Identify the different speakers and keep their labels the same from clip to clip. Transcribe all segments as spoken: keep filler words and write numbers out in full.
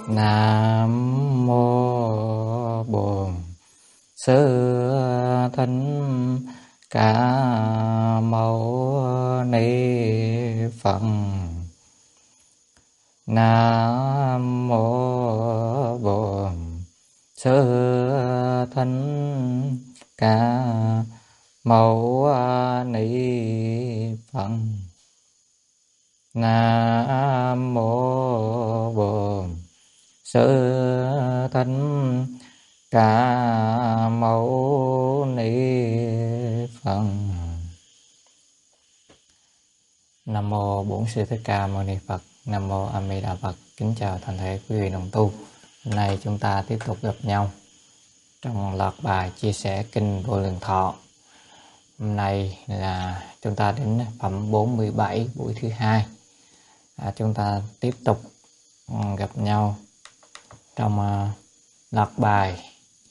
Speaker 1: Nam mô Bổn Sư Thích Ca Mâu Ni Phật. Nam mô Bổn Sư Thích Ca Mâu Ni Phật. Nam mô Bổn Sư Thích Ca Mâu Ni Phật. Nam mô Bổn Sư Thích Ca Mâu Ni Phật. Nam mô A Di Đà Phật. Kính chào toàn thể quý vị đồng tu. Hôm nay chúng ta tiếp tục gặp nhau trong loạt bài chia sẻ kinh Vô Lượng Thọ. Hôm nay là chúng ta đến phẩm bốn mươi bảy, buổi thứ hai. À, chúng ta tiếp tục gặp nhau trong uh, loạt bài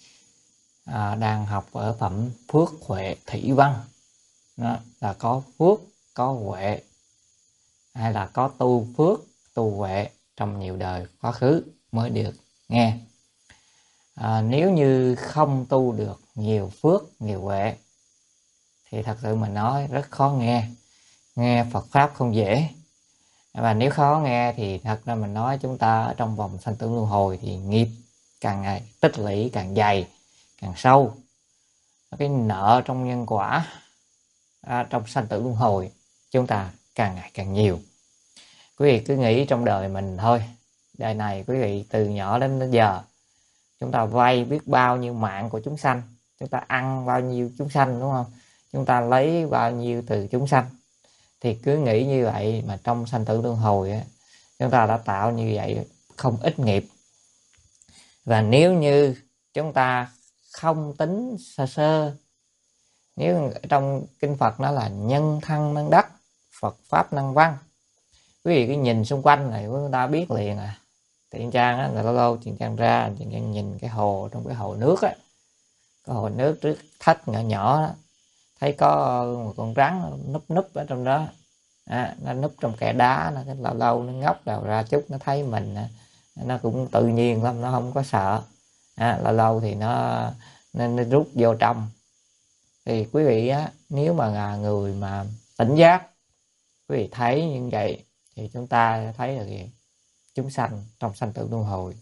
Speaker 1: à, đang học ở phẩm Phước Huệ Thủy Văn. Đó, là có phước, có huệ, hay là có tu phước, tu huệ trong nhiều đời quá khứ mới được nghe. À, nếu như không tu được nhiều phước, nhiều huệ thì thật sự mình nói rất khó nghe. Nghe Phật Pháp không dễ. Và nếu khó nghe thì thật ra mình nói chúng ta ở trong vòng sanh tử luân hồi thì nghiệp càng ngày tích lũy càng dày, càng sâu. Cái nợ trong nhân quả à, trong sanh tử luân hồi chúng ta càng ngày càng nhiều. Quý vị cứ nghĩ trong đời mình thôi. Đời này quý vị từ nhỏ đến đến giờ chúng ta vay biết bao nhiêu mạng của chúng sanh, chúng ta ăn bao nhiêu chúng sanh, đúng không? Chúng ta lấy bao nhiêu từ chúng sanh. Thì cứ nghĩ như vậy mà trong sanh tử luân hồi á, chúng ta đã tạo như vậy không ít nghiệp. Và nếu như chúng ta không tính sơ sơ, nếu trong kinh Phật nó là nhân thân năng đắc, Phật Pháp năng văn, quý vị cứ nhìn xung quanh này chúng ta biết liền à. Thiện Trang á, là lâu lâu Thiện Trang ra, Thiện Trang nhìn cái hồ, trong cái hồ nước á, cái hồ nước trước thách nhỏ nhỏ đó, thấy có một con rắn núp núp ở trong đó. À, nó núp trong kẽ đá, nó cái lâu lâu nó ngóc đầu ra chút, nó thấy mình, nó cũng tự nhiên lắm, nó không có sợ. À, lâu lâu thì nó, nó, nó rút vô trong. Thì quý vị á, nếu mà là người mà tỉnh giác, quý vị thấy như vậy thì chúng ta thấy là gì? Chúng sanh trong sanh tử luân hồi.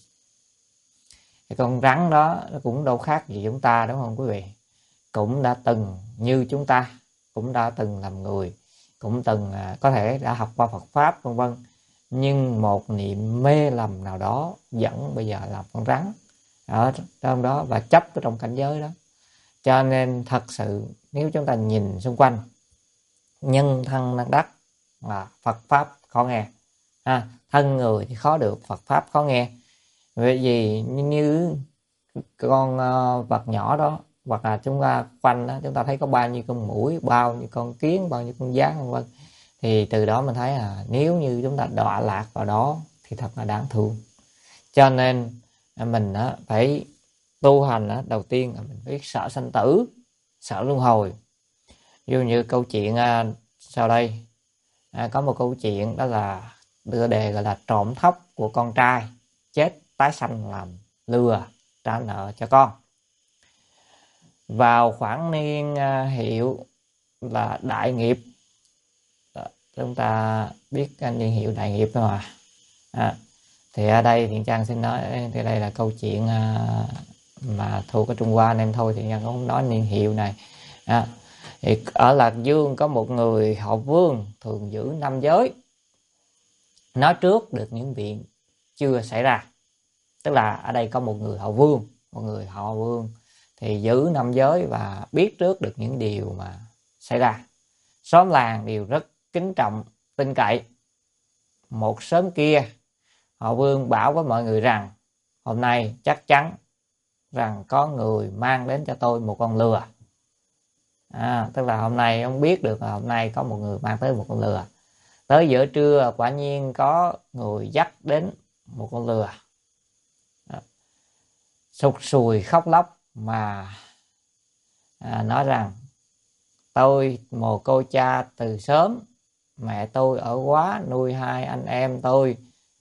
Speaker 1: Thì con rắn đó nó cũng đâu khác gì chúng ta, đúng không quý vị? Cũng đã từng như chúng ta, cũng đã từng làm người, cũng từng à, có thể đã học qua Phật Pháp vân vân, nhưng một niệm mê lầm nào đó vẫn bây giờ làm con rắn ở trong đó và chấp ở trong cảnh giới đó. Cho nên thật sự nếu chúng ta nhìn xung quanh, nhân thân năng đắc là Phật Pháp khó nghe, à, thân người thì khó được, Phật Pháp khó nghe. Vì gì như con uh, vật nhỏ đó, hoặc là chúng ta quanh đó, chúng ta thấy có bao nhiêu con muỗi, bao nhiêu con kiến, bao nhiêu con gián vân vân, thì từ đó mình thấy là nếu như chúng ta đọa lạc vào đó thì thật là đáng thương. Cho nên mình á, phải tu hành á, đầu tiên là mình phải sợ sanh tử, sợ luân hồi. Ví dụ như câu chuyện à, sau đây à, có một câu chuyện đó là đưa đề gọi là trộm thóc của con trai, chết tái sanh làm lừa trả nợ cho con. Vào khoảng niên à, hiệu là đại nghiệp. Đó, chúng ta biết cái niên hiệu đại nghiệp thôi mà. À, thì ở đây Thiện Trang xin nói, thì đây là câu chuyện à, mà thuộc ở Trung Hoa nên thôi Thiện Trang cũng không nói niên hiệu này. À, thì ở Lạc Dương có một người họ Vương thường giữ năm giới, nói trước được những chuyện chưa xảy ra. Tức là ở đây có một người họ Vương, một người họ Vương thì giữ năm giới và biết trước được những điều mà xảy ra. Xóm làng đều rất kính trọng, tin cậy. Một sớm kia, họ Vương bảo với mọi người rằng hôm nay chắc chắn rằng có người mang đến cho tôi một con lừa. À, tức là hôm nay ông biết được là hôm nay có một người mang tới một con lừa. Tới giữa trưa quả nhiên có người dắt đến một con lừa. Sụt sùi khóc lóc mà à, nói rằng tôi mồ côi cha từ sớm, mẹ tôi ở quá nuôi hai anh em tôi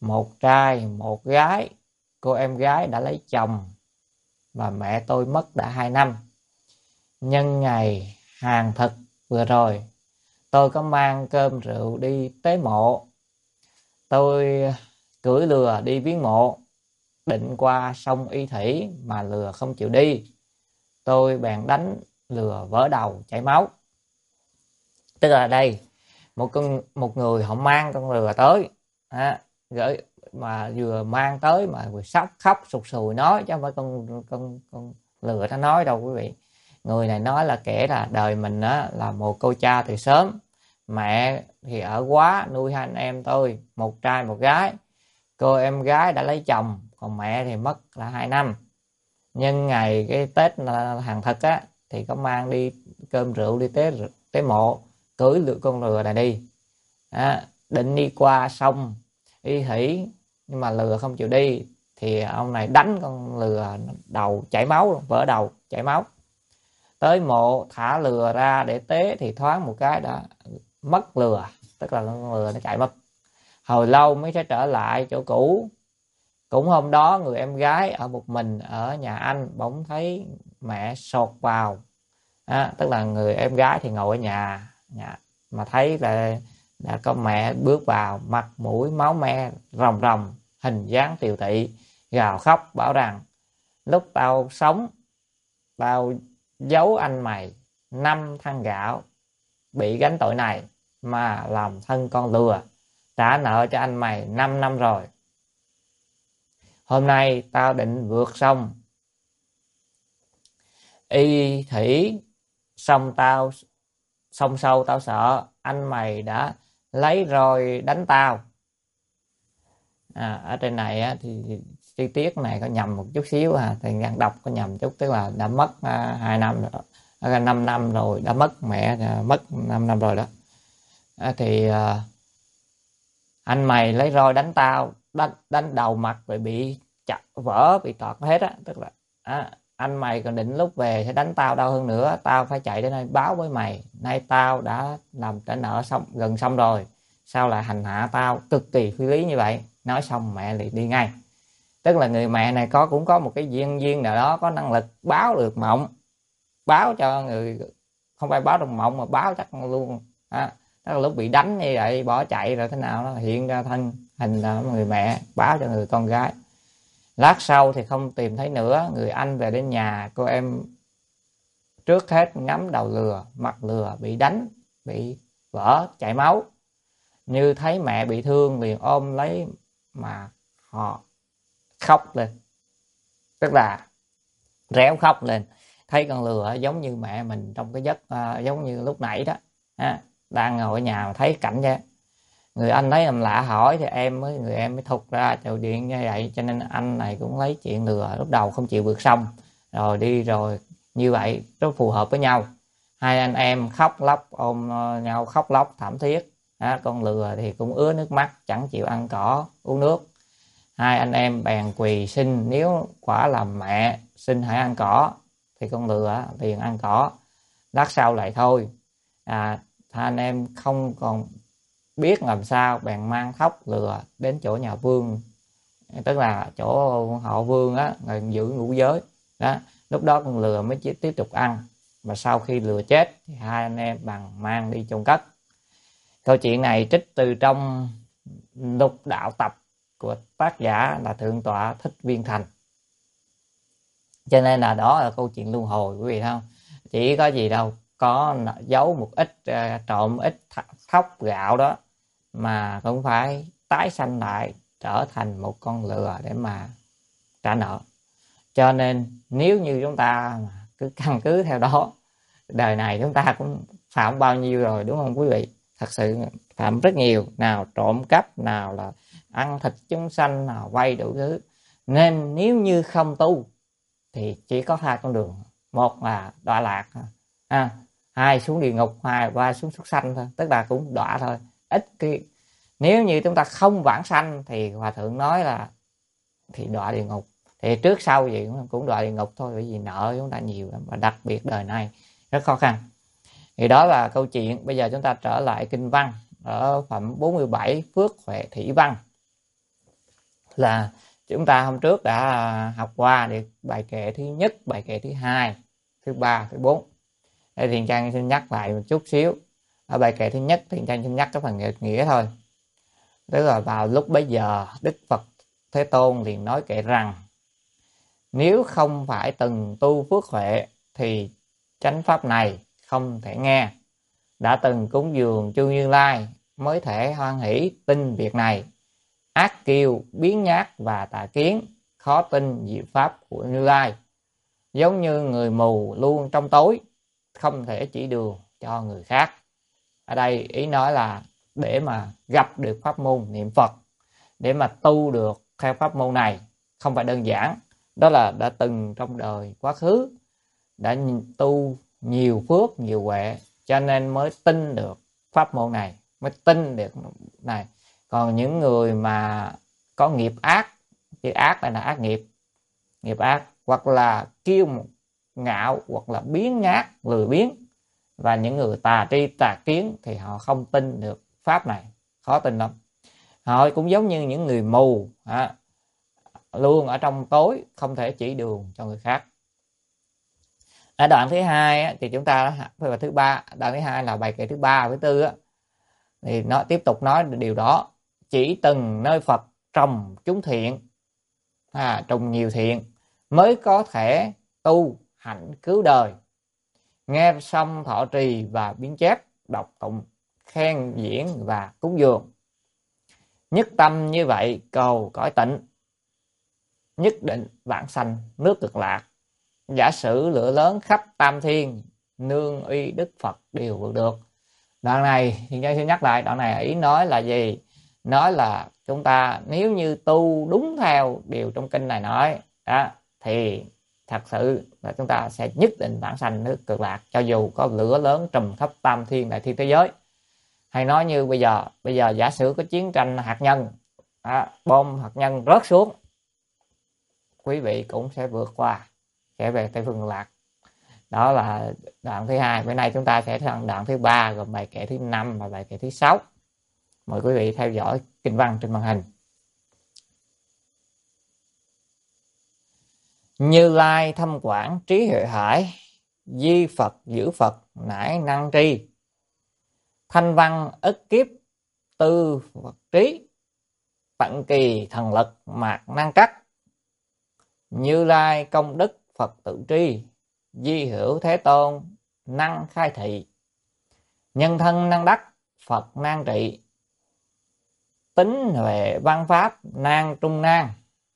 Speaker 1: một trai một gái. Cô em gái đã lấy chồng và mẹ tôi mất đã hai năm. Nhân ngày hàng thực vừa rồi, tôi có mang cơm rượu đi tế mộ. Tôi cưỡi lừa đi viếng mộ, định qua sông Y Thủy mà lừa không chịu đi. Tôi bèn đánh lừa vỡ đầu chảy máu. Tức là đây, một con một người họ mang con lừa tới, à, gửi mà vừa mang tới mà vừa sắp khóc sụt sùi nói, chứ không phải con con con lừa nó nói đâu quý vị. Người này nói là kể là đời mình á, là một cô cha từ sớm, mẹ thì ở quá nuôi hai anh em tôi, một trai một gái. Cô em gái đã lấy chồng, còn mẹ thì mất là hai năm. Nhân ngày cái Tết là hàng thực á, thì có mang đi cơm rượu đi tế tế mộ, cưỡi lừa con lừa này đi, à, định đi qua sông Y Thủy nhưng mà lừa không chịu đi, thì ông này đánh con lừa đầu chảy máu, vỡ đầu chảy máu. Tới mộ thả lừa ra để tế thì thoáng một cái đã mất lừa, tức là con lừa nó chạy mất. Hồi lâu mới sẽ trở lại chỗ cũ. Cũng hôm đó người em gái ở một mình ở nhà anh bỗng thấy mẹ sột vào, à, tức là người em gái thì ngồi ở nhà, nhà mà thấy là đã có mẹ bước vào, mặt mũi máu me ròng ròng, hình dáng tiều tụy, gào khóc bảo rằng lúc tao sống tao giấu anh mày năm thăng gạo, bị gánh tội này mà làm thân con lừa, trả nợ cho anh mày năm năm rồi. Hôm nay tao định vượt sông Y Thủy, sông tao sông sâu tao sợ anh mày đã lấy roi đánh tao. À, ở trên này á, thì chi tiết này có nhầm một chút xíu à, thì ngăn đọc có nhầm chút, tức là đã mất à, hai năm rồi, năm năm rồi, đã mất mẹ mất năm năm rồi đó. À, thì à, anh mày lấy roi đánh tao, đánh đánh đầu mặt rồi bị chặt vỡ, bị tọt hết á, tức là à, anh mày còn định lúc về sẽ đánh tao đau hơn nữa, tao phải chạy đến đây báo với mày, nay tao đã làm trả nợ xong gần xong rồi, sao lại hành hạ tao cực kỳ phi lý như vậy. Nói xong mẹ liền đi ngay. Tức là người mẹ này có cũng có một cái duyên duyên nào đó, có năng lực báo được mộng, báo cho người, không phải báo được mộng mà báo chắc luôn à, tức là lúc bị đánh như vậy bỏ chạy rồi thế nào nó hiện ra thân hình là người mẹ báo cho người con gái. Lát sau thì không tìm thấy nữa, người anh về đến nhà, cô em trước hết ngắm đầu lừa, mặt lừa bị đánh, bị vỡ chảy máu. Như thấy mẹ bị thương liền ôm lấy mà họ khóc lên, tức là réo khóc lên. Thấy con lừa giống như mẹ mình trong cái giấc uh, giống như lúc nãy đó, à, đang ngồi ở nhà mà thấy cảnh vậy. Người anh lấy làm lạ hỏi thì em mới người em mới thục ra chầu điện như vậy, cho nên anh này cũng lấy chuyện lừa lúc đầu không chịu vượt sông rồi đi rồi như vậy rất phù hợp với nhau. Hai anh em khóc lóc ôm nhau khóc lóc thảm thiết. À, con lừa thì cũng ứa nước mắt chẳng chịu ăn cỏ uống nước. Hai anh em bèn quỳ xin nếu quả làm mẹ xin hãy ăn cỏ, thì con lừa liền ăn cỏ. Lát sau lại thôi, à, hai anh em không còn biết làm sao bèn mang thóc lừa đến chỗ nhà Vương, tức là chỗ họ Vương á, người giữ ngũ giới đó. Lúc đó con lừa mới tiếp tục ăn, và sau khi lừa chết thì hai anh em bằng mang đi chôn cất. Câu chuyện này trích từ trong Lục Đạo Tập của tác giả là Thượng tọa Thích Viên Thành. Cho nên là đó là câu chuyện luân hồi quý vị không? Chỉ có gì đâu, có giấu một ít trộm ít thóc gạo đó mà cũng phải tái sanh lại trở thành một con lừa để mà trả nợ. Cho nên nếu như chúng ta cứ căn cứ theo đó, đời này chúng ta cũng phạm bao nhiêu rồi đúng không quý vị? Thật sự phạm rất nhiều, nào trộm cắp, nào là ăn thịt chúng sanh, nào vay đủ thứ. Nên nếu như không tu thì chỉ có hai con đường, một là đọa lạc, à, hai xuống địa ngục, hai qua xuống súc sanh thôi, tức là cũng đọa thôi. Ít khi nếu như chúng ta không vãng sanh thì hòa thượng nói là thì đọa địa ngục, thì trước sau gì cũng đọa địa ngục thôi, bởi vì nợ chúng ta nhiều lắm, và đặc biệt đời này rất khó khăn. Thì đó là câu chuyện. Bây giờ chúng ta trở lại kinh văn ở phẩm bốn mươi bảy Phước Huệ Thủy Văn. là chúng ta hôm trước đã học qua được bài kệ thứ nhất, bài kệ thứ hai, thứ ba, thứ bốn. Đây Thiện Trang xin nhắc lại một chút xíu. Ở bài kệ thứ nhất Thiện Trang xin nhắc cái phần nghĩa thôi. Tức là vào lúc bấy giờ Đức Phật Thế Tôn liền nói kệ rằng: nếu không phải từng tu phước huệ thì chánh pháp này không thể nghe. Đã từng cúng dường chư Như Lai mới thể hoan hỷ tin việc này. Ác kiêu, biến nhát và tà kiến khó tin diệu pháp của Như Lai. Giống như người mù luôn trong tối, không thể chỉ đường cho người khác. Ở đây ý nói là để mà gặp được pháp môn niệm Phật, để mà tu được theo pháp môn này không phải đơn giản. Đó là đã từng trong đời quá khứ đã tu nhiều phước, nhiều huệ, cho nên mới tin được pháp môn này, mới tin được này. Còn những người mà có nghiệp ác, chữ ác này là ác nghiệp, nghiệp ác, hoặc là kiêu ngạo, hoặc là biến nhát, lười biếng, và những người tà tri tà kiến thì họ không tin được pháp này, khó tin lắm. Họ cũng giống như những người mù, à, luôn ở trong tối, không thể chỉ đường cho người khác. Ở đoạn thứ hai thì chúng ta và thứ ba, đoạn thứ hai là bài kệ thứ ba với tư thì nó tiếp tục nói điều đó. Chỉ từng nơi Phật trồng chúng thiện, à, trồng nhiều thiện mới có thể tu hạnh cứu đời. Nghe xong thọ trì và biến chép, đọc tụng, khen diễn và cúng dường. Nhất tâm như vậy cầu cõi tịnh, nhất định vãng sanh nước Cực Lạc. Giả sử lửa lớn khắp tam thiên, nương uy Đức Phật đều vượt được. Đoạn này thì tôi xin nhắc lại, đoạn này ý nói là gì? Nói là chúng ta nếu như tu đúng theo điều trong kinh này nói đó, thì thật sự là chúng ta sẽ nhất định vãng sanh nước Cực Lạc, cho dù có lửa lớn trùm khắp tam thiên đại thiên thế giới. Hay nói như bây giờ, bây giờ giả sử có chiến tranh hạt nhân, đó, bom hạt nhân rớt xuống, quý vị cũng sẽ vượt qua, sẽ về Tây Phương Cực Lạc. Đó là đoạn thứ hai. Bữa nay chúng ta sẽ sang đoạn thứ ba, gồm bài kệ thứ năm và bài kệ thứ sáu. Mời quý vị theo dõi kinh văn trên màn hình. Như Lai thâm quản trí huệ hải, di Phật giữ Phật nải năng tri. Thanh văn ức kiếp tư Phật trí, tận kỳ thần lực mạc năng trắc. Như Lai công đức Phật tự tri, di hữu Thế Tôn năng khai thị. Nhân thân năng đắc Phật năng trị, tính huệ văn pháp nan trung nan.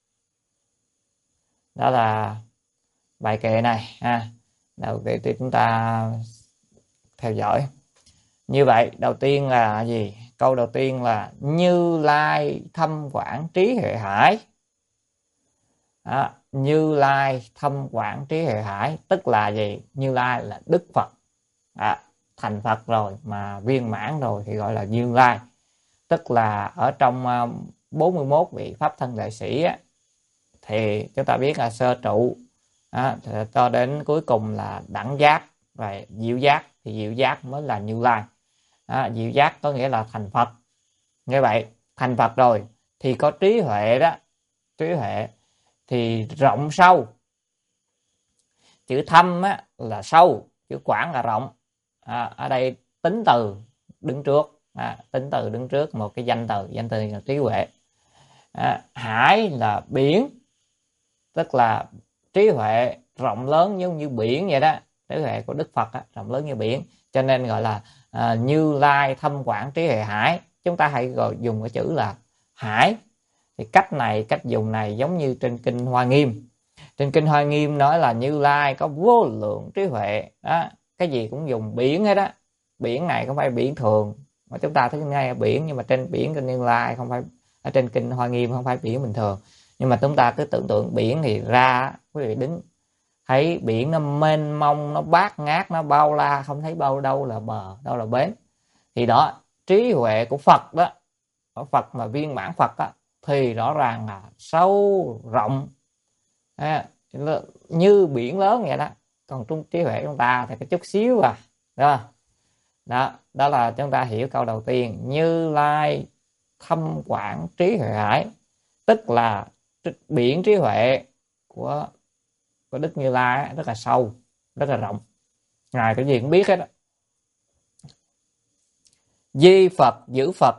Speaker 1: Đó là bài kệ này ha. Đầu tiên thì chúng ta theo dõi. Như vậy đầu tiên là gì? Câu đầu tiên là Như Lai thâm quản trí huệ hải. Đó, Như Lai thâm quản trí huệ hải tức là gì? Như Lai là Đức Phật, à, thành Phật rồi mà viên mãn rồi thì gọi là Như Lai. Tức là ở trong bốn mươi mốt vị pháp thân đại sĩ á, thì chúng ta biết là sơ trụ á, cho đến cuối cùng là đẳng giác và diệu giác, thì diệu giác mới là Như Lai. À, diệu giác có nghĩa là thành Phật. Như vậy thành Phật rồi thì có trí huệ đó, trí huệ thì rộng sâu. Chữ thâm á, là sâu, chữ quản là rộng. À, ở đây tính từ đứng trước, à, tính từ đứng trước một cái danh từ, danh từ là trí huệ. À, hải là biển, tức là trí huệ rộng lớn giống như biển vậy đó. Trí huệ của Đức Phật á, rộng lớn như biển, cho nên gọi là à, Như Lai thâm quản trí huệ hải. Chúng ta hãy gọi dùng cái chữ là hải. Thì cách này, cách dùng này giống như trên kinh Hoa Nghiêm. Trên kinh Hoa Nghiêm nói là Như Lai có vô lượng trí huệ đó, cái gì cũng dùng biển hết đó. Biển này không phải biển thường mà chúng ta thấy ngay ở biển, nhưng mà trên biển trên Như Lai không phải, ở trên kinh Hoa Nghiêm không phải biển bình thường. Nhưng mà chúng ta cứ tưởng tượng biển thì ra, quý vị đứng thấy biển nó mênh mông, nó bát ngát, nó bao la, không thấy bao đâu là bờ, đâu là bến. Thì đó, trí huệ của Phật đó, của Phật mà viên mãn Phật đó, thì rõ ràng là sâu rộng, à, như biển lớn vậy đó. Còn trung trí huệ chúng ta thì có chút xíu à, đó. Đó, đó là chúng ta hiểu câu đầu tiên, Như Lai thâm quản trí huệ hải. tức là biển trí huệ của, của Đức Như Lai á, rất là sâu, rất là rộng, ngài cái gì cũng biết hết đó. Di Phật giữ Phật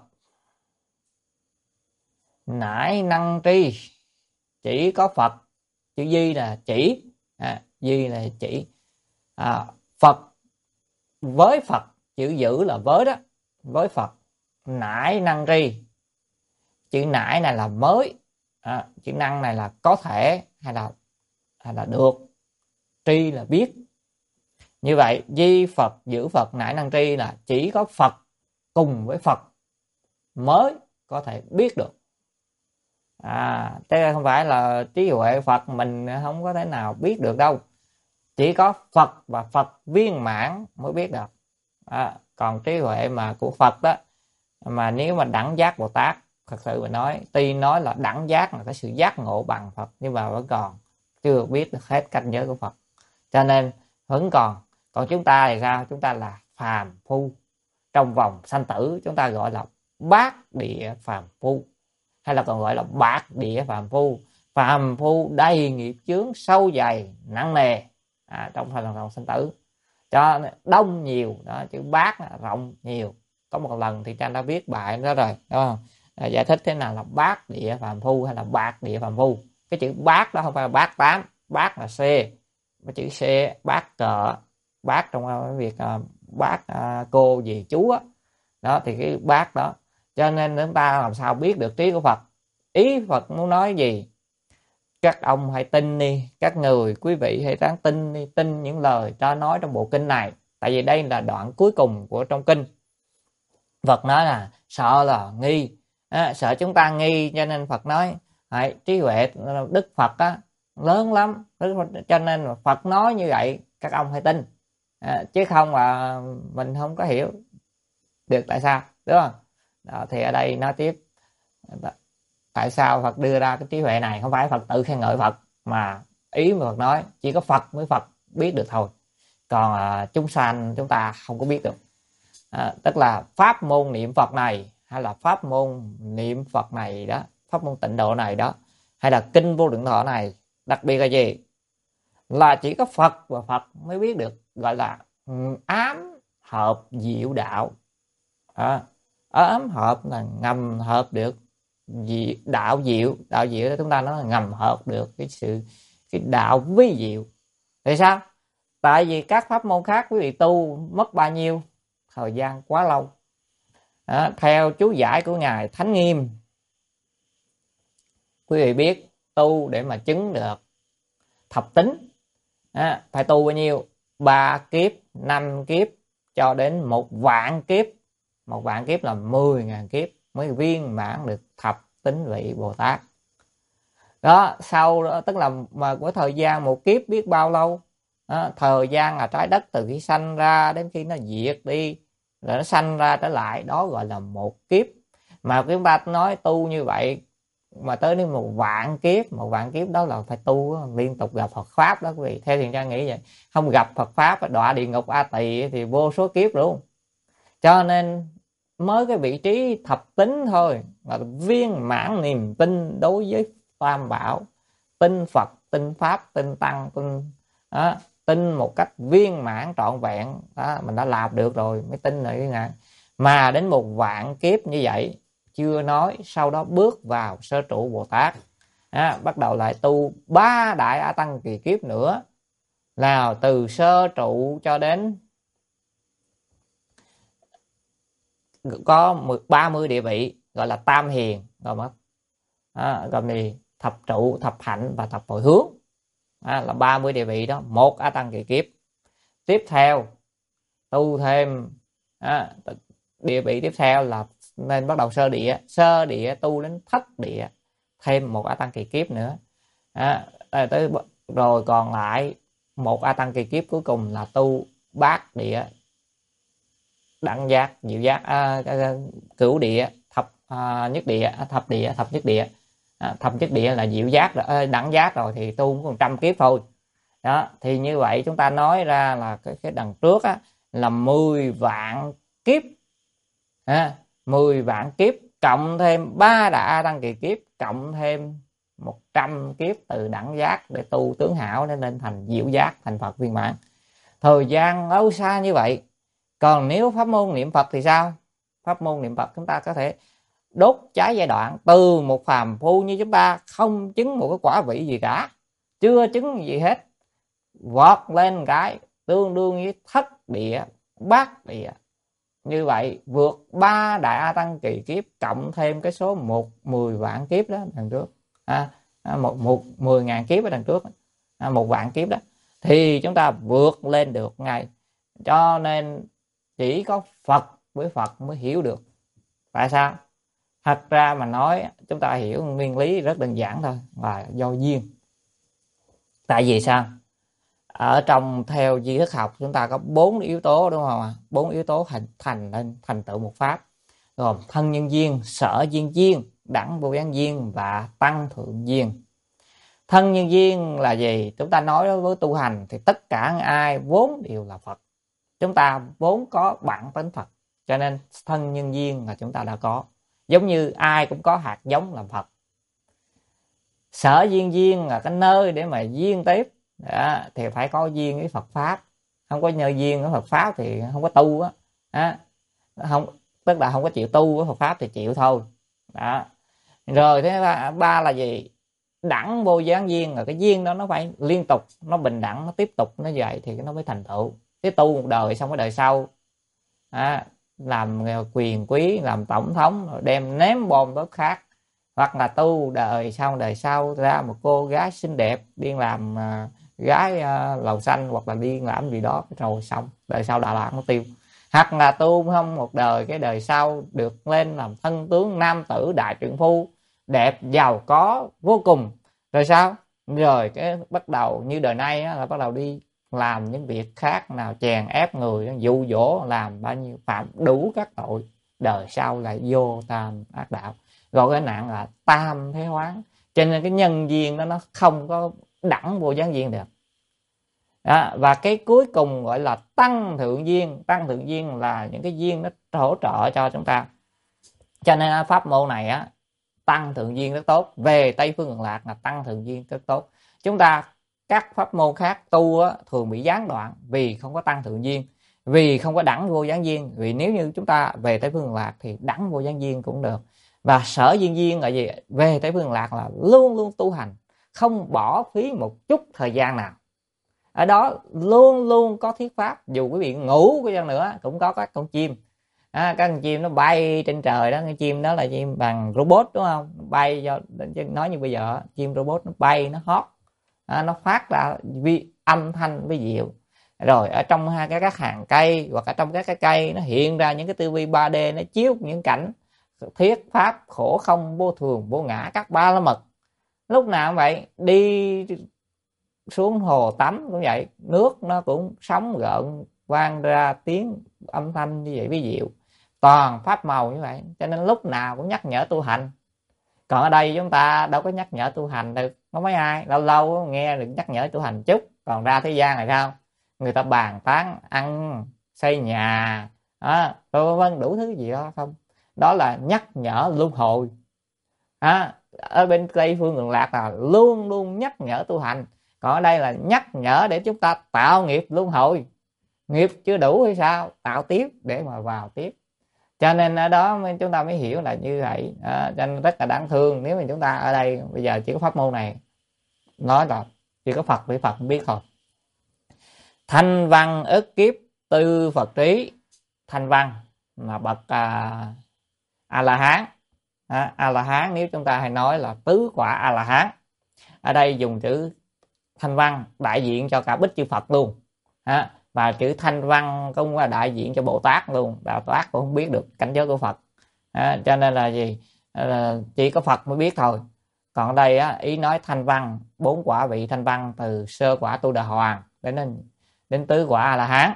Speaker 1: nải năng tri, chỉ có Phật, chữ di là chỉ, à, di là chỉ, à, Phật với Phật, chữ giữ là với đó, với Phật nải năng tri, chữ nải này là mới, à, chữ năng này là có thể hay là hay là được, tri là biết. Như vậy di Phật giữ Phật nải năng tri là chỉ có Phật cùng với Phật mới có thể biết được. À, thế không phải là trí huệ Phật mình không có thể nào biết được đâu. Chỉ có Phật và Phật viên mãn mới biết được. À, còn trí huệ mà của Phật đó, mà nếu mà đẳng giác Bồ Tát, thật sự mà nói, tuy nói là đẳng giác là cái sự giác ngộ bằng Phật, nhưng mà vẫn còn chưa biết được hết cảnh giới của Phật. Cho nên vẫn còn. Còn chúng ta thì sao? Chúng ta là phàm phu. Trong vòng sanh tử chúng ta gọi là bát địa phàm phu, hay là còn gọi là bát địa phàm phu. Phàm phu đầy nghiệp chướng sâu dày nặng nề, à, trong thời vòng sanh tử. Cho đông nhiều đó, chữ bát là rộng nhiều. Có một lần thì Trang đã viết bài đó rồi, đúng không? À, giải thích thế nào là bát địa phàm phu hay là bát địa phàm phu. Cái chữ bát đó không phải là bát tám, bát là C, cái chữ C, bát cờ, bát trong cái việc uh, bát uh, cô dì chú á, đó thì cái bát đó. Cho nên chúng ta làm sao biết được trí của Phật? Ý Phật muốn nói gì? Các ông hãy tin đi, các người quý vị hãy ráng tin đi, tin những lời ta nói trong bộ kinh này. Tại vì đây là đoạn cuối cùng của trong kinh. Phật nói là sợ là nghi, à, sợ chúng ta nghi, cho nên Phật nói hãy trí huệ Đức Phật á, lớn lắm, cho nên Phật nói như vậy các ông hãy tin, à, chứ không là mình không có hiểu được tại sao, đúng không? Đó, thì ở đây nói tiếp tại sao Phật đưa ra cái trí huệ này. Không phải Phật tự khen ngợi Phật, mà ý mà Phật nói chỉ có Phật mới Phật biết được thôi, còn à, chúng sanh chúng ta không có biết được. À, tức là pháp môn niệm Phật này, hay là pháp môn niệm Phật này đó, pháp môn tịnh độ này đó, hay là kinh vô lượng thọ này, đặc biệt là gì? Là chỉ có Phật và Phật mới biết được, gọi là ám hợp diệu đạo. À, ám hợp là ngầm hợp được dị, đạo diệu. Đạo diệu đó chúng ta nói là ngầm hợp được cái sự cái đạo vi diệu. Tại sao? Tại vì các pháp môn khác quý vị tu mất bao nhiêu thời gian quá lâu. À, theo chú giải của ngài Thánh Nghiêm, quý vị biết tu để mà chứng được thập tính, à, phải tu bao nhiêu? Ba kiếp, năm kiếp, cho đến một vạn kiếp. Một vạn kiếp là mười ngàn kiếp mới viên mãn được thập tính vị Bồ Tát. Đó, sau đó tức là mà của thời gian một kiếp biết bao lâu? Đó, thời gian là trái đất từ khi sanh ra đến khi nó diệt đi, rồi nó sanh ra trở lại, đó gọi là một kiếp. Mà chúng ta nói tu như vậy mà tới đến một vạn kiếp, một vạn kiếp đó là phải tu liên tục gặp Phật Pháp đó quý vị. Theo Thiền Trang nghĩ vậy. Không gặp Phật Pháp, đọa địa ngục A Tỳ thì vô số kiếp luôn. Cho nên mới cái vị trí thập tính thôi là viên mãn niềm tin đối với Tam Bảo, tin Phật, tin Pháp, tin Tăng, tin đó, tin một cách viên mãn trọn vẹn đó, mình đã làm được rồi mới tin rồi ngài. Mà đến một vạn kiếp như vậy chưa nói, sau đó bước vào sơ trụ Bồ Tát, à, bắt đầu lại tu ba đại A Tăng kỳ kiếp nữa, nào từ sơ trụ cho đến có ba mươi địa vị gọi là tam hiền, rồi mất à, gồm thì thập trụ, thập hạnh và thập hồi hướng, à, là ba mươi địa vị đó, một A Tăng kỳ kiếp. Tiếp theo tu thêm à, địa vị tiếp theo là nên bắt đầu sơ địa, sơ địa tu đến thất địa, thêm một A Tăng kỳ kiếp nữa, à, tới rồi còn lại một A Tăng kỳ kiếp cuối cùng là tu bát địa, đẳng giác, diệu giác, à, cửu địa, thập à, nhất địa, thập địa, thập nhất địa, à, thập nhất địa là diệu giác rồi, đẳng giác rồi thì tu còn trăm kiếp thôi. Đó thì như vậy chúng ta nói ra là cái cái đằng trước á, là mười vạn kiếp, à, mười vạn kiếp cộng thêm ba đại tăng kỳ kiếp, cộng thêm một trăm kiếp từ đẳng giác để tu tướng hảo để nên thành diệu giác, thành Phật viên mãn. Thời gian lâu xa như vậy. Còn nếu pháp môn niệm Phật thì sao? Pháp môn niệm Phật chúng ta có thể đốt cháy giai đoạn từ một phàm phu như chúng ta, không chứng một cái quả vị gì cả, chưa chứng gì hết, vọt lên cái tương đương với thất địa bát địa. Như vậy vượt ba đại A Tăng kỳ kiếp, cộng thêm cái số một mười vạn kiếp đó đằng trước, à, một một mười ngàn kiếp ở đằng trước, à, một vạn kiếp đó, thì chúng ta vượt lên được ngay. Cho nên chỉ có Phật với Phật mới hiểu được. Tại sao? Thật ra mà nói chúng ta hiểu nguyên lý rất đơn giản thôi, là do duyên. Tại vì sao? Ở trong theo duy thức học chúng ta có bốn yếu tố, đúng không ạ? Bốn yếu tố hình thành nên thành tựu một pháp, gồm thân nhân duyên, sở duyên duyên, đẳng vô gián duyên và tăng thượng duyên. Thân nhân duyên là gì? Chúng ta nói đối với tu hành thì tất cả ai vốn đều là Phật. Chúng ta vốn có bản tính Phật, cho nên thân nhân duyên là chúng ta đã có. Giống như ai cũng có hạt giống làm Phật. Sở duyên duyên là cái nơi để mà duyên tiếp. Đó, thì phải có duyên với Phật Pháp. Không có nhờ duyên với Phật Pháp thì không có tu á. Đó. Không, tức là không có chịu tu với Phật Pháp thì chịu thôi. Đó. Rồi thứ ba, ba là gì? Đẳng vô gián duyên, là cái duyên đó nó phải liên tục, nó bình đẳng, nó tiếp tục, nó vậy thì nó mới thành tựu. Cái tu một đời xong cái đời sau, đó, làm quyền quý, làm tổng thống, rồi đem ném bom đốt khác. Hoặc là tu đời sau đời sau ra một cô gái xinh đẹp đi làm uh, gái uh, lầu xanh, hoặc là đi làm gì đó rồi xong đời sau Đà Lạt nó tiêu. Hoặc là tu không một đời, cái đời sau được lên làm thân tướng nam tử đại trượng phu, đẹp giàu có vô cùng. Rồi sao? Rồi cái bắt đầu như đời nay á, là bắt đầu đi làm những việc khác, nào chèn ép người, dụ dỗ, làm bao nhiêu phạm đủ các tội. Đời sau lại vô tam ác đạo, gọi cái nạn là tam thế hoán. Cho nên cái nhân duyên đó nó không có đẳng vô gián duyên được. Đó, và cái cuối cùng gọi là tăng thượng duyên. Tăng thượng duyên là những cái duyên nó hỗ trợ cho chúng ta. Cho nên pháp môn này á, tăng thượng duyên rất tốt. Về Tây Phương Cực Lạc là tăng thượng duyên rất tốt. Chúng ta các pháp môn khác tu á, thường bị gián đoạn vì không có tăng thượng duyên, vì không có đẳng vô gián duyên. Vì nếu như chúng ta về Tây Phương Cực Lạc thì đẳng vô gián duyên cũng được. Và sở duyên duyên là gì? Về Tây Phương Cực Lạc là luôn luôn tu hành, không bỏ phí một chút thời gian nào. Ở đó luôn luôn có thuyết pháp, dù quý vị ngủ cái chăng nữa cũng có các con chim. À, các con chim nó bay trên trời đó, cái chim đó là chim bằng robot, đúng không? Bay do nói như bây giờ chim robot nó bay, nó hót, à, nó phát ra vi âm thanh với diệu. Rồi ở trong hai cái các hàng cây, hoặc ở trong các cái cây nó hiện ra những cái tivi ba D, nó chiếu những cảnh thuyết pháp khổ không, vô thường, vô ngã, các ba la mật. Lúc nào cũng vậy, đi xuống hồ tắm cũng vậy, nước nó cũng sóng gợn vang ra tiếng âm thanh như vậy với diệu, toàn pháp màu như vậy. Cho nên lúc nào cũng nhắc nhở tu hành. Còn ở đây chúng ta đâu có nhắc nhở tu hành được, có mấy ai lâu lâu nghe được nhắc nhở tu hành chút. Còn ra thế gian này sao? Người ta bàn tán ăn xây nhà đó, vân đủ thứ gì đó không. Đó là nhắc nhở luân hồi. À, ở bên Tây Phương Cực Lạc là luôn luôn nhắc nhở tu hành. Còn ở đây là nhắc nhở để chúng ta tạo nghiệp luân hồi. Nghiệp chưa đủ hay sao? Tạo tiếp để mà vào tiếp. Cho nên ở đó chúng ta mới hiểu là như vậy. À, cho nên rất là đáng thương nếu mà chúng ta ở đây bây giờ chỉ có pháp môn này, nói là chỉ có Phật với Phật không biết thôi. Thanh văn ức kiếp tư Phật trí. Thanh văn là bậc à, A La Hán. À, A La Hán nếu chúng ta hay nói là tứ quả A La Hán. Ở đây dùng chữ thanh văn đại diện cho cả bích chư Phật luôn. À, và chữ thanh văn cũng là đại diện cho Bồ Tát luôn. Bồ Tát cũng không biết được cảnh giới của Phật. À, cho nên là gì? À, chỉ có Phật mới biết thôi. Còn ở đây á, ý nói thanh văn, bốn quả vị thanh văn từ sơ quả Tu Đà Hoàng đến đến tứ quả A La Hán,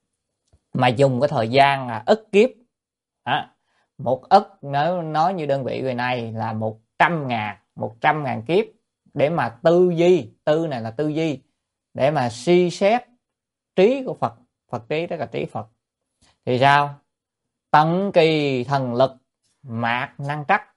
Speaker 1: mà dùng cái thời gian là ức kiếp. À, một ức nếu nói như đơn vị người này là một trăm ngàn, một trăm ngàn kiếp để mà tư duy, tư này là tư duy, để mà suy xét trí của Phật. Phật trí đó là trí Phật. Thì sao? Tận kỳ thần lực mạc năng trắc.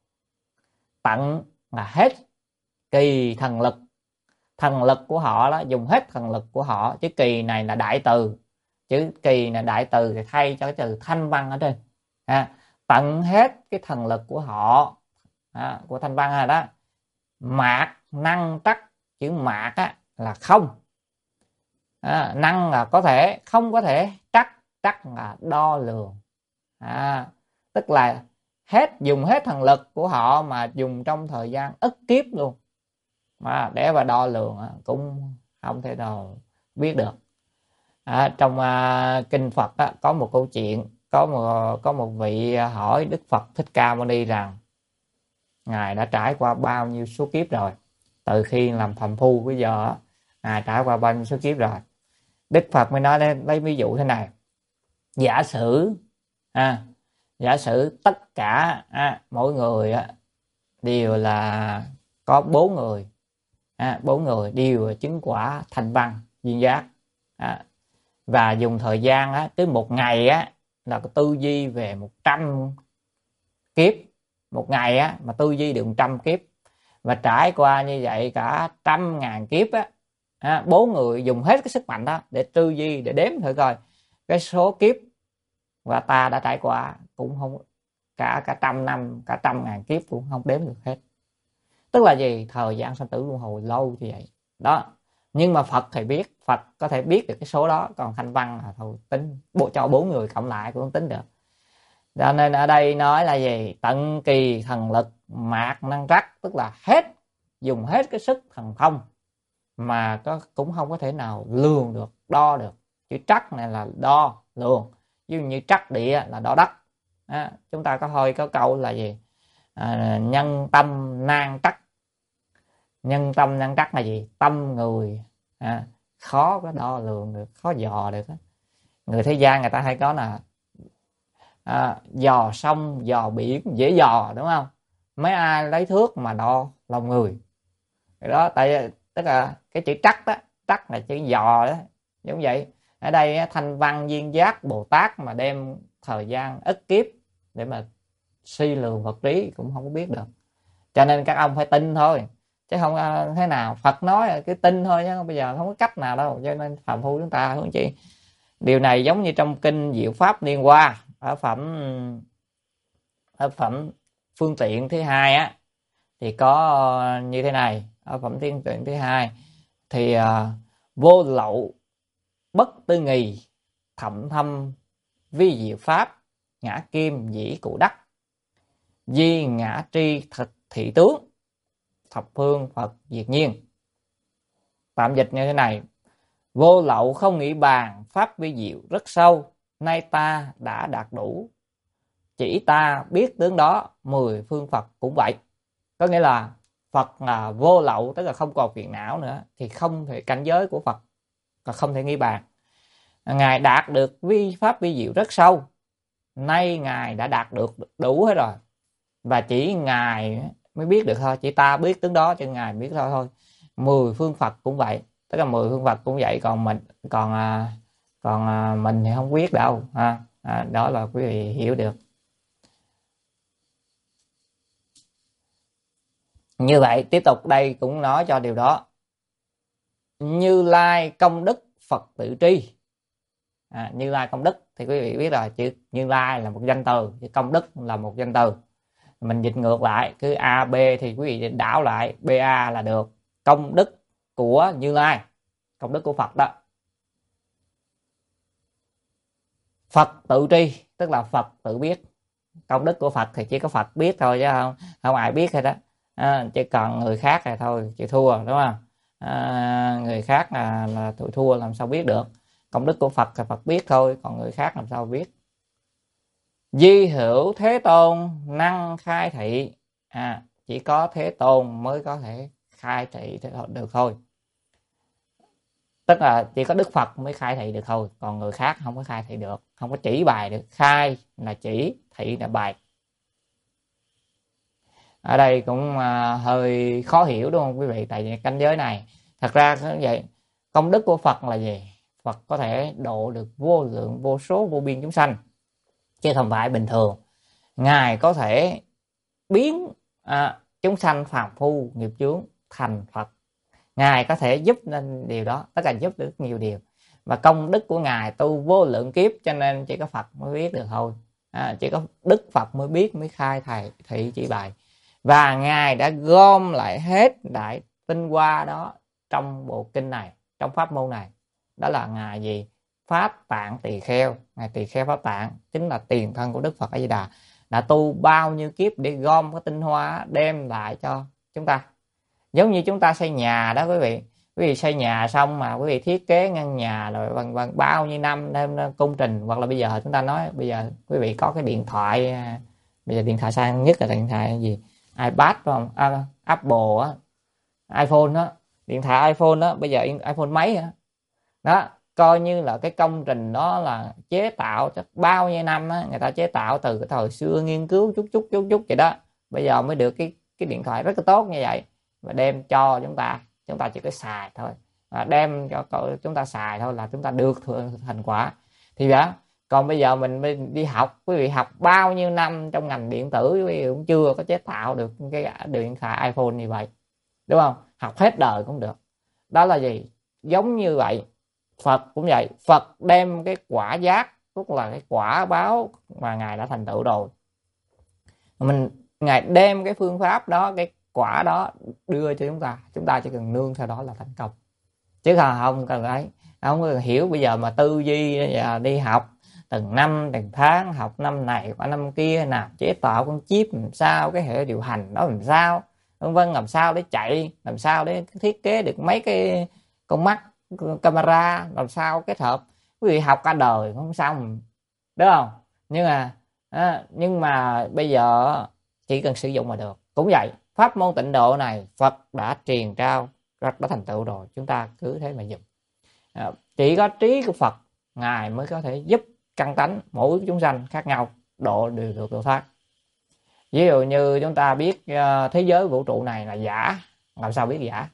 Speaker 1: Tận là hết kỳ thần lực. Thần lực của họ đó, dùng hết thần lực của họ. Chứ kỳ này là đại từ. Chữ kỳ là đại từ thì thay cho cái từ thanh văn ở trên. À, tận hết cái thần lực của họ, à, của thanh văn rồi đó. Mạc năng trắc. Chữ mạc á, là không. À, năng là có thể, không có thể, trắc, trắc là đo lường. À, tức là hết, dùng hết thần lực của họ mà dùng trong thời gian ức kiếp luôn mà để mà đo lường cũng không thể nào biết được. À, trong uh, kinh Phật á, có một câu chuyện, có một có một vị hỏi Đức Phật Thích Ca Mâu Ni rằng ngài đã trải qua bao nhiêu số kiếp rồi, từ khi làm phàm phu bây giờ á, ngài trải qua bao nhiêu số kiếp rồi. Đức Phật mới nói lấy, lấy ví dụ thế này: giả sử à, giả sử tất cả à, mỗi người á, đều là có bốn người, à, bốn người đều chứng quả thanh văn duyên giác, à, và dùng thời gian á, tới một ngày á, là tư duy về một trăm kiếp. Một ngày á, mà tư duy được một trăm kiếp, và trải qua như vậy cả trăm ngàn kiếp á, à, bốn người dùng hết cái sức mạnh đó để tư duy, để đếm thử coi cái số kiếp và ta đã trải qua cũng không, cả cả trăm năm, cả trăm ngàn kiếp cũng không đếm được hết. Tức là gì? Thời gian sanh tử luân hồi lâu như vậy đó. Nhưng mà Phật thì biết, Phật có thể biết được cái số đó, còn thanh văn là thôi tính bộ cho bốn người cộng lại cũng không tính được. Cho nên ở đây nói là gì? Tận kỳ thần lực, mạc năng trắc, tức là hết, dùng hết cái sức thần thông mà có cũng không có thể nào lường được, đo được. Chữ trắc này là đo lường, ví dụ như trắc địa là đo đất. À, chúng ta có hơi có câu là gì? À, nhân tâm nan trắc. Nhân tâm nan trắc là gì? Tâm người à, khó có đo lường được, khó dò được. Người thế gian người ta hay có là à, dò sông, dò biển dễ dò, đúng không? Mấy ai lấy thước mà đo lòng người đó. Tại tức là cái chữ trắc đó, trắc là chữ dò đó, giống vậy. Ở đây thanh văn duyên giác Bồ Tát mà đem thời gian ức kiếp để mà suy lường vật lý cũng không có biết được. Cho nên các ông phải tin thôi, chứ không thế nào. Phật nói cứ tin thôi, chứ bây giờ không có cách nào đâu. Cho nên phàm phu chúng ta không chị, điều này giống như trong kinh Diệu Pháp Liên Hoa ở phẩm ở phẩm phương tiện thứ hai á, thì có như thế này. Ở phẩm phương tiện thứ hai thì uh, vô lậu bất tư nghì, thậm thâm vi diệu pháp, ngã kim dĩ cụ đắc, di ngã tri thực thị tướng, thập phương Phật diệt nhiên. Tạm dịch như thế này: vô lậu không nghĩ bàn, pháp vi diệu rất sâu, nay ta đã đạt đủ, chỉ ta biết tướng đó, mười phương Phật cũng vậy. Có nghĩa là Phật là vô lậu, tức là không còn phiền não nữa, thì không thể, cảnh giới của Phật là không thể nghĩ bàn. Ngài đạt được vi pháp vi diệu rất sâu, nay Ngài đã đạt được đủ hết rồi, và chỉ Ngài mới biết được thôi, chỉ ta biết tướng đó cho Ngài biết thôi thôi. Mười phương Phật cũng vậy, tức là mười phương Phật cũng vậy, còn mình còn còn mình thì không biết đâu ha. À, đó là quý vị hiểu được. Như vậy tiếp tục đây cũng nói cho điều đó. Như Lai công đức Phật tự tri. À, Như Lai công đức thì quý vị biết rồi, chữ Như Lai là một danh từ, chữ công đức là một danh từ. Mình dịch ngược lại, cứ a bê thì quý vị đảo lại ba là được. Công đức của Như Lai, công đức của Phật đó. Phật tự tri tức là Phật tự biết. Công đức của Phật thì chỉ có Phật biết thôi, chứ không không ai biết hết đó. À, chứ còn người khác thì thôi chịu thua, đúng không? À, người khác là, là tụi thua làm sao biết được. Công đức của Phật thì Phật biết thôi, còn người khác làm sao biết. Di hữu Thế Tôn năng khai thị. À, chỉ có Thế Tôn mới có thể khai thị được thôi. Tức là chỉ có Đức Phật mới khai thị được thôi, còn người khác không có khai thị được, không có chỉ bài được. Khai là chỉ, thị là bài. Ở đây cũng uh, hơi khó hiểu đúng không quý vị? Tại vì cảnh giới này thật ra như vậy, công đức của Phật là gì? Phật có thể độ được vô lượng vô số vô biên chúng sanh, chứ không phải bình thường. Ngài có thể biến à, chúng sanh phàm phu nghiệp chướng thành Phật. Ngài có thể giúp nên điều đó, tất cả giúp được nhiều điều. Và công đức của Ngài tu vô lượng kiếp, cho nên chỉ có Phật mới biết được thôi. À, chỉ có Đức Phật mới biết, mới khai thầy thị chỉ bày. Và Ngài đã gom lại hết đại tinh hoa đó trong bộ kinh này, trong pháp môn này. Đó là Ngài gì? Pháp Tạng Tỳ Kheo. Ngài Tỳ Kheo Pháp Tạng chính là tiền thân của Đức Phật A Di Đà, đã tu bao nhiêu kiếp để gom cái tinh hoa đem lại cho chúng ta. Giống như chúng ta xây nhà đó quý vị, quý vị xây nhà xong mà quý vị thiết kế ngăn nhà rồi vân vân bao nhiêu năm đem công trình, hoặc là bây giờ chúng ta nói bây giờ quý vị có cái điện thoại, bây giờ điện thoại sang nhất là điện thoại gì, iPad phải không, à, Apple á, iPhone đó, điện thoại iPhone đó, bây giờ iPhone mấy đó, đó coi như là cái công trình đó là chế tạo chắc bao nhiêu năm á, người ta chế tạo từ cái thời xưa nghiên cứu chút chút chút chút vậy đó, bây giờ mới được cái cái điện thoại rất là tốt như vậy, và đem cho chúng ta, chúng ta chỉ có xài thôi, và đem cho chúng ta xài thôi là chúng ta được thành quả. Thì đó, còn bây giờ mình đi học, quý vị học bao nhiêu năm trong ngành điện tử, quý vị cũng chưa có chế tạo được cái điện thoại iPhone như vậy, đúng không? Học hết đời cũng được. Đó là gì? Giống như vậy, Phật cũng vậy. Phật đem cái quả giác, tức là cái quả báo mà Ngài đã thành tựu rồi, mình Ngài đem cái phương pháp đó, cái quả đó đưa cho chúng ta, chúng ta chỉ cần nương theo đó là thành công, chứ không cần ấy, không cần hiểu bây giờ mà tư duy đi học từng năm từng tháng, học năm này qua năm kia, nào chế tạo con chip làm sao, cái hệ điều hành đó làm sao, vân vân, làm sao để chạy, làm sao để thiết kế được mấy cái con mắt camera, làm sao kết hợp. Quý vị học cả đời không xong, đúng không? Nhưng mà à, nhưng mà bây giờ chỉ cần sử dụng mà được. Cũng vậy, pháp môn tịnh độ này Phật đã truyền trao, đã thành tựu rồi, chúng ta cứ thế mà dùng. À, chỉ có trí của Phật Ngài mới có thể giúp căn tánh mỗi chúng sanh khác nhau độ đều được độ thoát. Ví dụ như chúng ta biết uh, thế giới vũ trụ này là giả, làm sao biết giả?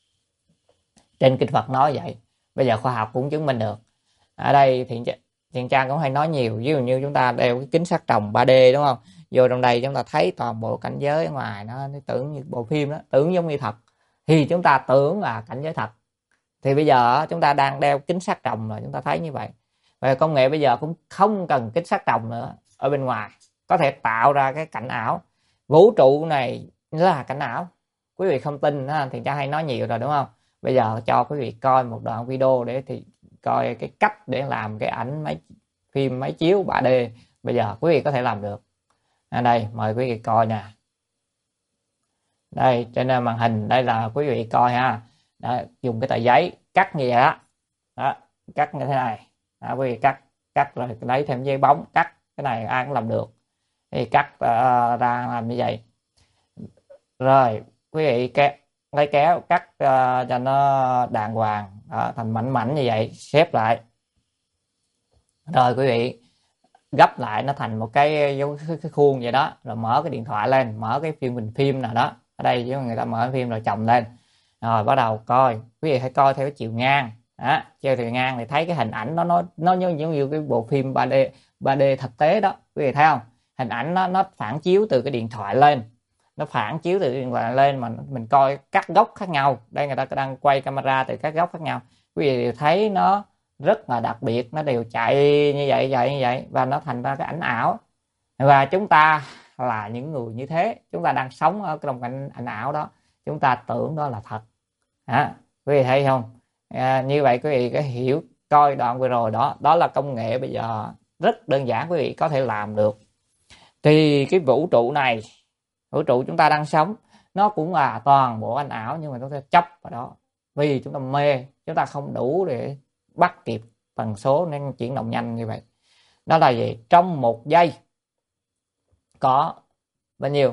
Speaker 1: Trên kinh Phật nói vậy, bây giờ khoa học cũng chứng minh được. Ở đây Thiện Thiện Trang cũng hay nói nhiều, ví dụ như chúng ta đeo cái kính sát tròng ba D, đúng không? Vô trong đây chúng ta thấy toàn bộ cảnh giới ở ngoài, nó, nó tưởng như bộ phim đó, tưởng giống như thật, thì chúng ta tưởng là cảnh giới thật. Thì bây giờ chúng ta đang đeo kính sát tròng rồi, chúng ta thấy như vậy. Và công nghệ bây giờ cũng không cần kính sát tròng nữa, ở bên ngoài có thể tạo ra cái cảnh ảo. Vũ trụ này là cảnh ảo. Quý vị không tin thì Trang hay nói nhiều rồi, đúng không? Bây giờ cho quý vị coi một đoạn video để thì coi cái cách để làm cái ảnh máy phim máy chiếu ba D. Bây giờ quý vị có thể làm được. À đây, mời quý vị coi nè. Đây, trên màn hình đây là quý vị coi ha. Đó, dùng cái tờ giấy cắt như vậy đó. Đó, cắt như thế này. Đó, quý vị cắt cắt rồi lấy thêm giấy bóng cắt, cái này ai cũng làm được. Thì cắt uh, ra làm như vậy. Rồi, quý vị kéo, lấy kéo cắt uh, cho nó đàng hoàng, đó, thành mảnh mảnh như vậy, xếp lại. Rồi quý vị gấp lại nó thành một cái dấu cái khuôn vậy đó, rồi mở cái điện thoại lên, mở cái phim bình phim nào đó. Ở đây chứ người ta mở phim rồi chồng lên. Rồi bắt đầu coi, quý vị hãy coi theo cái chiều ngang. Đó, chiều chiều ngang thì thấy cái hình ảnh nó nó nó giống như cái bộ phim ba D ba D thực tế đó. Quý vị thấy không? Hình ảnh nó nó phản chiếu từ cái điện thoại lên. Nó phản chiếu từ điện thoại lên mà mình coi các góc khác nhau. Đây người ta đang quay camera từ các góc khác nhau. Quý vị thấy nó rất là đặc biệt, nó đều chạy như vậy vậy như vậy và nó thành ra cái ảnh ảo. Và chúng ta là những người như thế, chúng ta đang sống ở trong cảnh ảnh ảo đó, chúng ta tưởng đó là thật. À, quý vị thấy không? À, như vậy quý vị có hiểu coi đoạn vừa rồi đó, đó là công nghệ bây giờ rất đơn giản, quý vị có thể làm được. Thì cái vũ trụ này, vũ trụ chúng ta đang sống, nó cũng là toàn bộ ảnh ảo, nhưng mà chúng ta chấp vào đó vì chúng ta mê, chúng ta không đủ để bắt kịp tần số nên chuyển động nhanh như vậy. Đó là gì? Trong một giây có bao nhiêu?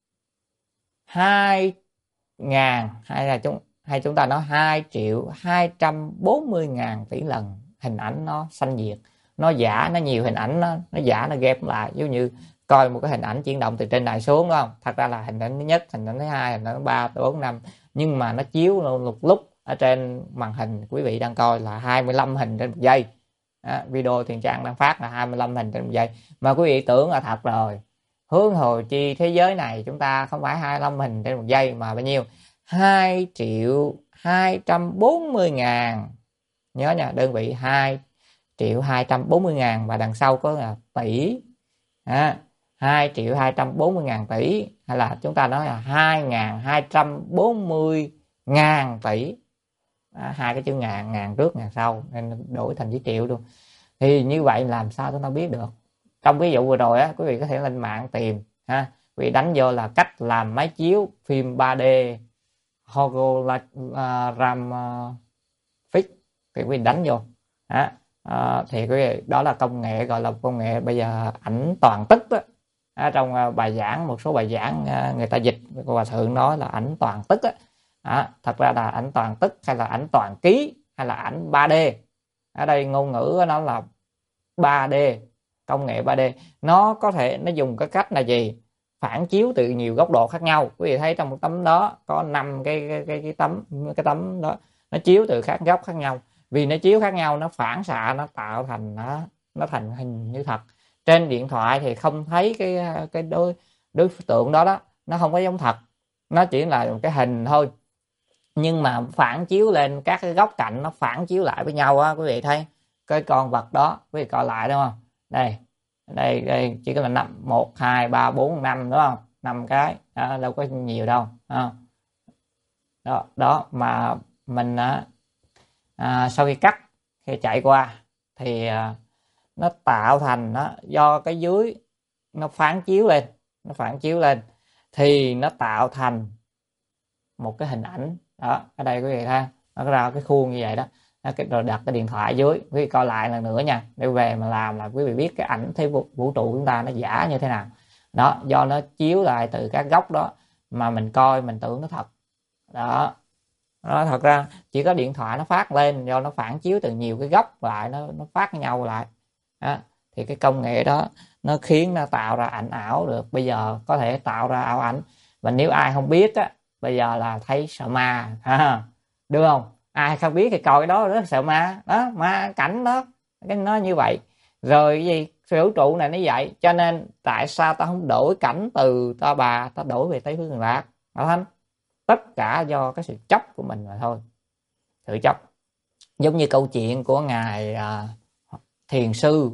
Speaker 1: Hai ngàn hay là chúng hay chúng ta nói hai triệu hai trăm bốn mươi ngàn tỷ lần hình ảnh nó sanh diệt, nó giả, nó nhiều hình ảnh, nó, nó giả, nó ghép lại. Giống như coi một cái hình ảnh chuyển động từ trên này xuống, đúng không? Thật ra là hình ảnh thứ nhất, hình ảnh thứ hai, hình ảnh thứ ba, bốn, năm, nhưng mà nó chiếu một lúc ở trên màn hình quý vị đang coi là hai mươi lăm hình trên một giây. Đó, video Thiện Trang đang phát là hai mươi lăm hình trên một giây, mà quý vị tưởng là thật rồi. Huống hồ chi thế giới này chúng ta không phải hai mươi lăm hình trên một giây mà bao nhiêu? hai triệu hai trăm bốn mươi ngàn. Nhớ nha, đơn vị hai triệu hai trăm bốn mươi ngàn, và đằng sau có là tỷ. À, hai triệu hai trăm bốn mươi ngàn tỷ, hay là chúng ta nói là hai nghìn hai trăm bốn mươi ngàn tỷ. À, hai cái chữ ngàn, ngàn trước ngàn sau nên đổi thành chữ triệu luôn. Thì như vậy làm sao chúng ta biết được? Trong ví dụ vừa rồi á, quý vị có thể lên mạng tìm ha, quý vị đánh vô là cách làm máy chiếu phim ba D hologram fix thì quý vị đánh vô đó. À, thì quý vị đó là công nghệ, gọi là công nghệ bây giờ ảnh toàn tức đó. À, trong uh, bài giảng, một số bài giảng uh, người ta dịch, hòa thượng nói là ảnh toàn tức đó. À, thật ra là ảnh toàn tức hay là ảnh toàn ký hay là ảnh ba D, ở đây ngôn ngữ nó là ba D, công nghệ ba D. Nó có thể nó dùng cái cách là gì? Phản chiếu từ nhiều góc độ khác nhau. Quý vị thấy trong một tấm đó có năm cái cái, cái cái tấm cái tấm đó, nó chiếu từ các góc khác nhau. Vì nó chiếu khác nhau, nó phản xạ, nó tạo thành nó nó thành hình như thật. Trên điện thoại thì không thấy cái cái đối đối tượng đó đó, nó không có giống thật, nó chỉ là một cái hình thôi. Nhưng mà phản chiếu lên các cái góc cạnh, nó phản chiếu lại với nhau á, quý vị thấy cái con vật đó, quý vị coi lại đúng không? Đây, đây, đây chỉ có là năm, một, hai, ba, bốn, năm đúng không? năm cái, đó, đâu có nhiều đâu. À. Đó, đó mà mình à, sau khi cắt, khi chạy qua thì à, nó tạo thành nó do cái dưới nó phản chiếu lên, nó phản chiếu lên thì nó tạo thành một cái hình ảnh đó. Ở đây quý vị thấy nó ra cái khuôn như vậy đó, rồi đặt cái điện thoại dưới, quý vị coi lại lần nữa nha, để về mà làm là quý vị biết cái ảnh thế vũ trụ chúng ta nó giả như thế nào đó, do nó chiếu lại từ các góc đó mà mình coi mình tưởng nó thật đó. Đó, thật ra chỉ có điện thoại nó phát lên, do nó phản chiếu từ nhiều cái góc lại, nó nó phát nhau lại đó. Thì cái công nghệ đó nó khiến nó tạo ra ảnh ảo được, bây giờ có thể tạo ra ảo ảnh. Và nếu ai không biết á, bây giờ là thấy sợ ma ha, đúng không? Ai không biết thì coi cái đó rất sợ ma đó, ma cảnh đó, cái nó như vậy. Rồi cái gì vũ trụ này nó vậy, cho nên tại sao ta không đổi cảnh từ ta bà ta đổi về Tây Phương Cực Lạc hả Thanh? Tất cả do cái sự chấp của mình mà thôi, sự chấp. Giống như câu chuyện của ngài à, thiền sư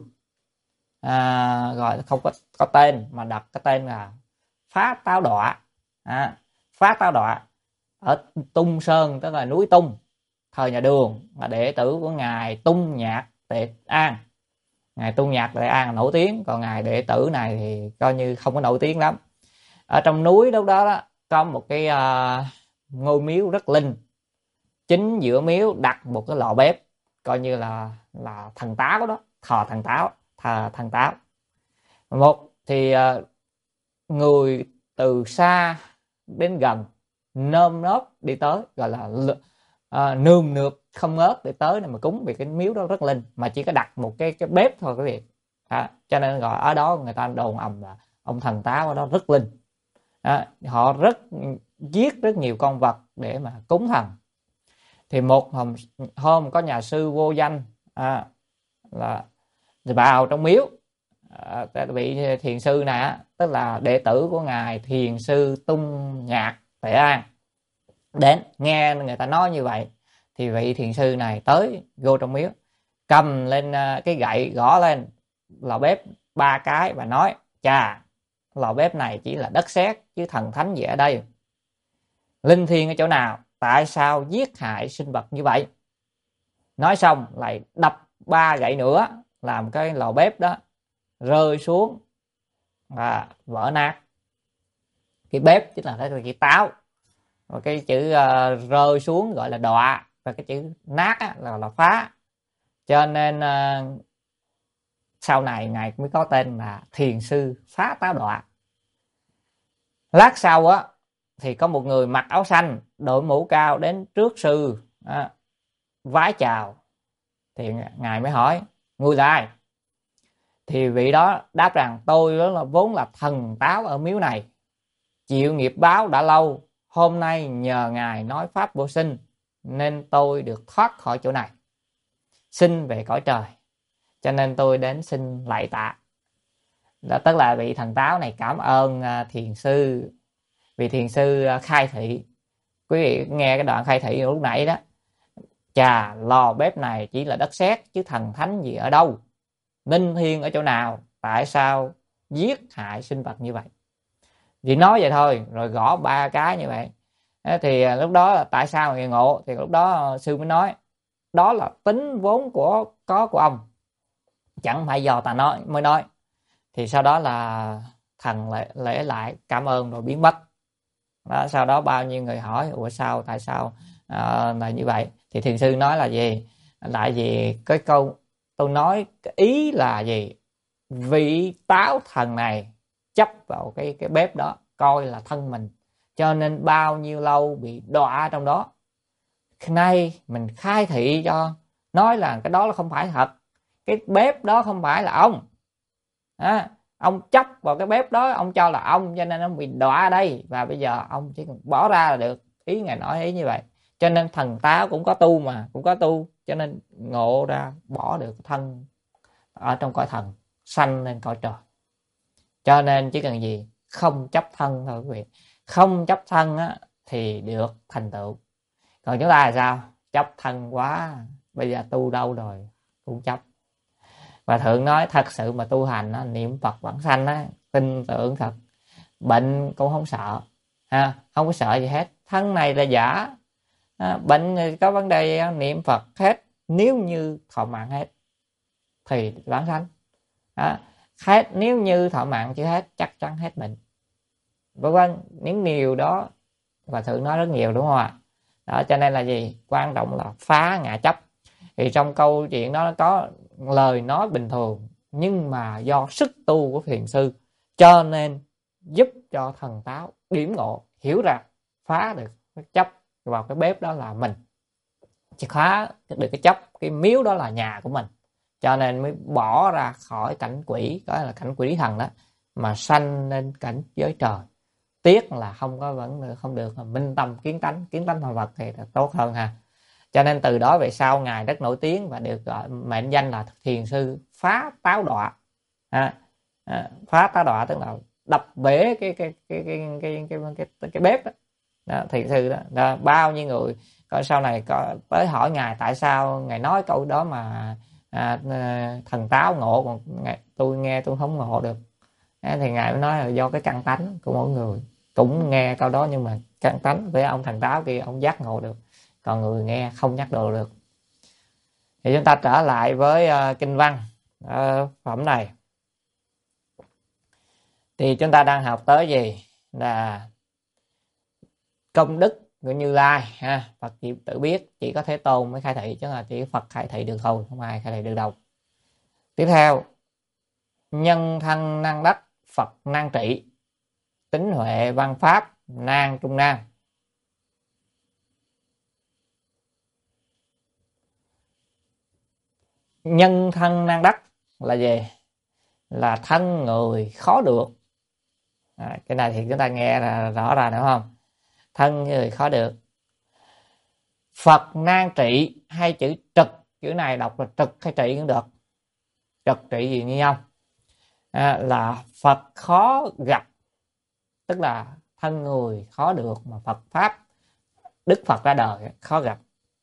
Speaker 1: à, gọi không có có tên mà đặt cái tên là Phá Táo Đọa. À, Phá Táo Đọa ở Tung Sơn, tức là núi Tung, thời nhà Đường, là đệ tử của ngài Tung Nhạc Tệ An. Ngài Tung Nhạc Tệ An nổi tiếng, còn ngài đệ tử này thì coi như không có nổi tiếng lắm. Ở trong núi lúc đó, đó có một cái uh, ngôi miếu rất linh. Chính giữa miếu đặt một cái lò bếp, coi như là là thần táo đó, thờ thần táo, thờ thần táo. Một thì uh, người từ xa đến gần nơm nớp đi tới, gọi là uh, nườm nượp không ngớt để tới này mà cúng, vì cái miếu đó rất linh, mà chỉ có đặt một cái cái bếp thôi quý vị. À, cho nên gọi ở đó người ta đồn ầm là ông thần táo ở đó rất linh. À, họ rất giết rất nhiều con vật để mà cúng thần. Thì một hôm, hôm có nhà sư vô danh à, là vào trong miếu, à, vị thiền sư này tức là đệ tử của ngài thiền sư Tung Nhạc Tệ An, đến nghe người ta nói như vậy thì vị thiền sư này tới vô trong miếu, cầm lên cái gậy gõ lên lò bếp ba cái và nói: chà, lò bếp này chỉ là đất sét chứ thần thánh gì ở đây, linh thiêng ở chỗ nào, tại sao giết hại sinh vật như vậy? Nói xong lại đập ba gậy nữa, làm cái lò bếp đó rơi xuống và vỡ nát. Cái bếp chính là cái, cái táo, và cái chữ uh, rơi xuống gọi là đọa, và cái chữ nát á, là là phá. Cho nên uh, sau này ngài mới có tên là thiền sư Phá Táo Đọa. Lát sau á thì có một người mặc áo xanh, đội mũ cao đến trước sư à, vái chào. Thì ngài mới hỏi: người là ai? Thì vị đó đáp rằng: tôi đó là vốn là thần táo ở miếu này, chịu nghiệp báo đã lâu, hôm nay nhờ ngài nói pháp vô sinh nên tôi được thoát khỏi chỗ này, xin về cõi trời, cho nên tôi đến xin lạy tạ. đó, tức là vị thần táo này cảm ơn uh, thiền sư, vị thiền sư uh, khai thị. Quý vị nghe cái đoạn khai thị lúc nãy đó, chà, lò bếp này chỉ là đất sét chứ thần thánh gì ở đâu, linh thiêng ở chỗ nào, tại sao giết hại sinh vật như vậy. Chỉ nói vậy thôi, rồi gõ ba cái như vậy. Thì lúc đó là tại sao người ngộ, thì lúc đó sư mới nói đó là tính vốn của có của ông, chẳng phải do ta nói mới nói. Thì sau đó là thần lễ, lễ lại cảm ơn rồi biến mất đó. Sau đó bao nhiêu người hỏi ủa sao, tại sao à, là như vậy, thì thiền sư nói là gì, lại vì cái câu tôi nói cái ý là gì, vị táo thần này chấp vào cái cái bếp đó coi là thân mình, cho nên bao nhiêu lâu bị đọa trong đó. Nay mình khai thị cho, nói là cái đó là không phải thật, cái bếp đó không phải là ông à, ông chấp vào cái bếp đó, ông cho là ông, cho nên ông bị đọa ở đây, và bây giờ ông chỉ cần bỏ ra là được. Ý ngài nói ý như vậy. Cho nên thần táo cũng có tu mà, cũng có tu, cho nên ngộ ra bỏ được thân ở trong cõi thần, sanh lên cõi trời. Cho nên chỉ cần gì, không chấp thân thôi quý vị. Không chấp thân á, thì được thành tựu. Còn chúng ta là sao? Chấp thân quá, bây giờ tu đâu rồi, cũng chấp. Và Thượng nói thật sự mà tu hành á, niệm Phật vãng sanh á, tin tưởng thật, bệnh cũng không sợ ha, không có sợ gì hết. Thân này là giả, à, bệnh có vấn đề niệm Phật hết, nếu như thọ mạng hết thì vãng sanh à, hết, nếu như thọ mạng chưa hết chắc chắn hết bệnh, vân vân. Những điều đó và Thượng nói rất nhiều, đúng không ạ? Đó, cho nên là gì, quan trọng là phá ngã chấp. Thì trong câu chuyện đó nó có lời nói bình thường, nhưng mà do sức tu của thiền sư, cho nên giúp cho thần táo điểm ngộ, hiểu ra phá được cái chấp vào cái bếp đó là mình, chỉ phá được cái chấp cái miếu đó là nhà của mình, cho nên mới bỏ ra khỏi cảnh quỷ, đó là cảnh quỷ thần đó, mà sanh lên cảnh giới trời. Tiếc là không có vẫn không được minh tâm kiến tánh, kiến tánh thành vật thì là tốt hơn ha. Cho nên từ đó về sau ngài rất nổi tiếng và được gọi mệnh danh là thiền sư phá táo đọa. À, à, phá táo đọa tức là đập bể cái cái cái cái cái cái cái, cái, cái bếp đó. Đó, thiền sư đó. Đó, bao nhiêu người có sau này có tới hỏi ngài tại sao ngài nói câu đó mà à, thần táo ngộ, còn ngài, tôi nghe tôi không ngộ được. À, thì ngài mới nói là do cái căn tánh của mỗi người, cũng nghe câu đó nhưng mà căn tánh với ông thần táo kia ông giác ngộ được, còn người nghe không nhắc đồ được. Thì chúng ta trở lại với uh, kinh văn uh, phẩm này. Thì chúng ta đang học tới gì, là công đức của Như Lai ha. Phật chỉ tự biết, chỉ có Thế Tôn mới khai thị, chứ là chỉ Phật khai thị được thôi, không ai khai thị được đâu. Tiếp theo, nhân thân năng đắc, Phật năng trị, tính huệ văn pháp, nan trung nan. Nhân thân năng đắc là gì? Là thân người khó được. À, cái này thì chúng ta nghe là rõ ràng, đúng không? Thân người khó được. Phật nan trị, hay chữ trực, chữ này đọc là trực hay trị cũng được. Trực trị gì như nhau? À, là Phật khó gặp, tức là thân người khó được, mà Phật pháp Đức Phật ra đời khó gặp.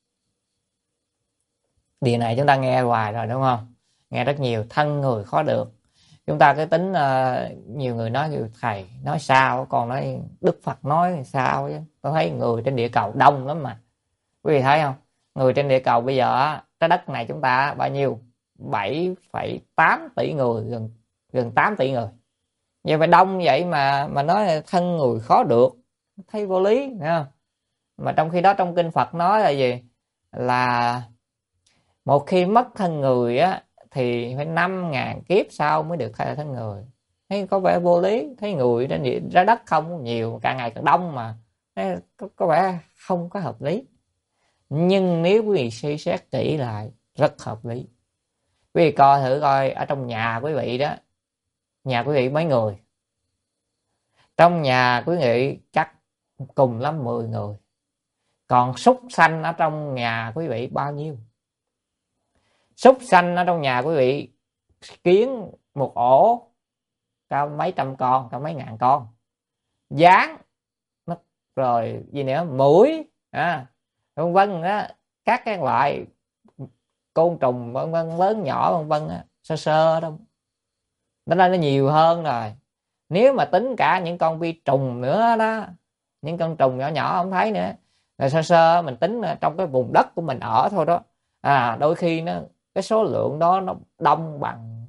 Speaker 1: Điều này chúng ta nghe hoài rồi, đúng không? Nghe rất nhiều, thân người khó được. Chúng ta cứ tính uh, nhiều người nói nhiều thầy nói sao, còn nói Đức Phật nói sao chứ. Tôi thấy người trên địa cầu đông lắm mà. Quý vị thấy không? Người trên địa cầu bây giờ trái đất này chúng ta bao nhiêu? bảy phẩy tám tỷ người, gần gần tám tỷ người. Vậy phải đông vậy mà mà nói thân người khó được, thấy vô lý, hiểu không? Mà trong khi đó trong kinh Phật nói là gì? Là một khi mất thân người á thì phải năm ngàn kiếp sau mới được thay lại thân người. Thấy có vẻ vô lý, thấy người trên địa trái đất không nhiều, càng ngày càng đông mà. Thấy có, có vẻ không có hợp lý. Nhưng nếu quý vị suy xét kỹ lại rất hợp lý. Quý vị coi thử coi ở trong nhà quý vị đó, nhà quý vị mấy người? Trong nhà quý vị chắc cùng lắm mười người. Còn súc sanh ở trong nhà quý vị bao nhiêu? Súc sanh ở trong nhà quý vị kiến một ổ cả mấy trăm con, cả mấy ngàn con. Gián nó rồi gì nữa, muỗi à, vân vân á, các cái loại côn trùng vân vân lớn nhỏ vân vân á, sơ sơ đâu. Nó nó nhiều hơn rồi. Nếu mà tính cả những con vi trùng nữa đó, những con trùng nhỏ nhỏ không thấy nữa, rồi sơ sơ mình tính trong cái vùng đất của mình ở thôi đó, à đôi khi nó cái số lượng đó nó đông bằng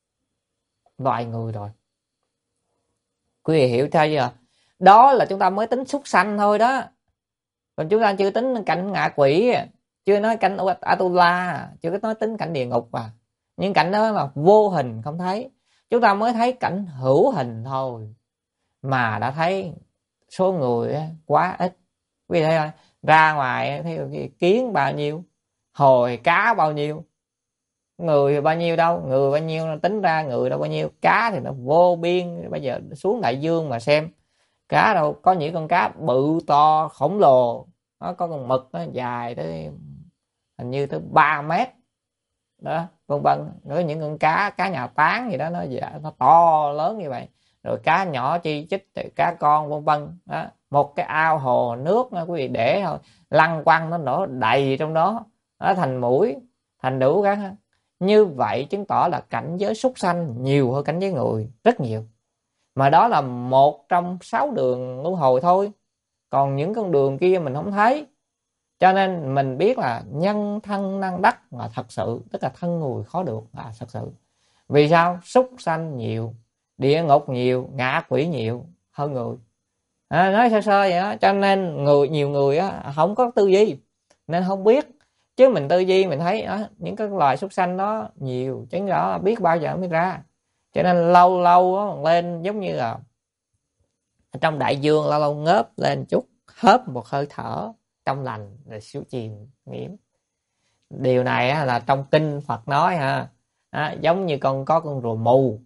Speaker 1: loài người rồi. Quý vị hiểu sao chưa? Đó là chúng ta mới tính súc sanh thôi đó, còn chúng ta chưa tính cảnh ngạ quỷ, chưa nói cảnh Atula, chưa có nói tính cảnh địa ngục. À những cảnh đó là vô hình không thấy, chúng ta mới thấy cảnh hữu hình thôi mà đã thấy số người quá ít. Quý vị thấy không? Ra ngoài thấy kiến bao nhiêu, hồi cá bao nhiêu, người bao nhiêu đâu, người bao nhiêu tính ra người đâu bao nhiêu, cá thì nó vô biên. Bây giờ xuống đại dương mà xem cá đâu có những con cá bự to khổng lồ, nó có con mực nó dài tới hình như tới ba mét đó, vân vân. Rồi những con cá cá nhà tán gì đó nó nó to lớn như vậy, rồi cá nhỏ chi chít, cá con vân vân đó. Một cái ao hồ nước đó, quý vị để thôi lăn quăng nó nổ đầy trong đó, nó thành mũi thành đủ các. Như vậy chứng tỏ là cảnh giới súc sanh nhiều hơn cảnh giới người rất nhiều, mà đó là một trong sáu đường luân hồi thôi, còn những con đường kia mình không thấy. Cho nên mình biết là nhân thân năng đắc là thật sự, tức là thân người khó được là thật sự. Vì sao? Súc sanh nhiều, địa ngục nhiều, ngạ quỷ nhiều hơn người. À, nói sơ sơ vậy đó. Cho nên người nhiều người á, không có tư duy nên không biết, chứ mình tư duy mình thấy đó, những cái loài súc sanh đó nhiều, chứ đó biết bao giờ mới ra. Cho nên lâu lâu đó, lên giống như là trong đại dương lâu lâu ngớp lên chút, hớp một hơi thở trong lành rồi xíu chìm nghiễm. Điều này á, là trong kinh Phật nói ha, à, giống như con có con rùa mù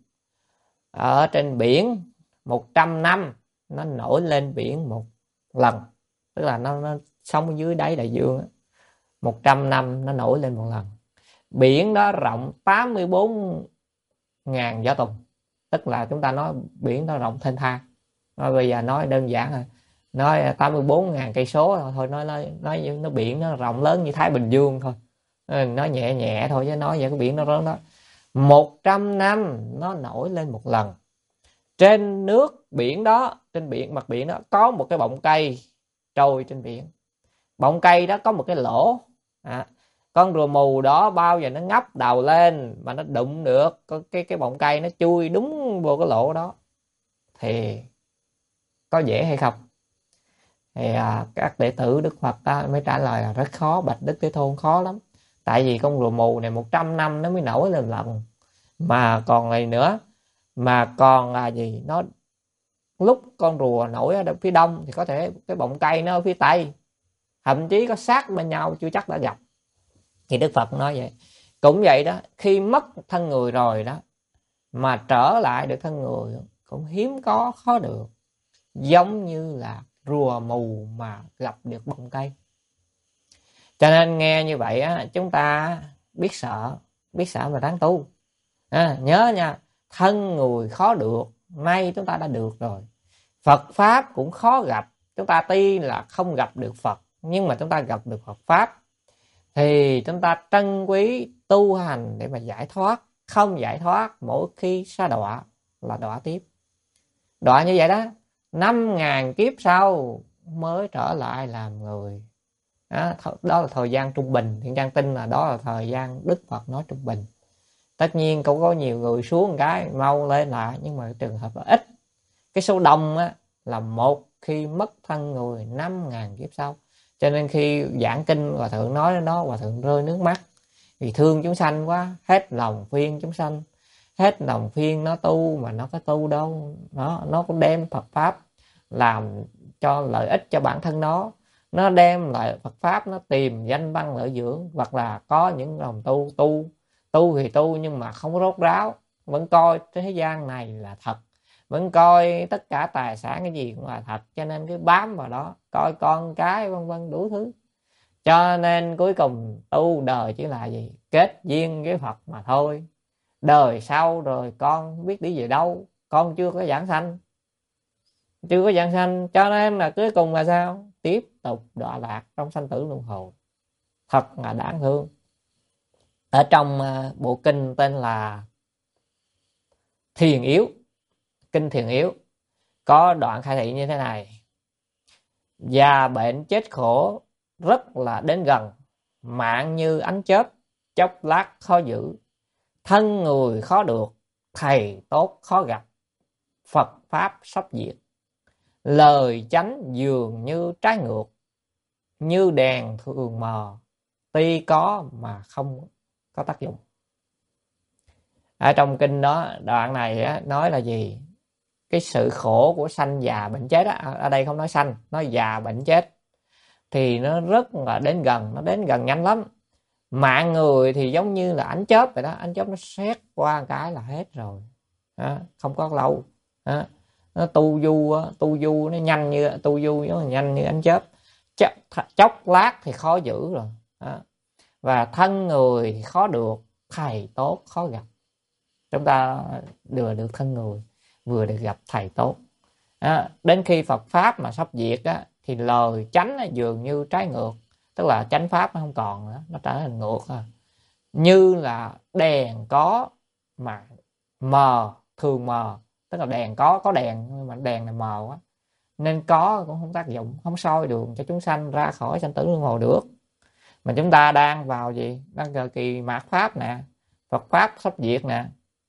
Speaker 1: ở trên biển một trăm năm nó nổi lên biển một lần, tức là nó, nó sống ở dưới đáy đại dương một trăm năm nó nổi lên một lần. Biển đó rộng tám mươi bốn ngàn gió tùng, tức là chúng ta nói biển nó rộng thênh thang. Nói bây giờ nói đơn giản rồi, nói tám mươi bốn ngàn cây số thôi, nói nói nói nó biển nó rộng lớn như Thái Bình Dương thôi, nói nhẹ nhẹ thôi chứ nói vậy cái biển nó lớn đó một trăm năm nó nổi lên một lần. Trên nước biển đó, trên biển mặt biển đó có một cái bọng cây trôi trên biển. Bọng cây đó có một cái lỗ, à, con rùa mù đó bao giờ nó ngóc đầu lên mà nó đụng được cái cái bọng cây, nó chui đúng vô cái lỗ đó thì có dễ hay không? Thì à, các đệ tử Đức Phật đó mới trả lời là rất khó, bạch Đức Thế Tôn, khó lắm. Tại vì con rùa mù này một trăm năm nó mới nổi lên lần, mà còn này nữa, mà còn là gì, nó lúc con rùa nổi ở phía đông thì có thể cái bọng cây nó ở phía tây, thậm chí có sát bên nhau chưa chắc đã gặp. Thì Đức Phật nói vậy. Cũng vậy đó, khi mất thân người rồi đó mà trở lại được thân người cũng hiếm có, khó được, giống như là rùa mù mà gặp được bọng cây. Cho nên nghe như vậy á, chúng ta biết sợ, biết sợ mà ráng tu. À, nhớ nha, thân người khó được, nay chúng ta đã được rồi. Phật Pháp cũng khó gặp, chúng ta tuy là không gặp được Phật, nhưng mà chúng ta gặp được Phật Pháp. Thì chúng ta trân quý tu hành để mà giải thoát. Không giải thoát, mỗi khi sa đọa là đọa tiếp. Đọa như vậy đó, năm ngàn kiếp sau mới trở lại làm người. Đó, đó là thời gian trung bình. Thiện Trang tin là đó là thời gian Đức Phật nói trung bình. Tất nhiên cũng có nhiều người xuống một cái mau lên lại, nhưng mà trường hợp là ít. Cái số đông á, là một khi mất thân người năm ngàn kiếp sau. Cho nên khi giảng kinh Hòa Thượng nói đến đó, Hòa Thượng rơi nước mắt, vì thương chúng sanh quá, hết lòng khuyên chúng sanh, hết lòng khuyên nó tu mà nó có tu đâu. Nó, nó cũng đem Phật Pháp làm cho lợi ích cho bản thân nó. Nó đem lại Phật Pháp, nó tìm danh văn lợi dưỡng, hoặc là có những lòng tu, tu, tu thì tu nhưng mà không có rốt ráo, vẫn coi thế gian này là thật, vẫn coi tất cả tài sản cái gì cũng là thật, cho nên cứ bám vào đó, coi con cái vân vân đủ thứ. Cho nên cuối cùng tu đời chỉ là gì? Kết duyên với Phật mà thôi. Đời sau rồi con biết đi về đâu, con chưa có giảng sanh, chưa có giảng sanh, cho nên là cuối cùng là sao? Tiếp tục đọa lạc trong sanh tử luân hồi. Thật là đáng thương. Ở trong bộ kinh tên là Thiền Yếu, kinh Thiền Yếu, có đoạn khai thị như thế này: già bệnh chết khổ rất là đến gần, mạng như ánh chớp chốc lát khó giữ, thân người khó được, thầy tốt khó gặp, Phật pháp sắp diệt, lời chánh dường như trái ngược, như đèn thường mờ, tuy có mà không có tác dụng. Ở trong kinh đó, đoạn này á, nói là gì? Cái sự khổ của sanh già bệnh chết á, ở đây không nói sanh, nói già bệnh chết, thì nó rất là đến gần, nó đến gần nhanh lắm. Mạng người thì giống như là ánh chớp vậy đó, ánh chớp nó xét qua cái là hết rồi, à, không có lâu. À, nó tu du, tu du nó nhanh như tu du nó nhanh như ánh chớp, chốc, chốc lát thì khó giữ rồi. À, và thân người thì khó được, thầy tốt khó gặp. Chúng ta vừa được thân người, vừa được gặp thầy tốt. À, đến khi Phật pháp mà sắp diệt á, thì lời chánh dường như trái ngược, tức là chánh pháp nó không còn nữa, nó trở thành ngược à. Như là đèn có mà mờ, thường mờ, tức là đèn có có đèn nhưng mà đèn này mờ quá, nên có cũng không tác dụng, không soi đường cho chúng sanh ra khỏi sanh tử luân hồi được. Mà chúng ta đang vào gì? Đang thời kỳ mạt pháp nè, Phật pháp sắp diệt nè.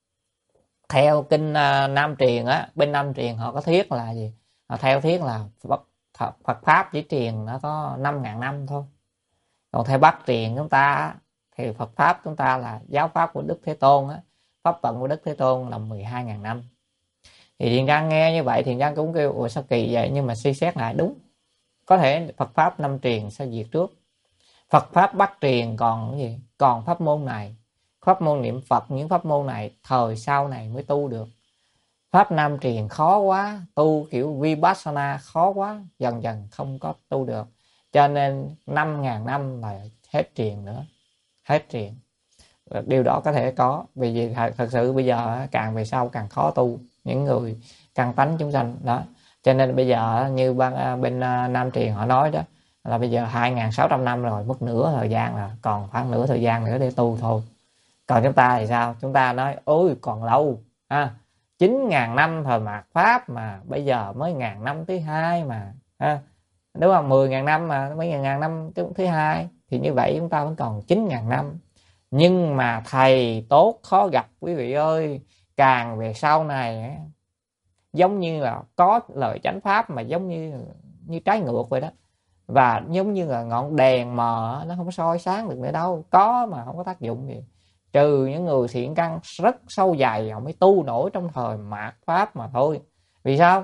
Speaker 1: Theo kinh uh, Nam truyền á, bên Nam truyền họ có thuyết là gì? Họ theo thuyết là Phật, Phật pháp chỉ truyền nó có năm ngàn năm thôi. Còn theo Bắc truyền chúng ta thì Phật pháp chúng ta là giáo pháp của Đức Thế Tôn á, pháp vận của Đức Thế Tôn là mười hai ngàn năm. Thì Thiện Trang nghe như vậy, Thiện Trang cũng kêu ủa sao kỳ vậy, nhưng mà suy xét lại đúng. Có thể Phật pháp năm truyền sẽ diệt trước. Phật pháp Bắc truyền còn cái gì? Còn pháp môn này, pháp môn niệm Phật, những pháp môn này thời sau này mới tu được. Pháp Nam truyền khó quá, tu kiểu Vipassana khó quá, dần dần không có tu được. Cho nên năm ngàn năm là hết truyền nữa, hết truyền. Điều đó có thể có, vì vì thật sự bây giờ càng về sau càng khó tu, những người căn tánh chúng sanh đó. Cho nên bây giờ như bên, bên Nam truyền họ nói đó, là bây giờ hai nghìn sáu trăm năm rồi, mất nửa thời gian là còn khoảng nửa thời gian nữa để tu thôi. Còn chúng ta thì sao? Chúng ta nói ôi còn lâu ha, chín ngàn năm thời mạt pháp mà bây giờ mới ngàn năm thứ hai mà ha. Đúng không? mười ngàn năm mà mấy ngàn năm thứ hai, thì như vậy chúng ta vẫn còn chín ngàn năm. Nhưng mà thầy tốt khó gặp quý vị ơi. Càng về sau này giống như là có lời chánh pháp mà giống như như trái ngược vậy đó. Và giống như là ngọn đèn mờ, nó không soi sáng được nữa đâu, có mà không có tác dụng gì. Trừ những người thiện căn rất sâu dày họ mới tu nổi trong thời mạt pháp mà thôi. Vì sao?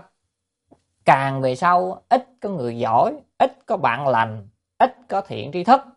Speaker 1: Càng về sau ít có người giỏi, ít có bạn lành, ít có thiện tri thức.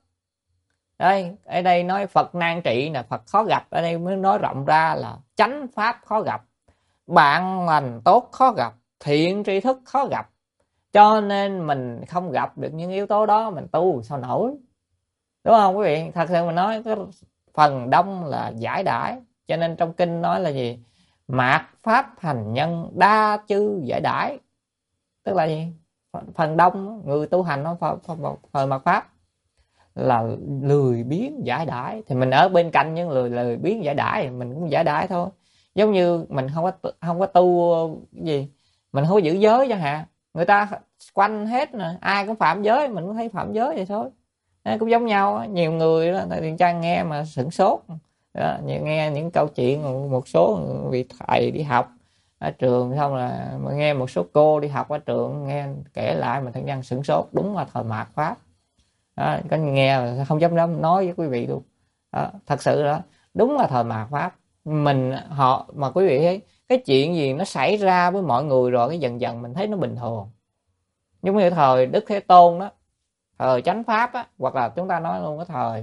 Speaker 1: Đây, ở đây nói Phật nan trị là Phật khó gặp, ở đây mới nói rộng ra là chánh pháp khó gặp, bạn lành tốt khó gặp, thiện tri thức khó gặp. Cho nên mình không gặp được những yếu tố đó, mình tu sao nổi. Đúng không quý vị? Thật sự mình nói cái phần đông là giải đãi. Cho nên trong kinh nói là gì? Mạt pháp hành nhân đa chư giải đãi. Tức là gì? Phần đông người tu hành nó thời mạt pháp là lười biếng giải đãi. Thì mình ở bên cạnh những người lười biếng giải đãi, mình cũng giải đãi thôi. Giống như mình không có không có tu gì, mình không có giữ giới chẳng hạn. Người ta quanh hết nè, ai cũng phạm giới, mình cũng thấy phạm giới vậy thôi. Nó cũng giống nhau. Nhiều người đó, Thiện Trang nghe mà sửng sốt đó, nghe những câu chuyện một số vị thầy đi học ở trường, xong là nghe một số cô đi học ở trường nghe kể lại, mà Thiện Trang sửng sốt. Đúng là thời mạt pháp đó, có nghe mà không dám dám nói với quý vị luôn đó. Thật sự đó, đúng là thời mạt pháp. Mình họ mà quý vị thấy cái chuyện gì nó xảy ra với mọi người rồi cái dần dần mình thấy nó bình thường. Giống như thời Đức Thế Tôn đó, thời chánh pháp á, hoặc là chúng ta nói luôn cái thời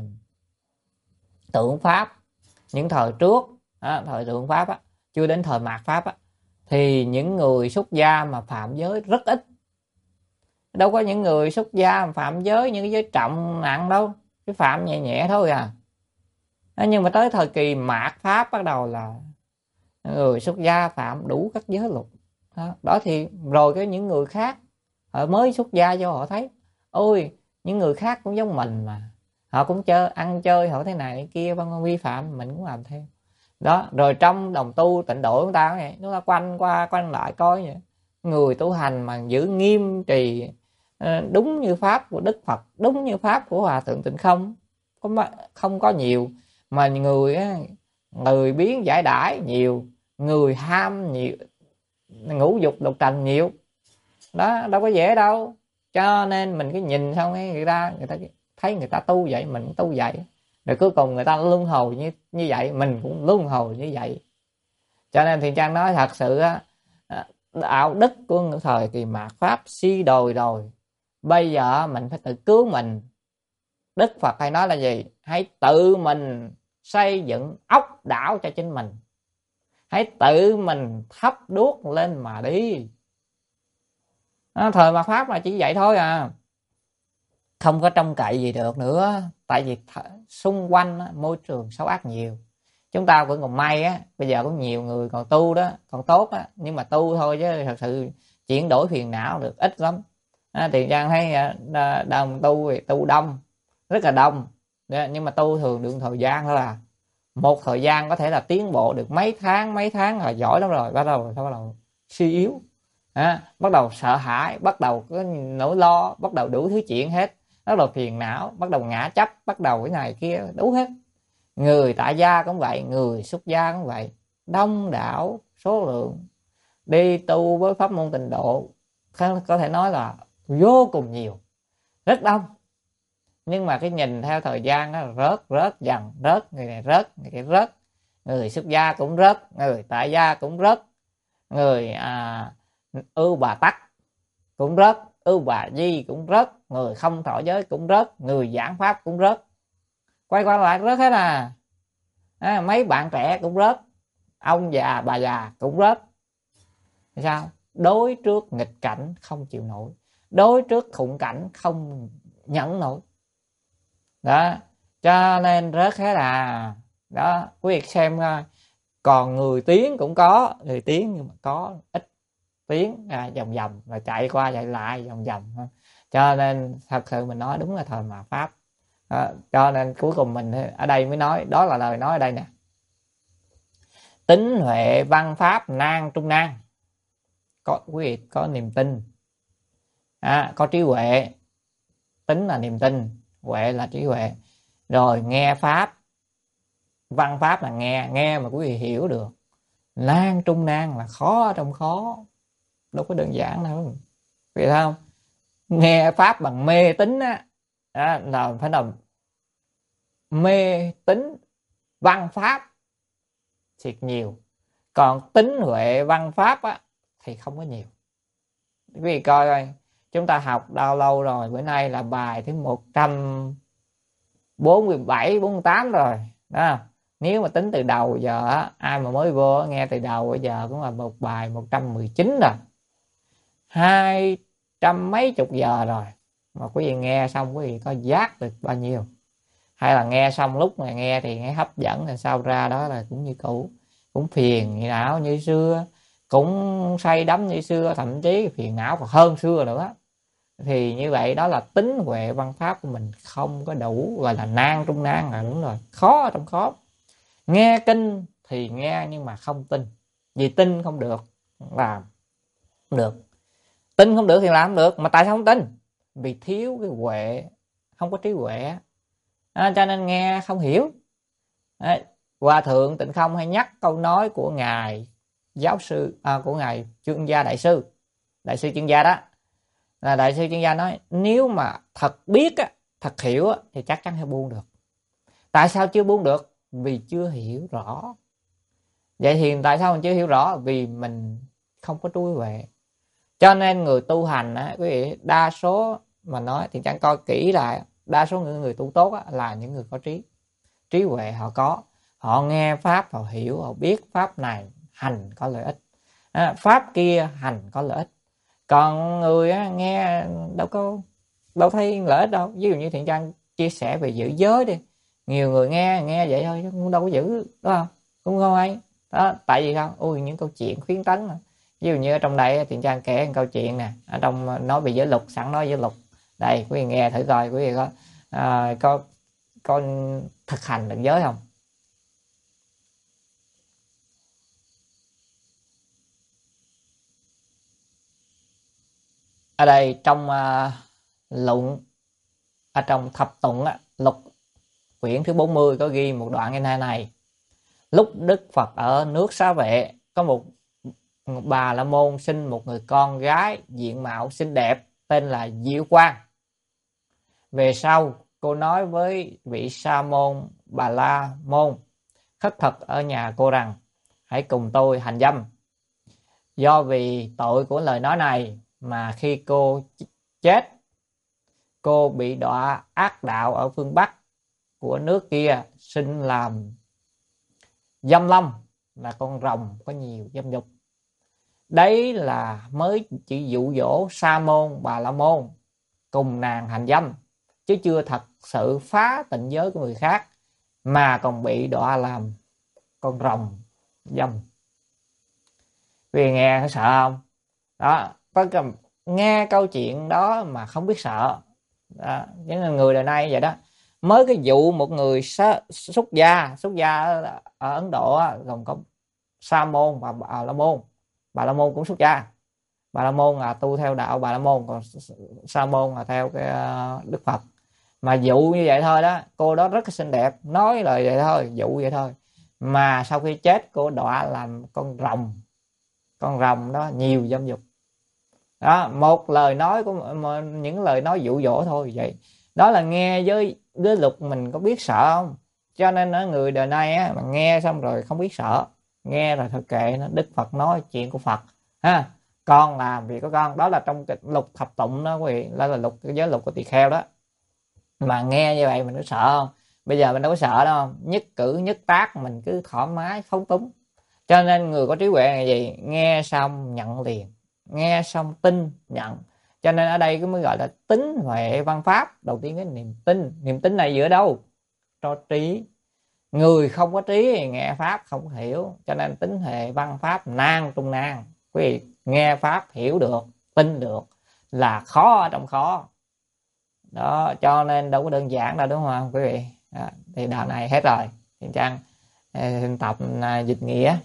Speaker 1: tượng pháp, những thời trước á, thời tượng pháp á, chưa đến thời mạt pháp á, thì những người xuất gia mà phạm giới rất ít. Đâu có những người xuất gia mà phạm giới những cái giới trọng nặng đâu, cái phạm nhẹ nhẹ thôi à. Nhưng mà tới thời kỳ mạt pháp bắt đầu là người xuất gia phạm đủ các giới luật. Đó, đó thì rồi cái những người khác họ mới xuất gia vô họ thấy ôi những người khác cũng giống mình mà, họ cũng chơi ăn chơi họ thế này thế kia văn vi phạm mình cũng làm theo. Đó rồi trong đồng tu tịnh độ chúng ta này chúng ta quanh qua quanh lại coi vậy, người tu hành mà giữ nghiêm trì đúng như pháp của Đức Phật, đúng như pháp của Hòa Thượng Tịnh Không không không có nhiều, mà người người biến giải đãi nhiều, người ham nhiều, ngũ dục lục trần nhiều, đó đâu có dễ đâu. Cho nên mình cứ nhìn xong cái người ta người ta thấy người ta tu vậy mình cũng tu vậy, rồi cuối cùng người ta luân hồi như như vậy mình cũng luân hồi như vậy. Cho nên Thiện Trang nói thật sự đạo đức của thời Kỳ Mạt Pháp suy đồi rồi, bây giờ mình phải tự cứu mình. Đức Phật hay nói là gì? Hãy tự mình xây dựng ốc đảo cho chính mình, hãy tự mình thắp đuốc lên mà đi. Đó, thời Mạt Pháp là chỉ vậy thôi à, không có trông cậy gì được nữa. Tại vì th- xung quanh á, môi trường xấu ác nhiều. Chúng ta vẫn còn may á, bây giờ có nhiều người còn tu đó, còn tốt á, nhưng mà tu thôi chứ thật sự chuyển đổi phiền não được ít lắm. À, thì Trang thấy à, đồng tu thì tu đông, rất là đông, nhưng mà tu thường được thời gian thôi là một thời gian có thể là tiến bộ được mấy tháng mấy tháng là giỏi lắm rồi, bắt đầu bắt đầu suy yếu, à, bắt đầu sợ hãi, bắt đầu có nỗi lo, bắt đầu đủ thứ chuyện hết, bắt đầu phiền não, bắt đầu ngã chấp, bắt đầu cái này kia đủ hết. Người tại gia cũng vậy, người xuất gia cũng vậy, đông đảo số lượng đi tu với pháp môn tịnh độ có thể nói là vô cùng nhiều, rất đông. Nhưng mà cái nhìn theo thời gian nó rớt rớt dần, rớt người này rớt người kia rớt, người xuất gia cũng rớt, người tại gia cũng rớt, người à, ưu bà tắc cũng rớt, ưu bà di cũng rớt, người không thọ giới cũng rớt, người giảng pháp cũng rớt, quay qua lại rớt hết à. À, mấy bạn trẻ cũng rớt, ông già bà già cũng rớt. Sao? Đối trước nghịch cảnh không chịu nổi, đối trước khủng cảnh không nhẫn nổi. Đó, cho nên rớt hết à. Đó, quý vị xem coi. Còn người tiến cũng có, người tiến nhưng mà có ít, tiến à, vòng vòng rồi chạy qua chạy lại vòng vòng. Cho nên thật sự mình nói đúng là thời Mạt Pháp. Đó, cho nên cuối cùng mình ở đây mới nói, đó là lời nói ở đây nè. Tính huệ văn pháp nan trung nan. Có quý vị có niềm tin, à, có trí huệ. Tính là niềm tin, huệ là trí huệ. Rồi nghe pháp, văn pháp là nghe, nghe mà quý vị hiểu được. Nan trung nan là khó trong khó, đâu có đơn giản đâu. Quý vị thấy không? Nghe pháp bằng mê tín á, à, là phải là mê tín văn pháp thiệt nhiều. Còn tính huệ văn pháp á thì không có nhiều. Quý vị coi coi, chúng ta học bao lâu rồi? Bữa nay là bài thứ một trăm bốn mươi bảy, bốn mươi tám rồi. Đó. Nếu mà tính từ đầu giờ á, ai mà mới vô nghe từ đầu bây giờ cũng là một bài một trăm mười chín rồi. Hai trăm mấy chục giờ rồi. Mà quý vị nghe xong quý vị có giác được bao nhiêu? Hay là nghe xong lúc mà nghe thì nghe hấp dẫn rồi sau ra đó là cũng như cũ, cũng phiền như não như xưa, cũng say đắm như xưa, thậm chí phiền não còn hơn xưa nữa. Thì như vậy đó là tính huệ văn pháp của mình không có đủ, gọi là nan trung nan là đúng rồi, khó trong khó. Nghe kinh thì nghe nhưng mà không tin, vì tin không được làm không được, tin không được thì làm không được. Mà tại sao không tin? Vì thiếu cái huệ, không có trí huệ, à, cho nên nghe không hiểu. Đấy. Hòa Thượng Tịnh Không hay nhắc câu nói của ngài giáo sư, à, của ngài chuyên gia đại sư, đại sư chuyên gia đó, là đại sư chuyên gia nói nếu mà thật biết á, thật hiểu á, thì chắc chắn sẽ buông được. Tại sao chưa buông được? Vì chưa hiểu rõ. Vậy thì tại sao mình chưa hiểu rõ? Vì mình không có trí huệ. Cho nên người tu hành á, quý vị, đa số mà nói thì chẳng coi kỹ lại, đa số những người tu tốt á, là những người có trí, trí huệ họ có, họ nghe pháp, họ hiểu, họ biết pháp này hành có lợi ích, à, pháp kia hành có lợi ích. Còn người á, nghe đâu có đâu thấy lợi ích đâu. Ví dụ như Thiện Trang chia sẻ về giữ giới đi, nhiều người nghe nghe vậy thôi chứ cũng đâu có giữ, đúng không? Cũng không ai. Đó, tại vì sao? Ui, những câu chuyện khuyến tấn. Ví dụ như ở trong đây Thiện Trang kể một câu chuyện nè, ở trong nói về giới luật, sẵn nói giới luật. Đây, quý vị nghe thử coi quý vị có à, có có thực hành được giới không? Ở đây trong uh, luận ở trong thập tụng á, lục quyển thứ bốn mươi có ghi một đoạn như thế này. Lúc Đức Phật ở nước Xá Vệ, có một bà la môn sinh một người con gái diện mạo xinh đẹp tên là Diệu Quang. Về sau cô nói với vị sa môn Bà La Môn khất thực ở nhà cô rằng hãy cùng tôi hành dâm. Do vì tội của lời nói này mà khi cô chết, cô bị đọa ác đạo ở phương Bắc của nước kia, sinh làm dâm lâm, là con rồng có nhiều dâm dục. Đấy là mới chỉ dụ dỗ sa môn Bà La Môn cùng nàng hành dâm, chứ chưa thật sự phá tịnh giới của người khác, mà còn bị đọa làm con rồng dâm. Vì nghe có sợ không? Đó, có nghe câu chuyện đó mà không biết sợ. Đó, những người đời nay vậy đó. Mới cái vụ một người xuất gia, xuất gia ở, ở Ấn Độ gồm có sa môn và Bà La Môn. Bà La Môn cũng xuất gia. Bà La Môn là tu theo đạo Bà La Môn, còn sa môn là theo cái Đức Phật. Mà dụ như vậy thôi đó, cô đó rất là xinh đẹp, nói lời vậy thôi, dụ vậy thôi, mà sau khi chết cô đọa làm con rồng. Con rồng đó nhiều dâm dục. Đó, một lời nói của những lời nói dụ dỗ thôi vậy. Đó là nghe với với luật mình có biết sợ không? Cho nên ở người đời nay á, mà nghe xong rồi không biết sợ, nghe rồi thôi kệ nó, Đức Phật nói chuyện của Phật ha, con làm việc của con. Đó là trong cái lục thập tụng đó quý vị, đó là lục cái giới luật của tỳ kheo đó. Mà nghe như vậy mình có sợ không? Bây giờ mình đâu có sợ đâu, nhất cử nhất tác mình cứ thoải mái phóng túng. Cho nên người có trí huệ là gì? Nghe xong nhận liền, nghe xong tin nhận. Cho nên ở đây cái mới gọi là tín huệ văn pháp. Đầu tiên cái niềm tin. Niềm tin này giữa đâu? Cho trí. Người không có trí thì nghe pháp không hiểu. Cho nên tín huệ văn pháp nan trung nan. Quý vị nghe pháp hiểu được, tin được là khó ở trong khó. Đó, cho nên đâu có đơn giản đâu, đúng không quý vị? Đó, thì đoạn này hết rồi. Thiện Trang xin tập dịch nghĩa.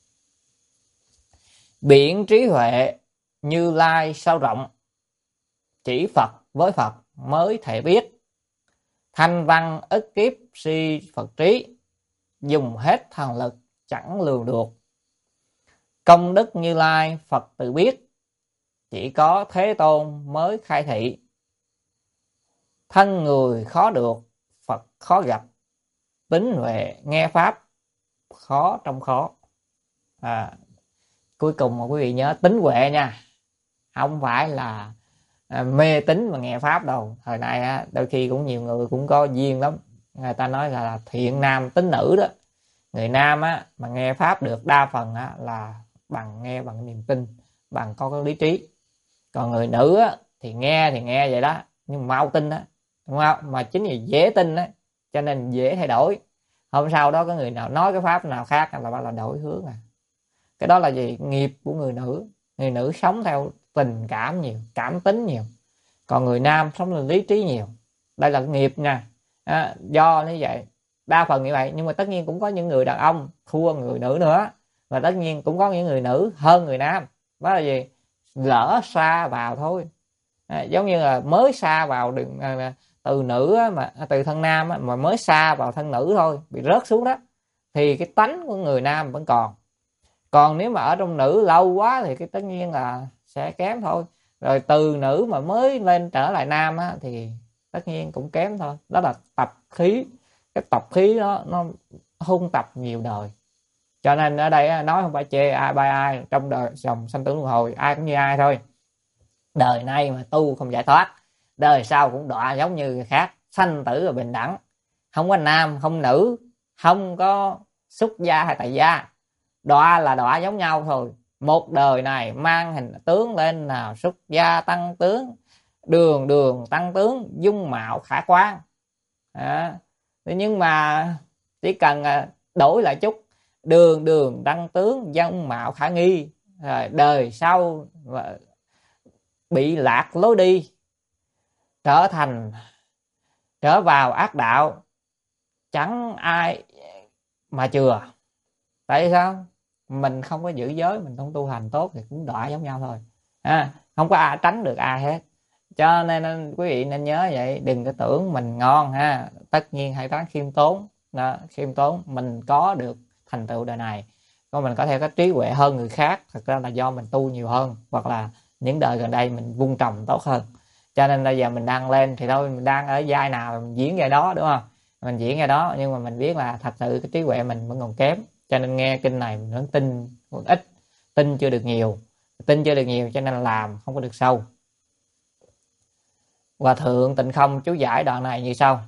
Speaker 1: Biển trí huệ Như Lai sao rộng, chỉ Phật với Phật mới thể biết. Thanh văn ức kiếp si Phật trí, dùng hết thần lực chẳng lường được. Công đức Như Lai Phật tự biết, chỉ có Thế Tôn mới khai thị. Thân người khó được, Phật khó gặp, tín huệ nghe pháp khó trong khó. À, cuối cùng mà quý vị nhớ tín huệ nha, không phải là à, mê tín mà nghe pháp đâu. Thời nay á, đôi khi cũng nhiều người cũng có duyên lắm, người ta nói là thiện nam tín nữ đó. Người nam á mà nghe pháp được đa phần á là bằng nghe bằng niềm tin, bằng có cái lý trí. Còn người nữ á thì nghe thì nghe vậy đó, nhưng mau tin á, đúng không? Mà chính vì dễ tin á cho nên dễ thay đổi. Hôm sau đó có người nào nói cái pháp nào khác là bắt là đổi hướng à. Cái đó là gì? Nghiệp của người nữ. Người nữ sống theo tình cảm nhiều, cảm tính nhiều, còn người nam sống theo lý trí nhiều. Đây là nghiệp nha. À, do như vậy đa phần như vậy, nhưng mà tất nhiên cũng có những người đàn ông thua người nữ nữa, và tất nhiên cũng có những người nữ hơn người nam. Đó là gì? Lỡ xa vào thôi. À, giống như là mới xa vào đừng à, từ nữ á, mà từ thân nam á, mà mới xa vào thân nữ thôi, bị rớt xuống đó, thì cái tánh của người nam vẫn còn. Còn nếu mà ở trong nữ lâu quá thì cái tất nhiên là sẽ kém thôi. Rồi từ nữ mà mới lên trở lại nam á, thì tất nhiên cũng kém thôi. Đó là tập khí. Cái tập khí đó nó hung tập nhiều đời. Cho nên ở đây nói không phải chê ai bài ai, trong đời dòng sanh tử luân hồi ai cũng như ai thôi. Đời này mà tu không giải thoát, đời sau cũng đọa giống như người khác. Sanh tử là bình đẳng, không có nam không nữ, không có xuất gia hay tại gia, đọa là đọa giống nhau thôi. Một đời này mang hình tướng lên nào xuất gia tăng tướng, đường đường tăng tướng, dung mạo khả quan. À, nhưng mà chỉ cần đổi lại chút, đường đường đăng tướng, dung mạo khả nghi, rồi đời sau bị lạc lối đi, trở thành trở vào ác đạo, chẳng ai mà chừa. Tại sao? Mình không có giữ giới, mình không tu hành tốt thì cũng đọa giống nhau thôi, à, không có ai tránh được ai hết. Cho nên, nên quý vị nên nhớ vậy, đừng có tưởng mình ngon ha. Tất nhiên hãy ráng khiêm tốn đó, khiêm tốn mình có được thành tựu đời này, còn mình có thể có trí huệ hơn người khác, thật ra là do mình tu nhiều hơn, hoặc là những đời gần đây mình vun trồng tốt hơn. Cho nên bây giờ mình đang lên thì thôi, mình đang ở giai nào mình diễn giai đó, đúng không? Mình diễn giai đó, nhưng mà mình biết là thật sự cái trí huệ mình vẫn còn kém, cho nên nghe kinh này mình vẫn tin một ít, tin chưa được nhiều, tin chưa được nhiều cho nên làm không có được sâu. Hòa thượng Tịnh Không chú giải đoạn này như sau: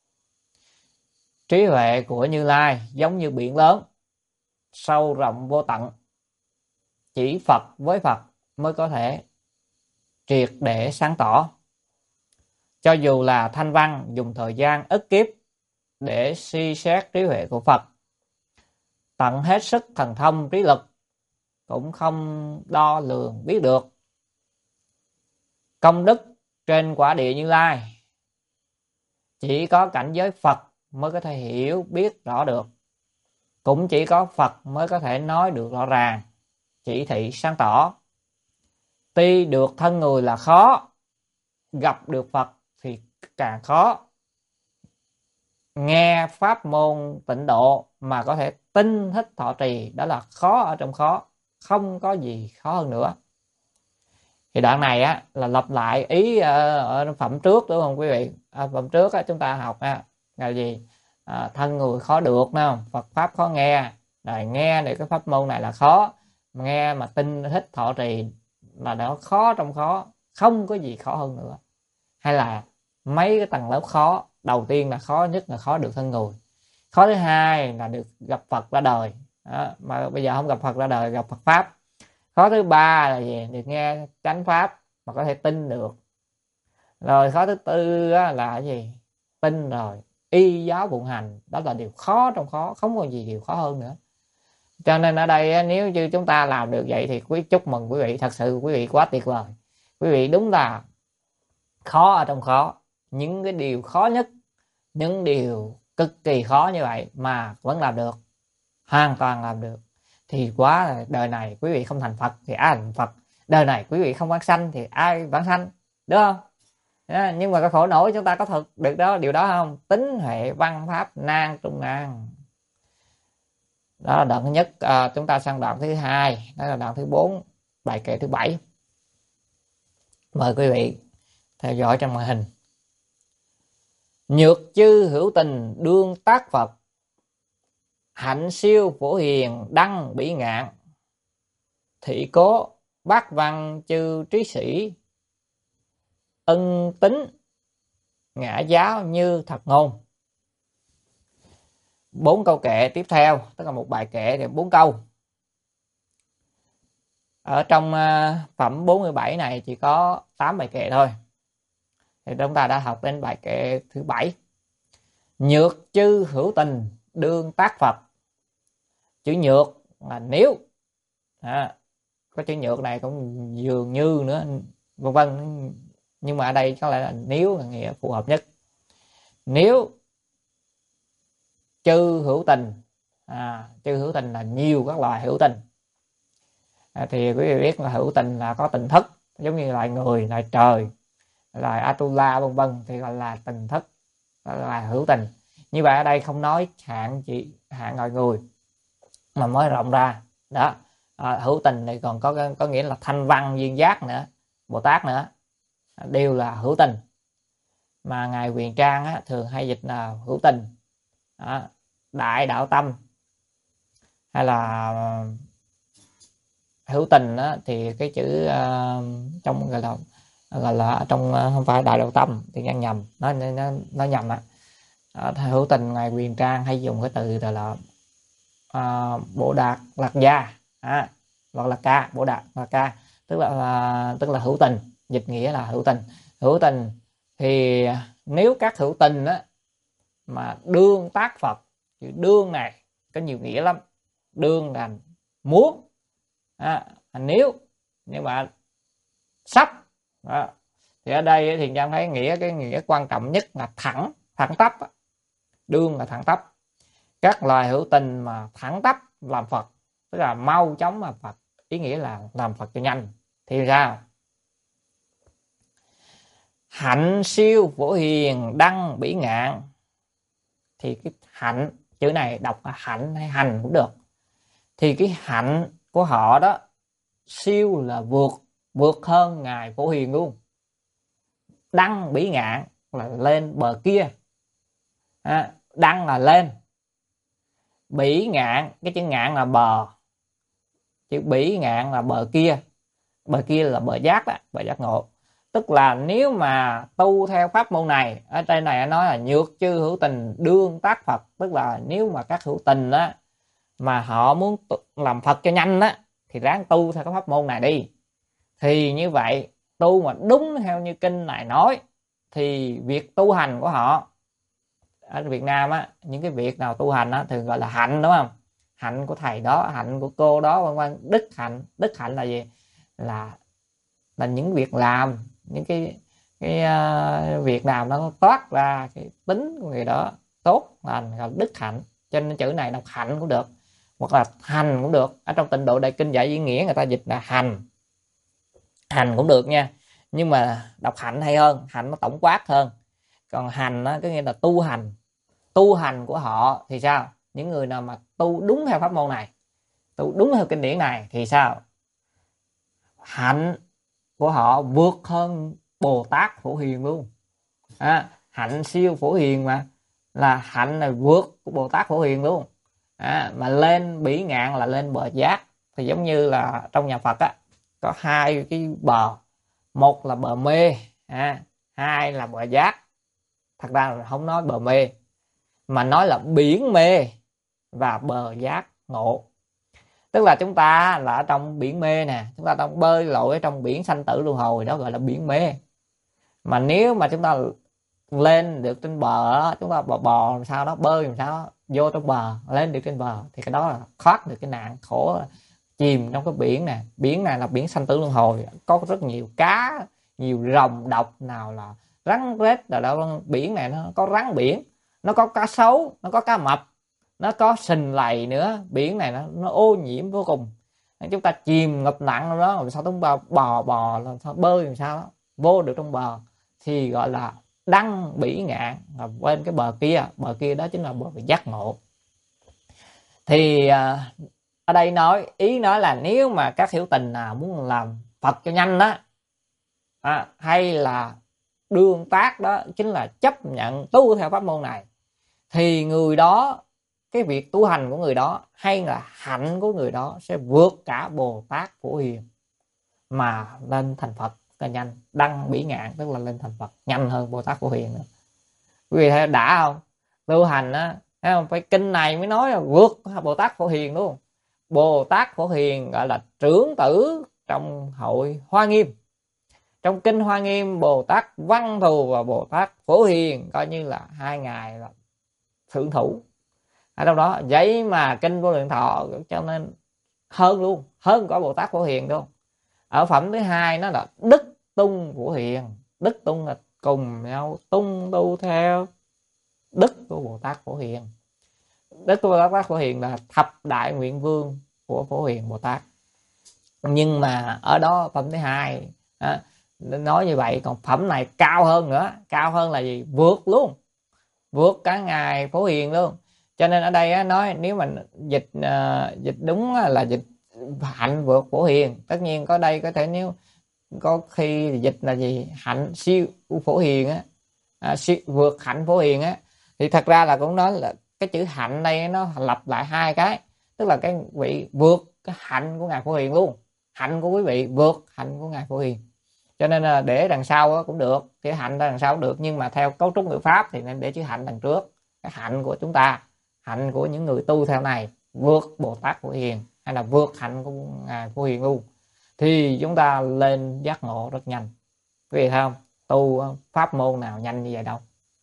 Speaker 1: trí huệ của Như Lai giống như biển lớn, sâu rộng vô tận, chỉ Phật với Phật mới có thể triệt để sáng tỏ. Cho dù là Thanh Văn dùng thời gian ức kiếp để suy xét trí huệ của Phật, tận hết sức thần thông trí lực, cũng không đo lường biết được. Công đức trên quả địa Như Lai chỉ có cảnh giới Phật mới có thể hiểu biết rõ được, cũng chỉ có Phật mới có thể nói được rõ ràng, chỉ thị sáng tỏ. Tuy được thân người là khó, gặp được Phật thì càng khó. Nghe pháp môn tịnh độ mà có thể tinh thích thọ trì, đó là khó ở trong khó, không có gì khó hơn nữa. Thì đoạn này á là lặp lại ý ở phẩm trước, đúng không quý vị? À, phẩm trước á, chúng ta học á, là gì? À, thân người khó được, đúng không? Phật pháp khó nghe, rồi nghe để cái pháp môn này là khó, nghe mà tinh thích thọ trì là đó khó trong khó, không có gì khó hơn nữa. Hay là mấy cái tầng lớp khó, đầu tiên là khó nhất là khó được thân người, khó thứ hai là được gặp Phật ra đời đó, mà bây giờ không gặp Phật ra đời, gặp Phật pháp. Khó thứ ba là gì? Được nghe chánh pháp mà có thể tin được. Rồi khó thứ tư là cái gì? Tin rồi y giáo phụng hành, đó là điều khó trong khó, không có gì điều khó hơn nữa. Cho nên ở đây nếu như chúng ta làm được vậy thì quý chúc mừng quý vị, thật sự quý vị quá tuyệt vời. Quý vị đúng là khó ở trong khó, những cái điều khó nhất, những điều cực kỳ khó như vậy mà vẫn làm được, hoàn toàn làm được, thì quá là đời này quý vị không thành Phật thì ai thành Phật, đời này quý vị không vãng sanh thì ai vãng sanh, đúng không? À, nhưng mà cái khổ nổi chúng ta có thực được đó điều đó không? Tính huệ văn pháp nan trung nan. Đó là đoạn thứ nhất. À, chúng ta sang đoạn thứ hai, đó là đoạn thứ bốn, bài kệ thứ bảy. Mời quý vị theo dõi trong màn hình. Nhược chư hữu tình đương tác Phật, hạnh siêu phổ hiền đăng bỉ ngạn, thị cố bát văn chư trí sĩ, ân tính ngã giáo như thật ngôn. Bốn câu kệ tiếp theo, tức là một bài kệ thì bốn câu. Ở trong phẩm bốn mươi bảy này chỉ có tám bài kệ thôi. Thì chúng ta đã học đến bài kệ thứ bảy. Nhược chư hữu tình đương tác Phật. Chữ nhược là nếu. À, có chữ nhược này cũng dường như nữa, vân vân. Nhưng mà ở đây có lẽ là nếu là nghĩa phù hợp nhất. Nếu chư hữu tình, à, chư hữu tình là nhiều các loại hữu tình. À, thì quý vị biết là hữu tình là có tình thức, giống như loài người, loài trời, loài Atula vân vân, thì gọi là tình thức, là hữu tình. Như vậy ở đây không nói hạn chỉ hạn loài người mà mới rộng ra đó. À, hữu tình này còn có có nghĩa là thanh văn duyên giác nữa, Bồ Tát nữa, đều là hữu tình. Mà ngài Huyền Trang á, thường hay dịch là hữu tình, đó, đại đạo tâm, hay là hữu tình á, thì cái chữ uh, trong gọi là gọi là trong uh, không phải đại đạo tâm thì nghe nhầm, nó nó nó nhầm á. Uh, hữu tình ngài Huyền Trang hay dùng cái từ là uh, Bồ Đạt Lạc Gia, à, hoặc là ca Bồ Đạt Lạc Ca, tức là uh, tức là hữu tình, dịch nghĩa là hữu tình. Hữu tình thì nếu các hữu tình á mà đương tác Phật, chữ đương này có nhiều nghĩa lắm, đương là muốn, à, nếu, nhưng mà sắp. À, thì ở đây thì Trang thấy nghĩa cái nghĩa quan trọng nhất là thẳng, thẳng tắp. Đương là thẳng tắp. Các loài hữu tình mà thẳng tắp làm Phật, tức là mau chóng làm Phật, ý nghĩa là làm Phật cho nhanh. Thì sao? Hạnh siêu phổ hiền đăng bỉ ngạn. Thì cái hạnh, chữ này đọc là hạnh hay hành cũng được. Thì cái hạnh của họ đó, siêu là vượt, vượt hơn Ngài Phổ Hiền luôn. Đăng bỉ ngạn là lên bờ kia. À, đăng là lên. Bỉ ngạn, cái chữ ngạn là bờ. Chữ bỉ ngạn là bờ kia. Bờ kia là bờ giác đó, bờ giác ngộ. Tức là nếu mà tu theo pháp môn này, ở trên này nói là nhược chư hữu tình đương tác Phật, tức là nếu mà các hữu tình đó mà họ muốn làm Phật cho nhanh đó, thì ráng tu theo cái pháp môn này đi. Thì như vậy tu mà đúng theo như kinh này nói, thì việc tu hành của họ ở Việt Nam á, những cái việc nào tu hành á thường gọi là hạnh, đúng không? Hạnh của thầy đó, hạnh của cô đó, vân vân. Đức hạnh, đức hạnh là gì? Là là những việc làm, những cái cái uh, việc nào nó toát ra cái tính của người đó tốt lành, là đức hạnh. Cho nên chữ này đọc hạnh cũng được, hoặc là hành cũng được. Ở trong Tịnh Độ Đại Kinh Giải Diễn Nghĩa người ta dịch là hành, hành cũng được nha, nhưng mà đọc hạnh hay hơn, hạnh nó tổng quát hơn. Còn hành đó, có nghĩa là tu hành. Tu hành của họ thì sao? Những người nào mà tu đúng theo pháp môn này, tu đúng theo kinh điển này thì sao? Hạnh của họ vượt hơn Bồ Tát Phổ Hiền luôn. À, hạnh siêu phổ hiền mà, là hạnh này vượt của Bồ Tát Phổ Hiền luôn. À, mà lên bỉ ngạn là lên bờ giác. Thì giống như là trong nhà Phật á, có hai cái bờ, một là bờ mê, à, hai là bờ giác. Thật ra là không nói bờ mê, mà nói là biển mê và bờ giác ngộ. Tức là chúng ta là ở trong biển mê nè, chúng ta đang bơi lội ở trong biển sanh tử luân hồi, đó gọi là biển mê. Mà nếu mà chúng ta lên được trên bờ đó, chúng ta bò, bò làm sao đó, bơi làm sao đó, vô trong bờ, lên được trên bờ, thì cái đó là thoát được cái nạn khổ chìm trong cái biển này. Biển này là biển sanh tử luân hồi, có rất nhiều cá, nhiều rồng độc, nào là rắn rết, là đâu biển này nó có rắn biển, nó có cá sấu, nó có cá mập, nó có sình lầy nữa. Biển này nó, nó ô nhiễm vô cùng. Chúng ta chìm ngập nặng đó, làm sao chúng ta bò bò làm sao bơi làm sao đó, vô được trong bờ, thì gọi là đăng bỉ ngạn, là bên cái bờ kia. Bờ kia đó chính là bờ giác ngộ. Thì à, ở đây nói, ý nói là nếu mà các hữu tình nào muốn làm Phật cho nhanh đó, à, hay là đương tác đó, chính là chấp nhận tu theo pháp môn này, thì người đó, cái việc tu hành của người đó hay là hạnh của người đó sẽ vượt cả Bồ Tát Phổ Hiền mà lên thành Phật là nhanh. Đăng bỉ ngạn tức là lên thành Phật nhanh hơn Bồ Tát Phổ Hiền nữa. Quý vị thấy đã không? Tu hành á, thấy không? Phải kinh này mới nói là vượt Bồ Tát Phổ Hiền luôn. Bồ Tát Phổ Hiền gọi là trưởng tử trong hội Hoa Nghiêm. Trong kinh Hoa Nghiêm, Bồ Tát Văn Thù và Bồ Tát Phổ Hiền coi như là hai ngài là thượng thủ ở trong đó. Vậy mà kinh Vô Lượng Thọ cho nên hơn luôn, hơn cả Bồ Tát Phổ Hiền luôn. Ở phẩm thứ hai nó là Đức Tung Phổ Hiền. Đức Tung là cùng nhau tung tu theo đức của Bồ Tát Phổ Hiền. Đức của Bồ Tát Phổ Hiền là thập đại nguyện vương của Phổ Hiền Bồ Tát. Nhưng mà ở đó phẩm thứ hai à, nói như vậy. Còn phẩm này cao hơn nữa. Cao hơn là gì? Vượt luôn, vượt cả ngài Phổ Hiền luôn. Cho nên ở đây á, nói nếu mà dịch uh, dịch đúng là dịch hạnh vượt Phổ Hiền. Tất nhiên có đây có thể nếu có khi dịch là gì, hạnh siêu Phổ Hiền á, à, siêu, vượt hạnh Phổ Hiền á, thì thật ra là cũng nói là cái chữ hạnh đây nó lặp lại hai cái, tức là cái vị vượt cái hạnh của ngài Phổ Hiền luôn, hạnh của quý vị vượt hạnh của ngài Phổ Hiền. Cho nên là để đằng sau cũng được, chữ hạnh đằng sau cũng được, nhưng mà theo cấu trúc ngữ pháp thì nên để chữ hạnh đằng trước. Cái hạnh của chúng ta, hạnh của những người tu theo này vượt Bồ Tát Phổ Hiền, hay là vượt hạnh của ngài Phổ Hiền luôn, thì chúng ta lên giác ngộ rất nhanh. Quý vị thấy không? Tu pháp môn nào nhanh như vậy đâu.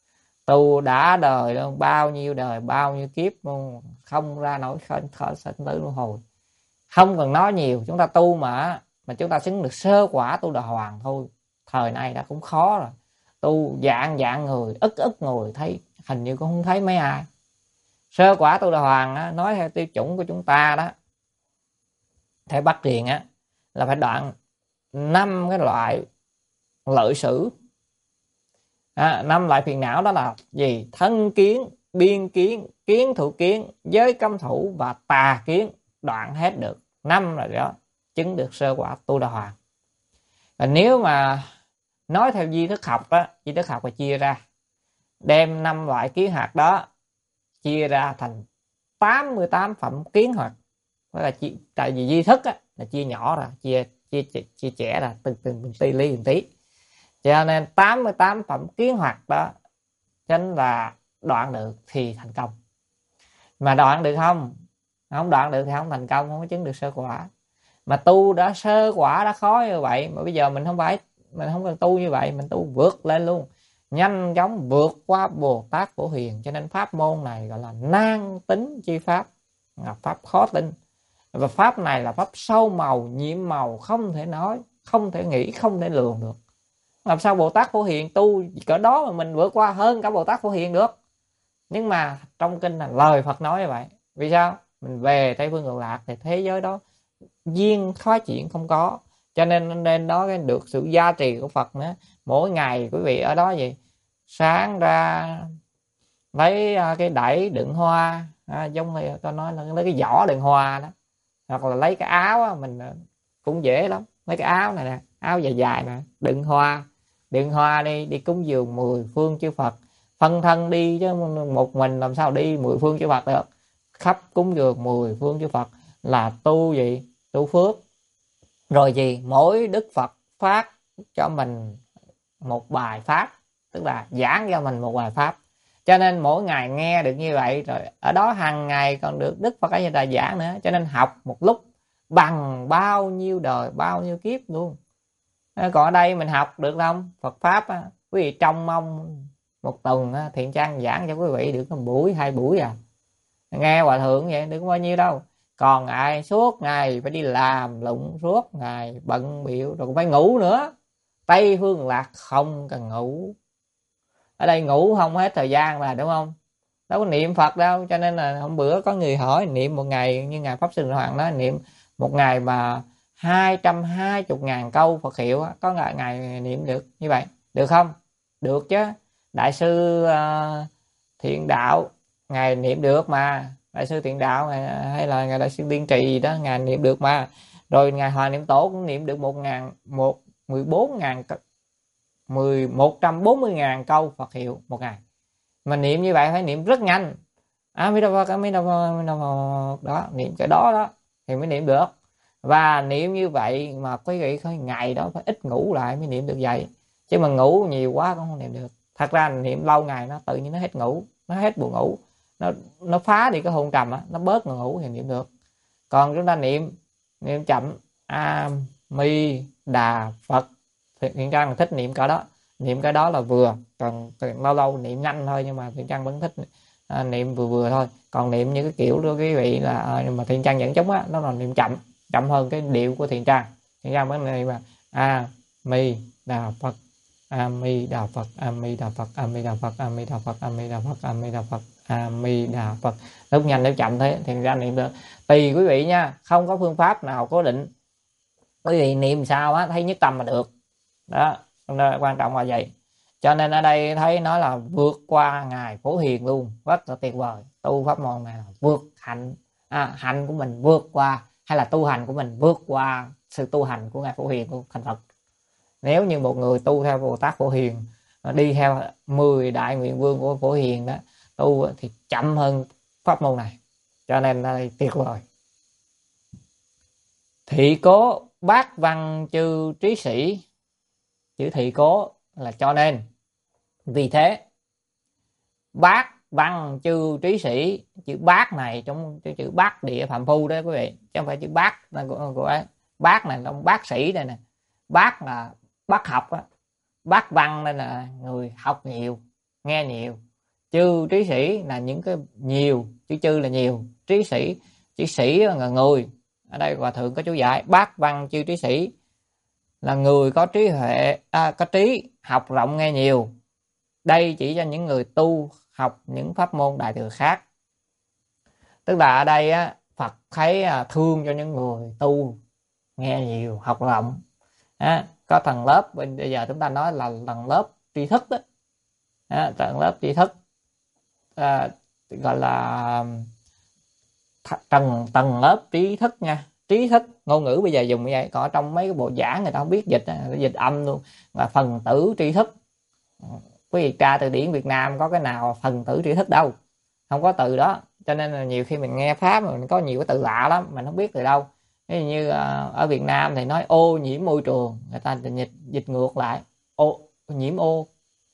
Speaker 1: Tu đã đời luôn, bao nhiêu đời bao nhiêu kiếp luôn, không ra nổi khỏi khỏi sinh tử luân hồi. Không cần nói nhiều, chúng ta tu mà mà chúng ta xứng được sơ quả tu đà hoàng thôi, thời này đã cũng khó rồi. Tu dạng dạng người, ức ức người thấy hình như cũng không thấy mấy ai. Sơ quả tu đà hoàng á, nói theo tiêu chuẩn của chúng ta đó, theo Bắc Truyền á, là phải đoạn năm cái loại lợi sử. À, năm loại phiền não đó là gì? Thân kiến, biên kiến, kiến thủ kiến, giới cấm thủ và tà kiến, đoạn hết được năm rồi đó, chứng được sơ quả tu đà hoàng. Và nếu mà nói theo di thức học đó, di thức học là chia ra, đem năm loại kiến hoạt đó chia ra thành tám mươi tám phẩm kiến hoạt. Đó là chi, tại vì di thức á, là chia nhỏ ra, chia chia chia, chia trẻ ra từng từng tí lý từng tí, cho nên tám mươi tám phẩm kiến hoạt đó chính là đoạn được thì thành công. Mà đoạn được không, không đoạn được thì không thành công, không có chứng được sơ quả. Mà tu đã sơ quả đã khó như vậy, mà bây giờ mình không phải, mình không cần tu như vậy, mình tu vượt lên luôn, nhanh chóng vượt qua Bồ Tát Phổ Hiền. Cho nên pháp môn này gọi là nan tính chi pháp, là pháp khó tin. Và pháp này là pháp sâu màu, nhiệm màu, không thể nói, không thể nghĩ, không thể lường được. Làm sao Bồ Tát Phổ Hiền tu cỡ đó mà mình vượt qua hơn cả Bồ Tát Phổ Hiền được? Nhưng mà trong kinh là lời Phật nói như vậy. Vì sao? Mình về Tây Phương Cực Lạc thì thế giới đó duyên thoái chuyển không có, cho nên nên đó cái được sự gia trì của Phật nữa. Mỗi ngày quý vị ở đó gì, sáng ra lấy cái đẩy đựng hoa, à, giống như tôi nói là lấy cái giỏ đựng hoa đó, hoặc là lấy cái áo á, mình cũng dễ lắm, mấy cái áo này nè, áo dài dài nè, đựng hoa, đựng hoa đi đi cúng dường mười phương chư Phật. Phân thân đi chứ một mình làm sao đi mười phương chư Phật được, khắp cúng dường mười phương chư Phật là tu gì, tu phước. Rồi gì, mỗi Đức Phật phát cho mình một bài pháp, tức là giảng cho mình một bài pháp. Cho nên mỗi ngày nghe được như vậy, rồi ở đó hàng ngày còn được Đức Phật ở đây giảng nữa. Cho nên học một lúc bằng bao nhiêu đời bao nhiêu kiếp luôn. Còn ở đây mình học được không? Phật pháp á, quý vị trông mong một tuần á, Thiện Trang giảng cho quý vị được một buổi hai buổi à, nghe hòa thượng vậy được bao nhiêu đâu. Còn ai suốt ngày phải đi làm lụng, suốt ngày bận biểu, rồi cũng phải ngủ nữa. Tây Phương Lạc không cần ngủ, ở đây ngủ không hết thời gian mà, đúng không? Đâu có niệm Phật đâu. Cho nên là hôm bữa có người hỏi niệm một ngày, như ngài Pháp Sư Hoàng nói, niệm một ngày mà hai trăm hai mươi ngàn câu Phật hiệu, có ngày, ngày niệm được như vậy được không? Được chứ. Đại sư uh, Thiện Đạo ngài niệm được mà, Đại sư Thiện Đạo hay là ngài Đại sư Tiên Trì đó, ngài niệm được mà. Rồi ngài Hòa Niệm Tổ cũng niệm được một ngàn một mười bốn ngàn mười một trăm bốn mươi ngàn câu Phật hiệu một ngày. Mà niệm như vậy phải niệm rất nhanh, a mi đà phật, a mi đà phật, a mi đà phật đó, niệm cái đó đó thì mới niệm được. Và niệm như vậy mà quý vị phải ngày đó phải ít ngủ lại mới niệm được vậy, chứ mà ngủ nhiều quá cũng không niệm được. Thật ra niệm lâu ngày nó tự nhiên nó hết ngủ, nó hết buồn ngủ, nó nó phá đi cái hôn trầm á, nó bớt buồn ngủ thì niệm được. Còn chúng ta niệm niệm chậm, a mi đà phật, Thiện Trang thích niệm cả đó, niệm cái đó là vừa. Còn lâu lâu niệm nhanh thôi, nhưng mà Thiện Trang vẫn thích à, niệm vừa vừa thôi. Còn niệm như cái kiểu đó quý vị là à, mà Thiện Trang dẫn chống á, nó là niệm chậm, chậm hơn cái điệu của Thiện Trang. Thiện Trang vẫn niệm mà a mi đà phật, a mi đà phật, a mi đà phật, a mi đà phật, a mi đà phật, a mi đà phật, a mi đà phật, a mi đà phật. Lúc nhanh lúc chậm thế Thiện Trang niệm được, tùy quý vị nha, không có phương pháp nào cố định. Quý vị niệm sao á thấy nhất tâm mà được đó, quan trọng là vậy. Cho nên ở đây thấy nói là vượt qua ngài Phổ Hiền luôn, rất là tuyệt vời. Tu pháp môn này là vượt hạnh, à, hạnh của mình vượt qua, hay là tu hành của mình vượt qua sự tu hành của ngài Phổ Hiền của thành Phật. Nếu như một người tu theo Bồ Tát Phổ Hiền, đi theo mười đại nguyện vương của Phổ Hiền đó, tu thì chậm hơn pháp môn này. Cho nên đây tuyệt vời. Thị cố bát văn chư trí sĩ, chữ thị cố là cho nên, vì thế. Bát văn chư trí sĩ, chữ bát này trong chữ bát địa phạm phu đó quý vị, chứ không phải chữ bát của, của ấy. Bát này là bác sĩ đây nè, bát là bác học á, bát văn đây là người học nhiều, nghe nhiều, Chư trí sĩ là những cái nhiều, chữ chư là nhiều, trí sĩ, trí sĩ là người. Ở đây Hòa Thượng có chú giải bát văn chư trí sĩ là người có trí huệ, à, có trí, học rộng nghe nhiều. Đây chỉ cho những người tu học những pháp môn đại thừa khác. Tức là ở đây á, Phật thấy thương cho những người tu nghe nhiều, học rộng. À, có tầng lớp, bây giờ chúng ta nói là tầng lớp tri thức đó. À, tầng lớp tri thức à, gọi là tầng tầng lớp trí thức nha, trí thức ngôn ngữ bây giờ dùng như vậy, còn trong mấy cái bộ giảng người ta không biết dịch, dịch âm luôn, là phần tử tri thức. Quý vị tra từ điển Việt Nam có cái nào phần tử tri thức đâu, không có từ đó. Cho nên là nhiều khi mình nghe pháp mình có nhiều cái từ lạ lắm, mình không biết từ đâu. Ví như ở Việt Nam thì nói ô nhiễm môi trường, người ta dịch dịch ngược lại ô nhiễm ô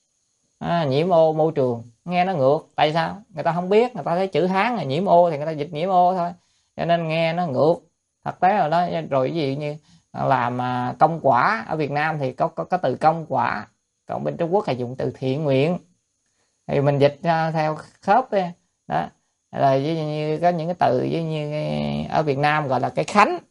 Speaker 1: à, nhiễm ô môi trường, nghe nó ngược. Tại sao? Người ta không biết, người ta thấy chữ Hán là nhiễm ô thì người ta dịch nhiễm ô thôi, cho nên nghe nó ngược. Thực tế rồi đó. Rồi cái gì như làm công quả, ở Việt Nam thì có có có từ công quả, còn bên Trung Quốc là dùng từ thiện nguyện, thì mình dịch theo khớp đi đó. Rồi như, như có những cái từ như, như ở Việt Nam gọi là cái khánh,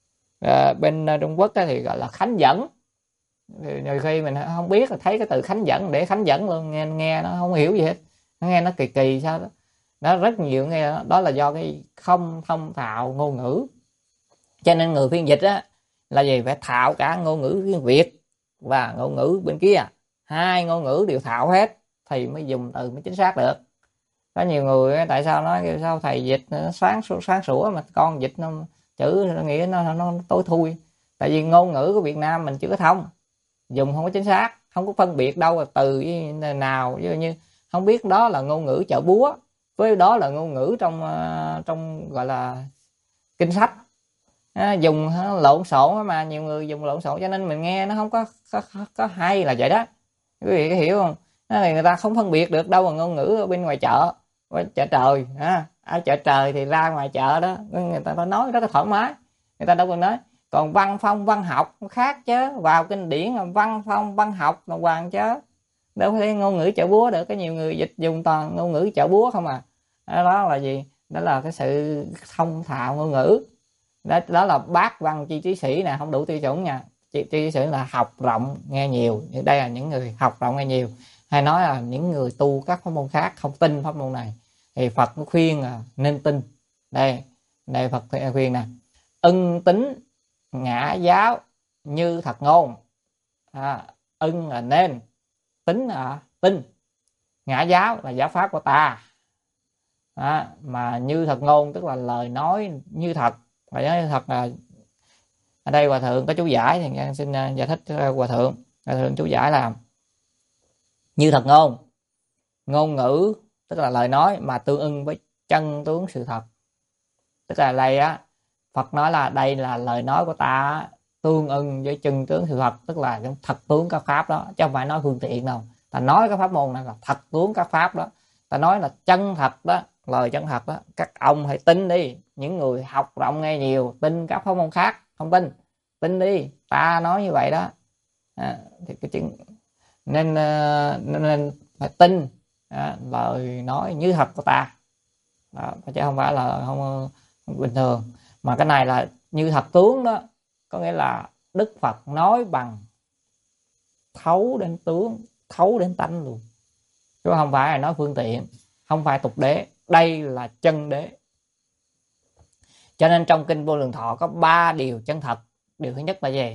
Speaker 1: à, bên Trung Quốc thì gọi là khánh dẫn. Thì nhiều khi mình không biết là thấy cái từ khánh dẫn để khánh dẫn luôn, nghe nghe nó không hiểu gì hết, nó nghe nó kỳ kỳ sao đó. Nó rất nhiều nghe đó, đó là do cái không thông thạo ngôn ngữ. Cho nên người phiên dịch á là gì, phải thạo cả ngôn ngữ tiếng Việt và ngôn ngữ bên kia, hai ngôn ngữ đều thạo hết thì mới dùng từ mới chính xác được. Có nhiều người tại sao nói sao thầy dịch nó sáng sáng sủa mà con dịch nó chữ nó nghĩa nó, nó, nó tối thui. Tại vì ngôn ngữ của Việt Nam mình chưa có thông, dùng không có chính xác, không có phân biệt đâu là từ nào, ví dụ như không biết đó là ngôn ngữ chợ búa với đó là ngôn ngữ trong trong gọi là kinh sách. À, dùng lộn xộn mà nhiều người dùng lộn xộn, cho nên mình nghe nó không có có, có hay là vậy đó. Quý vị có hiểu không? Thì người ta không phân biệt được đâu là ngôn ngữ ở bên ngoài chợ, ở chợ trời. À, ở chợ trời thì ra ngoài chợ đó người ta nói rất là thoải mái, người ta đâu còn nói. Còn văn phong văn học khác chứ, vào kinh điển là văn phong văn học là hoàn chứ đâu phải ngôn ngữ chợ búa được. Có nhiều người dịch dùng toàn ngôn ngữ chợ búa không à. Đó là gì? Đó là cái sự thông thạo ngôn ngữ. Đó, đó là bát văn chi trí sĩ nè, không đủ tiêu chuẩn nha. Chi trí sĩ là học rộng nghe nhiều, đây là những người học rộng nghe nhiều. Hay nói là những người tu các pháp môn khác không tin pháp môn này thì Phật khuyên là nên tin. Đây, đây Phật khuyên nè: ưng tính ngã giáo như thật ngôn. À, ưng là nên, tính là tin, ngã giáo là giáo pháp của ta. À, mà như thật ngôn tức là lời nói như thật. Lời nói như thật là ở đây Hòa Thượng có chú giải thì xin giải thích Hòa Thượng. Hòa Thượng chú giải là như thật ngôn, ngôn ngữ tức là lời nói mà tương ưng với chân tướng sự thật. Tức là đây á, Phật nói là đây là lời nói của ta tương ưng với chân tướng sự thật, tức là thật tướng các pháp đó, chứ không phải nói phương tiện đâu. Ta nói cái pháp môn này là thật tướng các pháp đó, ta nói là chân thật đó, lời chân thật đó. Các ông hãy tin đi, những người học rộng nghe nhiều, tin các pháp môn khác không tin, tin đi, ta nói như vậy đó. À, thì cái chuyện nên, nên nên phải tin à, lời nói như thật của ta đó, chứ không phải là không, không bình thường. Mà cái này là như thật tướng đó, có nghĩa là Đức Phật nói bằng thấu đến tướng, thấu đến tánh luôn, chứ không phải là nói phương tiện, không phải tục đế, đây là chân đế. Cho nên trong kinh Vô Lượng Thọ có ba điều chân thật. Điều thứ nhất là gì?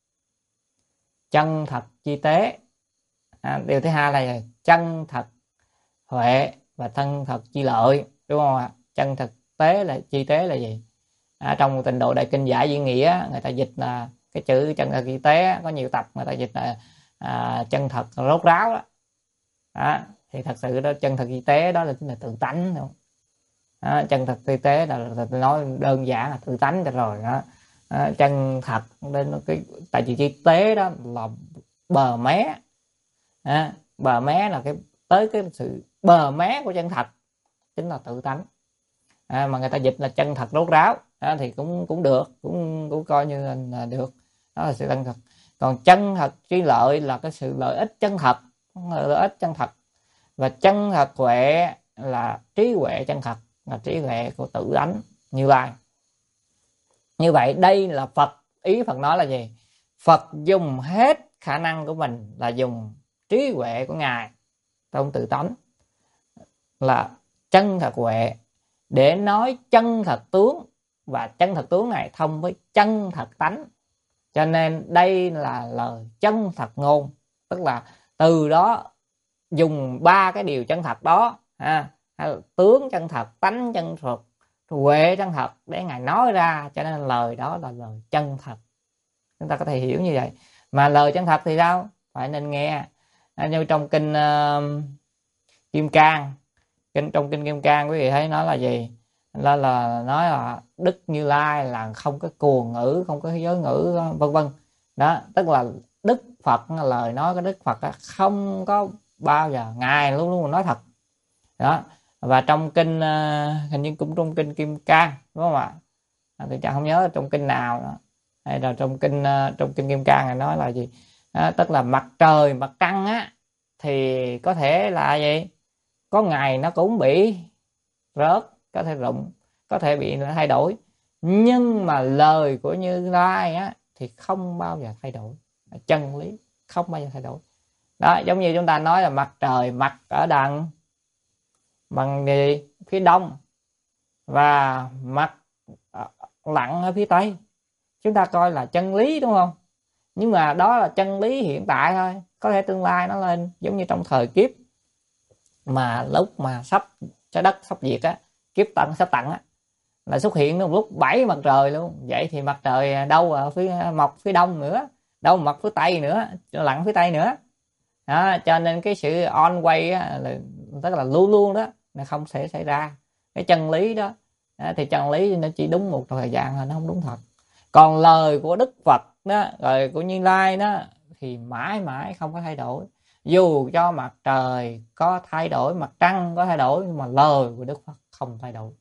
Speaker 1: Chân thật chi tế. À, điều thứ hai là chân thật huệ và thân thật chi lợi, đúng không ạ? Chân thực tế là chi tế là gì? À, trong Tịnh Độ Đại Kinh Giải Diễn Nghĩa người ta dịch là cái chữ chân thật chi tế, có nhiều tập người ta dịch là à, chân thật rốt ráo đó. À, thì thật sự đó, chân thật chi tế đó là chính là tự tánh, đúng không? À, chân thật chi tế là, là, là nói đơn giản là tự tánh cho rồi đó. À, chân thật đến cái tại vì chi tế đó là bờ mé. À, bờ mé là cái tới cái sự bờ mé của chân thật chính là tự tánh. À, mà người ta dịch là chân thật rốt ráo à, thì cũng cũng được, cũng cũng coi như là được, đó là sự chân thật. Còn chân thật chi lợi là cái sự lợi ích chân thật, lợi ích chân thật. Và chân thật huệ là trí huệ chân thật, là trí huệ của tự tánh Như Lai. Như vậy đây là Phật. Ý Phật nói là gì? Phật dùng hết khả năng của mình là dùng trí huệ của Ngài trong tự tánh là chân thật huệ để nói chân thật tướng, và chân thật tướng này thông với chân thật tánh. Cho nên đây là lời chân thật ngôn, tức là từ đó dùng ba cái điều chân thật đó, ha, tướng chân thật, tánh chân thật, huệ chân thật để Ngài nói ra, cho nên lời đó là lời chân thật. Chúng ta có thể hiểu như vậy. Mà lời chân thật thì sao? Phải nên nghe. À, như trong kinh uh, Kim Cang, kinh trong kinh Kim Cang quý vị thấy nói là gì? Là, là nói là Đức Như Lai là không có cuồng ngữ, không có giới ngữ, vân vân. Đó, tức là Đức Phật, lời nói của Đức Phật không có bao giờ, Ngài luôn luôn nói thật. Đó. Và trong kinh uh, hình như cũng trong kinh Kim Cang, đúng không ạ? À, tôi chẳng không nhớ trong kinh nào đó. Hay là trong kinh uh, trong kinh Kim Cang này nói là gì? À, tức là mặt trời, mặt trăng á thì có thể là gì? Có ngày nó cũng bị rớt, có thể rụng, có thể bị thay đổi, nhưng mà lời của Như Lai á thì không bao giờ thay đổi, chân lý không bao giờ thay đổi. Đó, giống như chúng ta nói là mặt trời mặt ở đằng bằng gì phía đông và mặt lặn ở phía tây, chúng ta coi là chân lý, đúng không? Nhưng mà đó là chân lý hiện tại thôi, có thể tương lai nó lên. Giống như trong thời kiếp mà lúc mà sắp trái đất sắp diệt á, kiếp tận sắp tận á, là xuất hiện một lúc bảy mặt trời luôn. Vậy thì mặt trời đâu ở phía mọc phía đông nữa, đâu mọc phía tây nữa, lặn phía tây nữa. Đó, cho nên cái sự on quay á, là tức là luôn luôn đó là không thể xảy ra. Cái chân lý đó, đó thì chân lý nó chỉ đúng một thời gian thôi, nó không đúng thật. Còn lời của Đức Phật đó, lời của Như Lai đó thì mãi mãi không có thay đổi. Dù cho mặt trời có thay đổi, mặt trăng có thay đổi, nhưng mà lời của Đức Phật không thay đổi.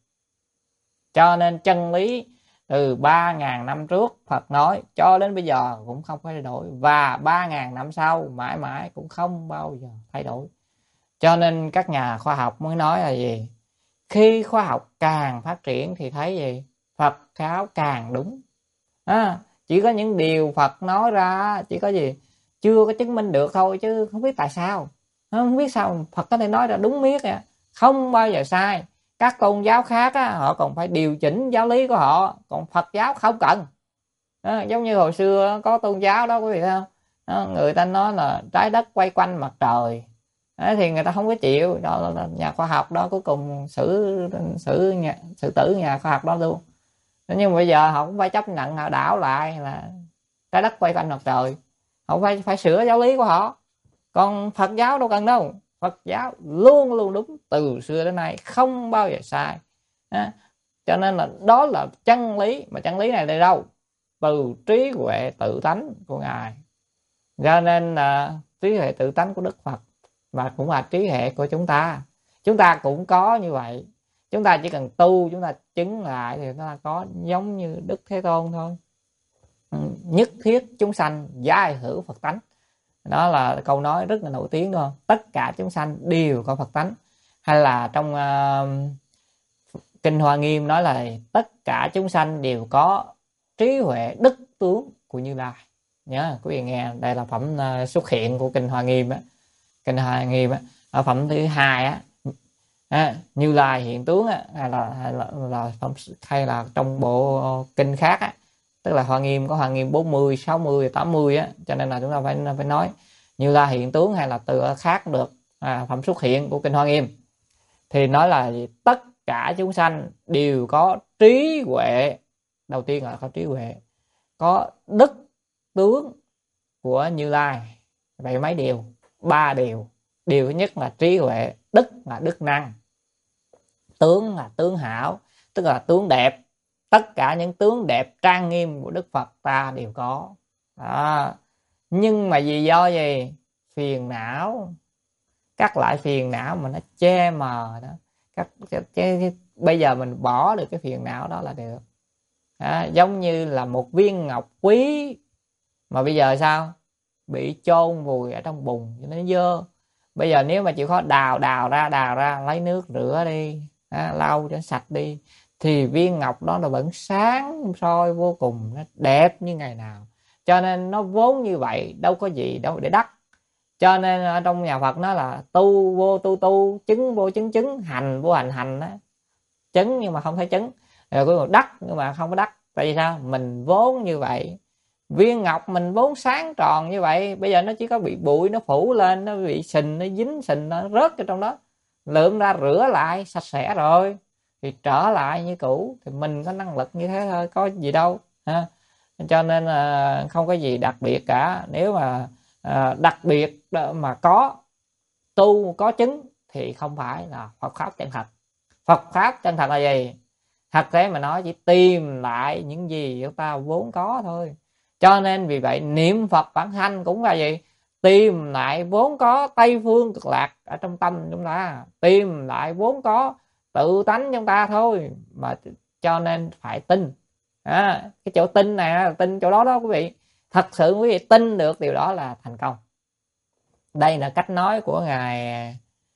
Speaker 1: Cho nên chân lý từ ba ngàn năm trước Phật nói cho đến bây giờ cũng không thay đổi, và ba ngàn năm sau mãi mãi cũng không bao giờ thay đổi. Cho nên các nhà khoa học mới nói là gì? Khi khoa học càng phát triển thì thấy gì? Phật giáo càng đúng. À, chỉ có những điều Phật nói ra chỉ có gì? Chưa có chứng minh được thôi, chứ không biết tại sao. Không biết sao Phật có thể nói ra đúng miết à. Không bao giờ sai. Các tôn giáo khác á, họ còn phải điều chỉnh giáo lý của họ, còn Phật giáo không cần. Đó, giống như hồi xưa có tôn giáo đó quý vị thấy không? Đó, người ta nói là trái đất quay quanh mặt trời. Đó, thì người ta không có chịu. Đó là nhà khoa học đó cuối cùng xử xử nhà, xử tử nhà khoa học đó luôn. Nhưng mà bây giờ họ cũng phải chấp nhận, họ đảo lại là trái đất quay quanh mặt trời. Họ phải phải sửa giáo lý của họ. Còn Phật giáo đâu cần đâu. Phật giáo luôn luôn đúng từ xưa đến nay, không bao giờ sai. Đó. Cho nên là đó là chân lý. Mà chân lý này đây đâu? Từ trí huệ tự tánh của Ngài. Cho nên là trí huệ tự tánh của Đức Phật và cũng là trí huệ của chúng ta. Chúng ta cũng có như vậy. Chúng ta chỉ cần tu, chúng ta chứng lại thì chúng ta có giống như Đức Thế Tôn thôi. Nhất thiết chúng sanh giai hữu Phật tánh. Đó là câu nói rất là nổi tiếng, đúng không? Tất cả chúng sanh đều có Phật tánh. Hay là trong uh, Kinh Hoa Nghiêm nói là tất cả chúng sanh đều có trí huệ đức tướng của Như Lai. Nhớ quý vị nghe, đây là phẩm uh, xuất hiện của Kinh Hoa Nghiêm á. Kinh Hoa Nghiêm á, ở phẩm thứ hai á, à, Như Lai hiện tướng á, hay là hay là, là phẩm hay là trong bộ kinh khác á, tức là Hoa Nghiêm có Hoa Nghiêm bốn mươi, sáu mươi, tám mươi á, cho nên là chúng ta phải phải nói Như Lai hiện tướng hay là từ khác được. À, phẩm xuất hiện của Kinh Hoa Nghiêm thì nói là tất cả chúng sanh đều có trí huệ. Đầu tiên là có trí huệ, có đức tướng của Như Lai. Vậy mấy điều? Ba điều. Điều thứ nhất là trí huệ, đức là đức năng, tướng là tướng hảo, tức là tướng đẹp. Tất cả những tướng đẹp trang nghiêm của Đức Phật ta đều có. Đó. Nhưng mà vì do gì? Phiền não, các loại phiền não mà nó che mờ đó. Các, cái, cái, bây giờ mình bỏ được cái phiền não đó là được. Đó. Giống như là một viên ngọc quý mà bây giờ sao? Bị chôn vùi ở trong bùn cho nó dơ. Bây giờ nếu mà chịu khó đào đào ra đào ra lấy nước rửa đi, à, lau cho sạch đi, thì viên ngọc đó là vẫn sáng soi vô cùng, nó đẹp như ngày nào. Cho nên nó vốn như vậy, đâu có gì đâu để đắc. Cho nên ở trong nhà Phật nó là tu vô tu tu, chứng vô chứng chứng, hành vô hành hành đó. Chứng nhưng mà không thấy chứng, rồi cuối cùng đắc nhưng mà không có đắc. Tại vì sao? Mình vốn như vậy, viên ngọc mình vốn sáng tròn như vậy, bây giờ nó chỉ có bị bụi nó phủ lên, nó bị sình, nó dính sình, nó rớt ở trong đó, lượm ra rửa lại sạch sẽ rồi thì trở lại như cũ. Thì mình có năng lực như thế thôi, có gì đâu ha. Cho nên là không có gì đặc biệt cả. Nếu mà à, đặc biệt mà có tu có chứng thì không phải là Phật pháp chân thật. Phật pháp chân thật là gì? Thật thế mà nói chỉ tìm lại những gì chúng ta vốn có thôi. Cho nên vì vậy niệm Phật bản thân cũng là gì? Tìm lại vốn có Tây phương cực lạc ở trong tâm chúng ta, tìm lại vốn có tự tánh chúng ta thôi mà. Cho nên phải tin. À, cái chỗ tin này là tin chỗ đó đó quý vị. Thật sự quý vị tin được điều đó là thành công. Đây là cách nói của ngài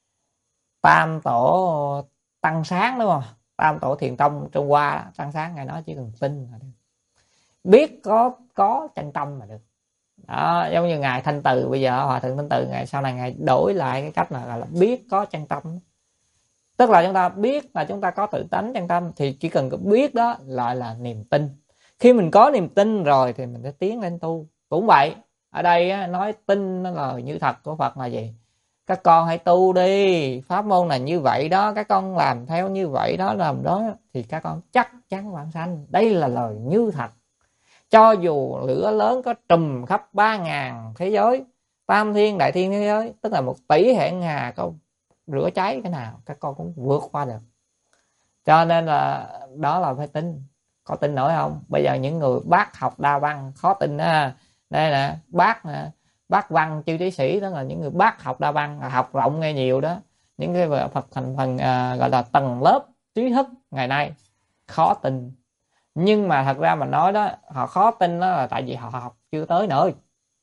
Speaker 1: Tam Tổ Tăng Sáng, đúng không? Tam Tổ Thiền Tông Trung Hoa Tăng Sáng, ngài nói chỉ cần tin là được, biết có có chân tâm mà được. Đó, giống như ngài Thanh Từ, bây giờ Hòa Thượng Thanh Từ ngài sau này ngài đổi lại cái cách là, là biết có chân tâm. Tức là chúng ta biết là chúng ta có tự tánh chân tâm, thì chỉ cần biết đó lại là niềm tin. Khi mình có niềm tin rồi thì mình sẽ tiến lên tu. Cũng vậy, ở đây nói tin nó là như thật của Phật là gì? Các con hãy tu đi, pháp môn là như vậy đó, các con làm theo như vậy đó, làm đó thì các con chắc chắn vãng sanh. Đây là lời như thật. Cho dù lửa lớn có trùm khắp ba ngàn thế giới, tam thiên đại thiên thế giới, tức là một tỷ hệ ngà có rửa cháy cái nào, các con cũng vượt qua được. Cho nên là đó là phải tin. Có tin nổi không? Bây giờ những người bác học đa văn khó tin á. Đây nè, bác nè, bác văn chư trí sĩ, đó là những người bác học đa văn, học rộng nghe nhiều đó. Những cái Phật thành phần à, gọi là tầng lớp trí thức ngày nay khó tin. Nhưng mà thật ra mà nói đó, họ khó tin đó là tại vì họ học chưa tới nơi.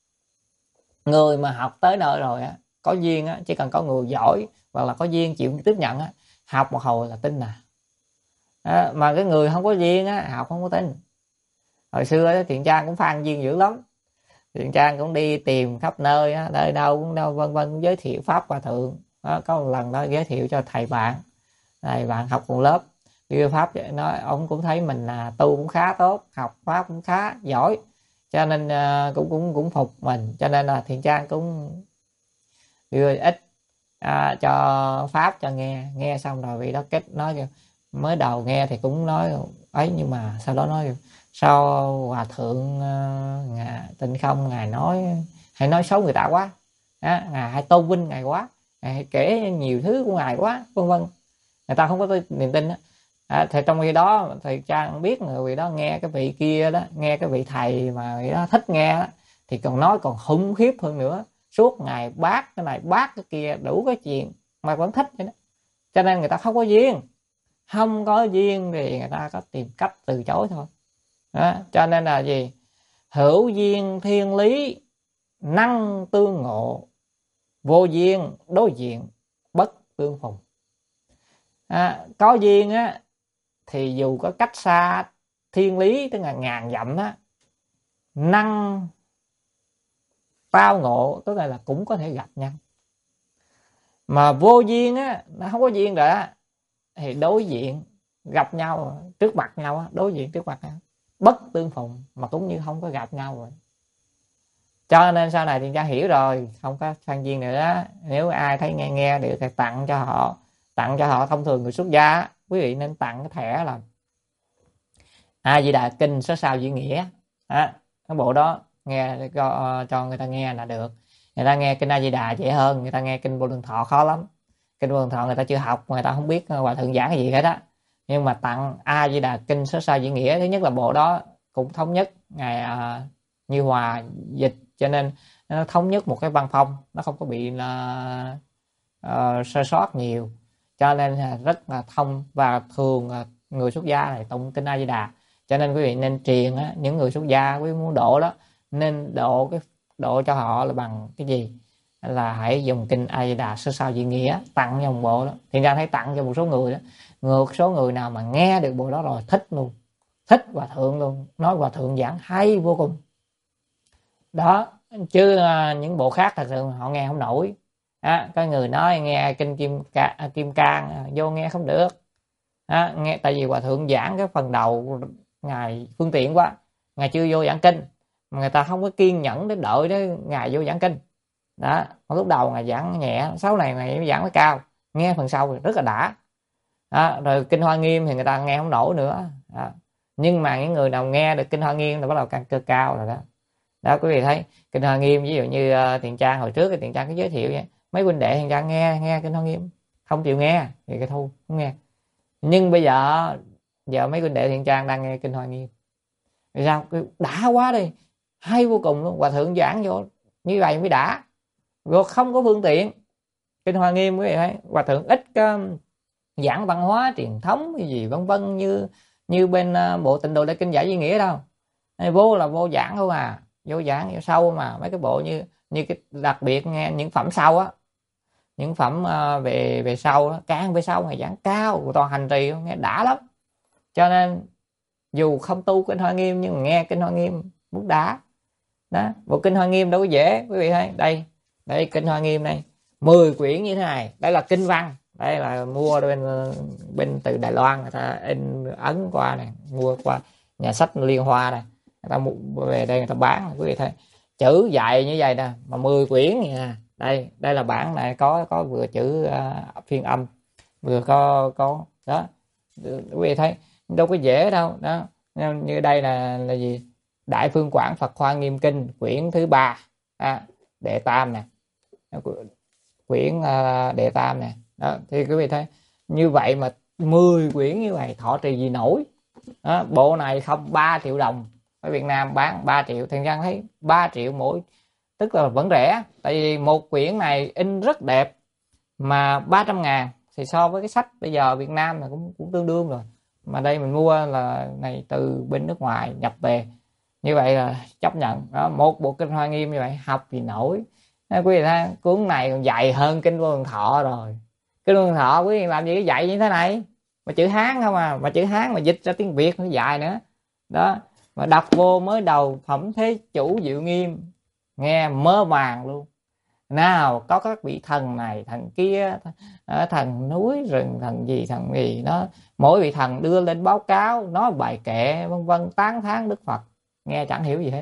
Speaker 1: Người mà học tới nơi rồi á, có duyên á, chỉ cần có người giỏi hoặc là có duyên chịu tiếp nhận á, học một hồi là tin à. À, mà cái người không có duyên á, học không có tin. Hồi xưa á, Thiện Trang cũng phan duyên dữ lắm. Thiện Trang cũng đi tìm khắp nơi á, nơi đâu cũng đâu vân vân, giới thiệu pháp hòa thượng. Đó, có một lần đó giới thiệu cho thầy bạn, thầy bạn học cùng lớp, đưa pháp nói ông cũng thấy mình là tu cũng khá tốt, học pháp cũng khá giỏi, cho nên uh, cũng cũng cũng phục mình. Cho nên là Thiện Trang cũng đưa ít à, cho pháp cho nghe. Nghe xong rồi vị đó kết nói, mới đầu nghe thì cũng nói ấy, nhưng mà sau đó nói sao hòa thượng uh, ngài Tịnh Không ngài nói hay nói xấu người ta quá đó, ngài hay tôn vinh ngài quá, ngài kể nhiều thứ của ngài quá, vân vân. Người ta không có niềm tin đó. À, thì trong khi đó thầy Trang biết người vị đó nghe cái vị kia đó, nghe cái vị thầy mà vị đó thích nghe đó, thì còn nói còn hung khiếp hơn nữa, suốt ngày bác cái này bác cái kia đủ cái chuyện mà vẫn thích vậy đó. Cho nên người ta không có duyên, không có duyên thì người ta có tìm cách từ chối thôi đó. Cho nên là gì? Hữu duyên thiên lý năng tương ngộ, vô duyên đối diện bất tương phùng. À, có duyên á thì dù có cách xa thiên lý tức là ngàn dặm á, năng tao ngộ tức là, là cũng có thể gặp nhau. Mà vô duyên á, nó không có duyên rồi á, thì đối diện gặp nhau trước mặt nhau á, đối diện trước mặt nhau bất tương phùng, mà cũng như không có gặp nhau rồi. Cho nên sau này thì Trang hiểu rồi, không có phan duyên nữa. Nếu ai thấy nghe nghe được thì tặng cho họ, tặng cho họ. Thông thường người xuất gia quý vị nên tặng cái thẻ là A Di Đà Kinh Số Sao Diễn Nghĩa à, cái bộ đó nghe cho, cho người ta nghe là được. Người ta nghe kinh A Di Đà dễ hơn, người ta nghe kinh Vô Lượng Thọ khó lắm. Kinh Vô Lượng Thọ người ta chưa học, người ta không biết hòa thượng giảng cái gì hết á. Nhưng mà tặng A Di Đà Kinh Số Sao Diễn Nghĩa, thứ nhất là bộ đó cũng thống nhất ngài uh, Như Hòa dịch, cho nên nó thống nhất một cái văn phong, nó không có bị là uh, sơ sót nhiều, cho nên là rất là thông. Và thường uh, người xuất gia này tụng kinh A Di Đà, cho nên quý vị nên truyền á, những người xuất gia quý vị muốn độ đó nên độ cái độ cho họ là bằng cái gì? là hãy dùng kinh A Di Đà Sơ Sao Dị Nghĩa tặng cho một bộ đó. Thì ra thấy tặng cho một số người đó, ngược số người nào mà nghe được bộ đó rồi thích luôn, thích Hòa Thượng luôn, nói Hòa Thượng giảng hay vô cùng đó. Chứ à, những bộ khác thật sự họ nghe không nổi. À, có người nói nghe kinh Kim Ca, Kim Cang à, vô nghe không được. À, nghe tại vì Hòa Thượng giảng cái phần đầu ngài phương tiện quá, ngài chưa vô giảng kinh, mà người ta không có kiên nhẫn để đợi đến ngài vô giảng kinh đó. Lúc đầu ngài giảng nhẹ, sau này ngài giảng nó cao, nghe phần sau thì rất là đã đó. Rồi kinh Hoa Nghiêm thì người ta nghe không nổi nữa đó. Nhưng mà những người nào nghe được kinh Hoa Nghiêm là bắt đầu càng cơ cao rồi đó. Đó quý vị thấy kinh Hoa Nghiêm, ví dụ như uh, Tiền Trang hồi trước cái Tiền Trang có giới thiệu vậy, mấy huynh đệ Tiền Trang nghe nghe kinh Hoa Nghiêm không chịu nghe thì cái thu không nghe. Nhưng bây giờ giờ mấy huynh đệ Tiền Trang đang nghe kinh Hoa Nghiêm vì sao? Đã quá đi, hay vô cùng luôn. Hòa Thượng giảng vô như vậy mới đã, rồi không có phương tiện. Kinh Hoa Nghiêm quý vị thấy Hòa Thượng ít um, giảng văn hóa truyền thống cái gì vân vân như như bên uh, bộ Tịnh Độ Đại Kinh Giải Duy Nghĩa đâu. Này, vô là vô giảng không à, vô giảng vô sâu. Mà mấy cái bộ như như cái đặc biệt nghe những phẩm sau á, những phẩm uh, về về sau đó, càng về sau ngày giảng cao toàn hành trì nghe đã lắm. Cho nên dù không tu kinh Hoa Nghiêm nhưng mà nghe kinh Hoa Nghiêm muốn đã đó. Bộ kinh Hoa Nghiêm đâu có dễ quý vị thấy. Đây đây kinh Hoa Nghiêm này mười quyển như thế này, đây là kinh văn, đây là mua bên bên từ Đài Loan người ta in ấn qua này, mua qua nhà sách Liên Hoa này, người ta mua về đây người ta bán quý vị thấy chữ dạy như vậy nè, mà mười quyển nè. Đây đây là bản này có có vừa chữ uh, phiên âm vừa có có đó quý vị thấy đâu có dễ đâu đó. Như đây là là gì, Đại Phương Quảng Phật Hoa Nghiêm Kinh quyển thứ ba à, đệ tam nè, quyển uh, đệ tam nè đó. Thì quý vị thấy như vậy mà mười quyển như vậy thọ trì gì nổi đó. Bộ này không ba triệu đồng ở Việt Nam bán ba triệu, Thành Giang thấy ba triệu mỗi, tức là vẫn rẻ. Tại vì một quyển này in rất đẹp mà ba trăm ngàn thì so với cái sách bây giờ Việt Nam là cũng, cũng tương đương rồi. Mà đây mình mua là này từ bên nước ngoài nhập về, như vậy là chấp nhận đó. Một bộ kinh Hoa Nghiêm như vậy học gì nổi. Quý vị thấy cuốn này còn dày hơn kinh Vô Lượng Thọ rồi. Kinh Vô Lượng Thọ quý vị làm gì cái dạy như thế này mà chữ Hán không à, mà chữ Hán mà dịch ra tiếng Việt nó dài nữa đó. Mà đọc vô mới đầu Phẩm Thế Chủ Diệu Nghiêm nghe mơ màng luôn. Nào có các vị thần này thần kia, thần núi rừng thần gì thần gì đó, mỗi vị thần đưa lên báo cáo nói bài kệ vân vân tán thán Đức Phật, nghe chẳng hiểu gì hết.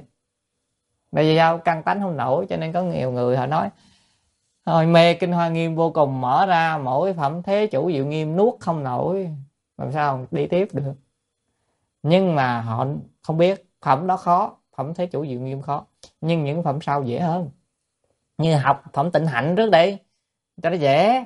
Speaker 1: Bây giờ sao căn tánh không nổi, cho nên có nhiều người họ nói thôi mê kinh Hoa Nghiêm vô cùng, mở ra mỗi Phẩm Thế Chủ Diệu Nghiêm nuốt không nổi, làm sao đi tiếp được. Nhưng mà họ không biết phẩm đó khó, Phẩm Thế Chủ Diệu Nghiêm khó, nhưng những phẩm sau dễ hơn. Như học Phẩm Tịnh Hạnh trước đi cho nó dễ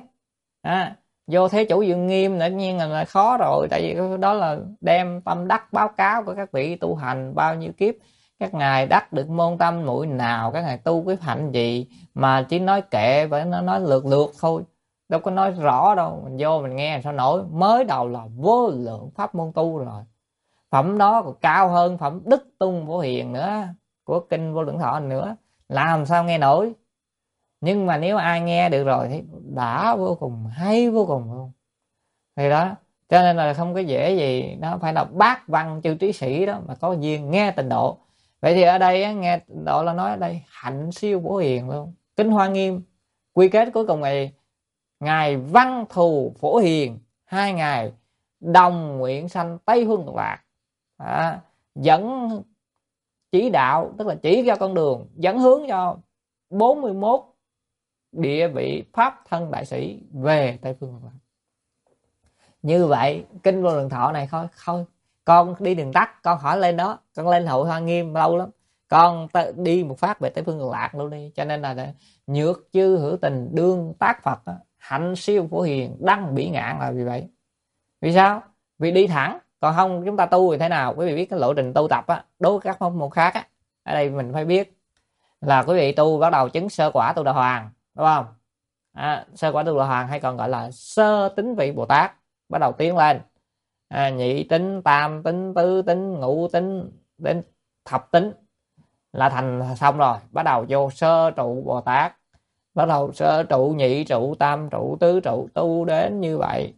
Speaker 1: à, vô Thế Chủ Diệu Nghiêm tự nhiên là khó rồi. Tại vì đó là đem tâm đắc báo cáo của các vị tu hành bao nhiêu kiếp, các ngài đắc được môn tâm mũi nào, các ngài tu cái hạnh gì, mà chỉ nói kệ và nó nói lượt lượt thôi, đâu có nói rõ đâu. Mình vô mình nghe sao nổi. Mới đầu là vô lượng pháp môn tu rồi, phẩm đó còn cao hơn phẩm Đức Tung Phổ Hiền nữa của kinh Vô Lượng Thọ nữa, làm sao nghe nổi. Nhưng mà nếu ai nghe được rồi thì đã vô cùng, hay vô cùng luôn. Thì đó, cho nên là không có dễ gì, nó phải là bác văn chư trí sĩ đó mà có duyên nghe Tịnh Độ. Vậy thì ở đây á, nghe Tịnh Độ là nói ở đây hạnh siêu Phổ Hiền luôn. Kinh Hoa Nghiêm quy kết cuối cùng này, ngài Văn Thù Phổ Hiền hai ngài đồng nguyện sanh Tây Phương Cực Lạc à, dẫn chỉ đạo, tức là chỉ ra con đường, dẫn hướng cho bốn mươi mốt địa vị pháp thân đại sĩ về Tây Phương Cực Lạc. Như vậy kinh Vô Lượng Thọ này thôi thôi con đi đường tắt, con khỏi lên đó, con lên hội Hoa Nghiêm lâu lắm, con đi một phát về Tây Phương Cực Lạc luôn đi. Cho nên là nhược chư hữu tình đương tác Phật, hạnh siêu Phổ Hiền đăng bỉ ngạn là vì vậy. Vì sao? Vì đi thẳng, còn không chúng ta tu thì thế nào? Quý vị biết cái lộ trình tu tập á, đối với các pháp môn khác á, ở đây mình phải biết là quý vị tu bắt đầu chứng sơ quả tu đà hoàng, đúng không? À, sơ quả tu đà hoàng hay còn gọi là sơ tính vị Bồ Tát, bắt đầu tiến lên à, nhị tính, tam tính, tứ tính, ngũ tính đến thập tính là thành xong rồi, bắt đầu vô sơ trụ Bồ Tát Bắt đầu sơ trụ, nhị trụ, tam trụ, tứ trụ, tu đến như vậy.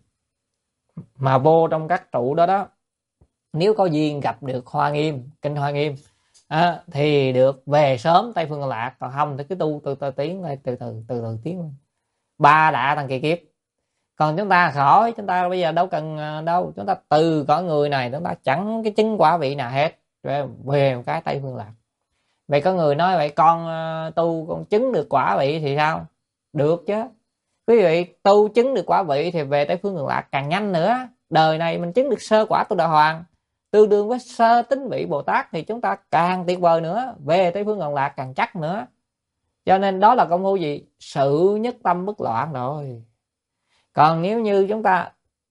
Speaker 1: Mà vô trong các trụ đó đó, nếu có duyên gặp được Hoa Nghiêm, kinh Hoa Nghiêm à, thì được về sớm Tây Phương Cực Lạc. Còn không thì cứ tu từ từ tiến lên, từ từ từ từ tiến ba đã tăng kỳ kiếp. Còn chúng ta khỏi, chúng ta bây giờ đâu cần đâu, chúng ta từ cõi người này chúng ta chẳng cái chứng quả vị nào hết, về, về một cái Tây Phương Lạc. Vậy có người nói vậy con uh, tu con chứng được quả vị thì sao? Được chứ. Quý vị tu chứng được quả vị thì về Tây Phương Cực Lạc càng nhanh nữa. Đời này mình chứng được sơ quả Tu Đà Hoàng, tương đương với sơ tính vị Bồ Tát, thì chúng ta càng tuyệt vời nữa, về Tây Phương Cực Lạc càng chắc nữa. Cho nên đó là công phu gì? Sự nhất tâm bất loạn rồi. Còn nếu như chúng ta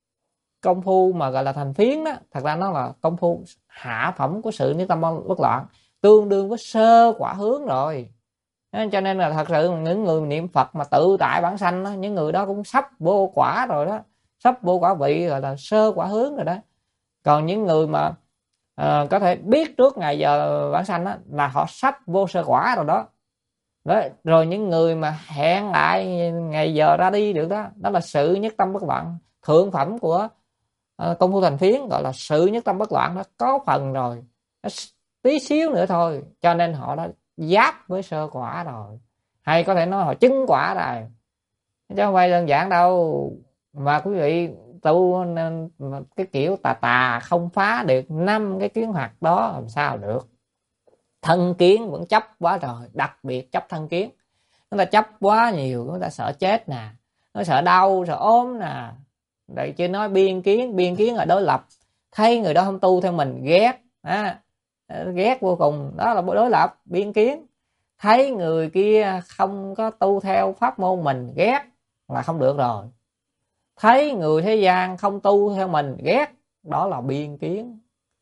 Speaker 1: công phu mà gọi là thành phiến đó, thật ra nó là công phu hạ phẩm của sự nhất tâm bất loạn, tương đương với sơ quả hướng rồi. Cho nên là thật sự những người niệm Phật mà tự tại bản sanh đó, những người đó cũng sắp vô quả rồi đó, sắp vô quả vị, gọi là sơ quả hướng rồi đó. Còn những người mà à, có thể biết trước ngày giờ bản sanh đó, là họ sắp vô sơ quả rồi đó. Đó, rồi những người mà hẹn lại ngày giờ ra đi được đó, đó là sự nhất tâm bất loạn, thượng phẩm của uh, công phu thành phiến, gọi là sự nhất tâm bất loạn đó, có phần rồi, tí xíu nữa thôi, cho nên họ đã giáp với sơ quả rồi, hay có thể nói họ chứng quả rồi, chứ không phải đơn giản đâu. Mà quý vị tu cái kiểu tà tà không phá được năm cái kiến hoạt đó làm sao được. Thân kiến vẫn chấp quá rồi, đặc biệt chấp thân kiến. Chúng ta chấp quá nhiều, chúng ta sợ chết nè, nó sợ đau, sợ ốm nè. Đây chưa nói biên kiến, biên kiến là đối lập. Thấy người đó không tu theo mình ghét, à, ghét vô cùng, đó là đối lập, biên kiến. Thấy người kia không có tu theo pháp môn mình ghét là không được rồi. Thấy người thế gian không tu theo mình ghét, đó là biên kiến.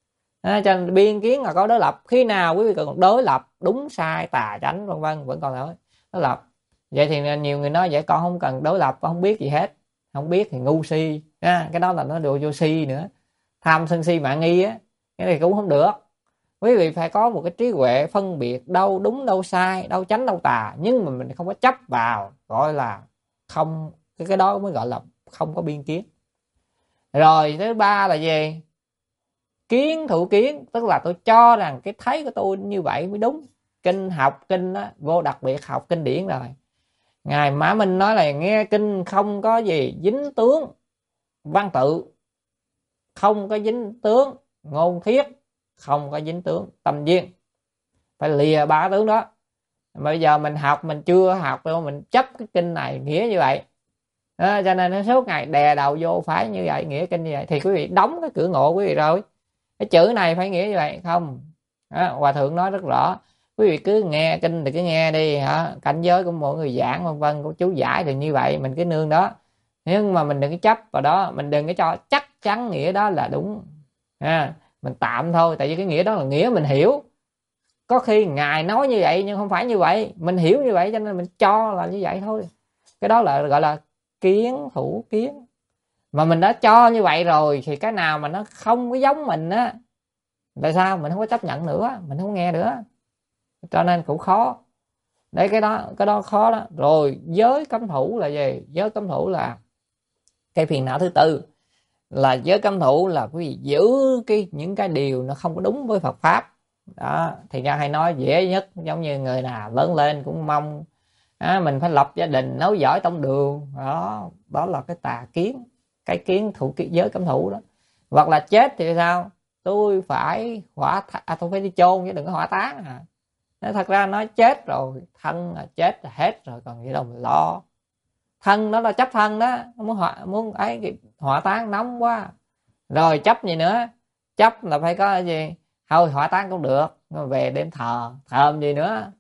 Speaker 1: À, cho nên biên kiến là có đối lập. Khi nào quý vị còn đối lập đúng sai tà chánh vân vân vẫn còn nói đối lập. Vậy thì nhiều người nói vậy con không cần đối lập, con không biết gì hết. Không biết thì ngu si, à, cái đó là nó đồ vô si nữa, tham sân si mạng nghi á, cái này cũng không được. Quý vị phải có một cái trí huệ phân biệt đâu đúng đâu sai, đâu chánh đâu tà, nhưng mà mình không có chấp vào, gọi là không, cái cái đó mới gọi là không có biên kiến. Rồi thứ ba là gì? Kiến thủ kiến, tức là tôi cho rằng cái thấy của tôi như vậy mới đúng. Kinh học kinh đó, vô đặc biệt học kinh điển rồi. Ngài Mã Minh nói là nghe kinh không có gì dính tướng văn tự, không có dính tướng ngôn thuyết, không có dính tướng tâm duyên, phải lìa ba tướng đó. Mà bây giờ mình học, mình chưa học đâu, mình chấp cái kinh này nghĩa như vậy, à, cho nên suốt ngày đè đầu vô phải như vậy, nghĩa kinh như vậy, thì quý vị đóng cái cửa ngộ quý vị rồi. Cái chữ này phải nghĩa như vậy không? À, Hòa thượng nói rất rõ, quý vị cứ nghe kinh thì cứ nghe đi, hả? Cảnh giới của mỗi người giảng vân vân, của chú giải thì như vậy, mình cứ nương đó. Nhưng mà mình đừng có chấp vào đó, mình đừng có cho chắc chắn nghĩa đó là đúng, à, mình tạm thôi, tại vì cái nghĩa đó là nghĩa mình hiểu. Có khi ngài nói như vậy nhưng không phải như vậy, mình hiểu như vậy cho nên mình cho là như vậy thôi. Cái đó là gọi là kiến thủ kiến. Mà mình đã cho như vậy rồi thì cái nào mà nó không có giống mình á, tại sao mình không có chấp nhận nữa, mình không nghe nữa, cho nên cũng khó. Đấy, cái đó cái đó khó đó. Rồi giới cấm thủ là gì? Giới cấm thủ là cái phiền não thứ tư, là giới cấm thủ là quý vị giữ cái những cái điều nó không có đúng với Phật pháp đó. Thì ra hay nói dễ nhất, giống như người nào lớn lên cũng mong à, mình phải lập gia đình, nối dõi tông đường đó, đó là cái tà kiến, cái kiến thủ giới cấm thủ đó. Hoặc là chết thì sao? Tôi phải hỏa à, tôi phải đi chôn chứ đừng có hỏa táng à. Nên thật ra nói chết rồi, thân là chết là hết rồi, còn gì đâu mà lo. Thân đó là chấp thân đó, muốn hỏa, muốn ấy hỏa táng nóng quá. Rồi chấp gì nữa? Chấp là phải có cái gì? Thôi hỏa táng cũng được, về đêm thờ, thờ gì nữa?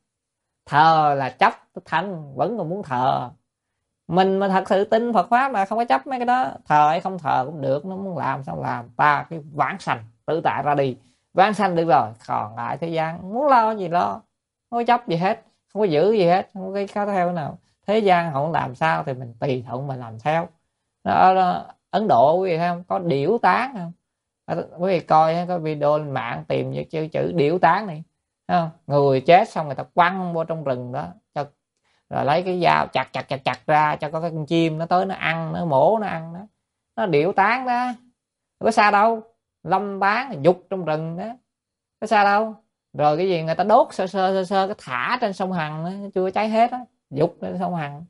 Speaker 1: Thờ là chấp thân, vẫn còn muốn thờ. Mình mà thật sự tin Phật pháp là không có chấp mấy cái đó, thờ hay không thờ cũng được, nó muốn làm sao làm, ta cái vãng sanh tự tại ra đi, vãng sanh được rồi, còn lại thế gian muốn lo gì lo, không có chấp gì hết, không có giữ gì hết, không có cái cá theo nào. Thế gian họ làm sao thì mình tùy thuận mình làm theo. Đó, đó, Ấn Độ quý vị thấy không, có điểu tán không? Quý vị coi có video lên mạng tìm chữ, chữ điểu tán này không? Người chết xong người ta quăng vô trong rừng đó, cho rồi lấy cái dao chặt chặt chặt chặt ra cho có cái con chim nó tới nó ăn, nó mổ nó ăn đó, nó điệu tán đó, có xa đâu, lâm tán dục trong rừng đó, có xa đâu. Rồi cái gì người ta đốt sơ sơ sơ sơ cái thả trên sông Hằng đó, chưa cháy hết á, dục trên sông Hằng.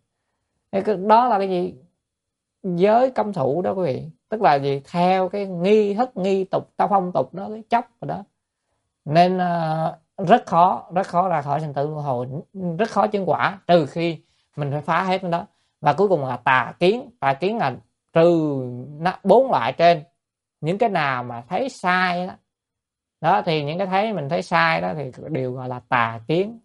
Speaker 1: Đó là cái gì? Giới cấm thủ đó quý vị, tức là gì? Theo cái nghi thức nghi tục ta phong tục đó, cái chấp rồi đó, nên uh, rất khó rất khó ra khỏi sanh tử luân hồi, rất khó chứng quả, trừ khi mình phải phá hết cái đó. Và cuối cùng là tà kiến. Tà kiến là trừ bốn loại trên, những cái nào mà thấy sai đó, đó thì những cái thấy mình thấy sai đó thì đều gọi là tà kiến.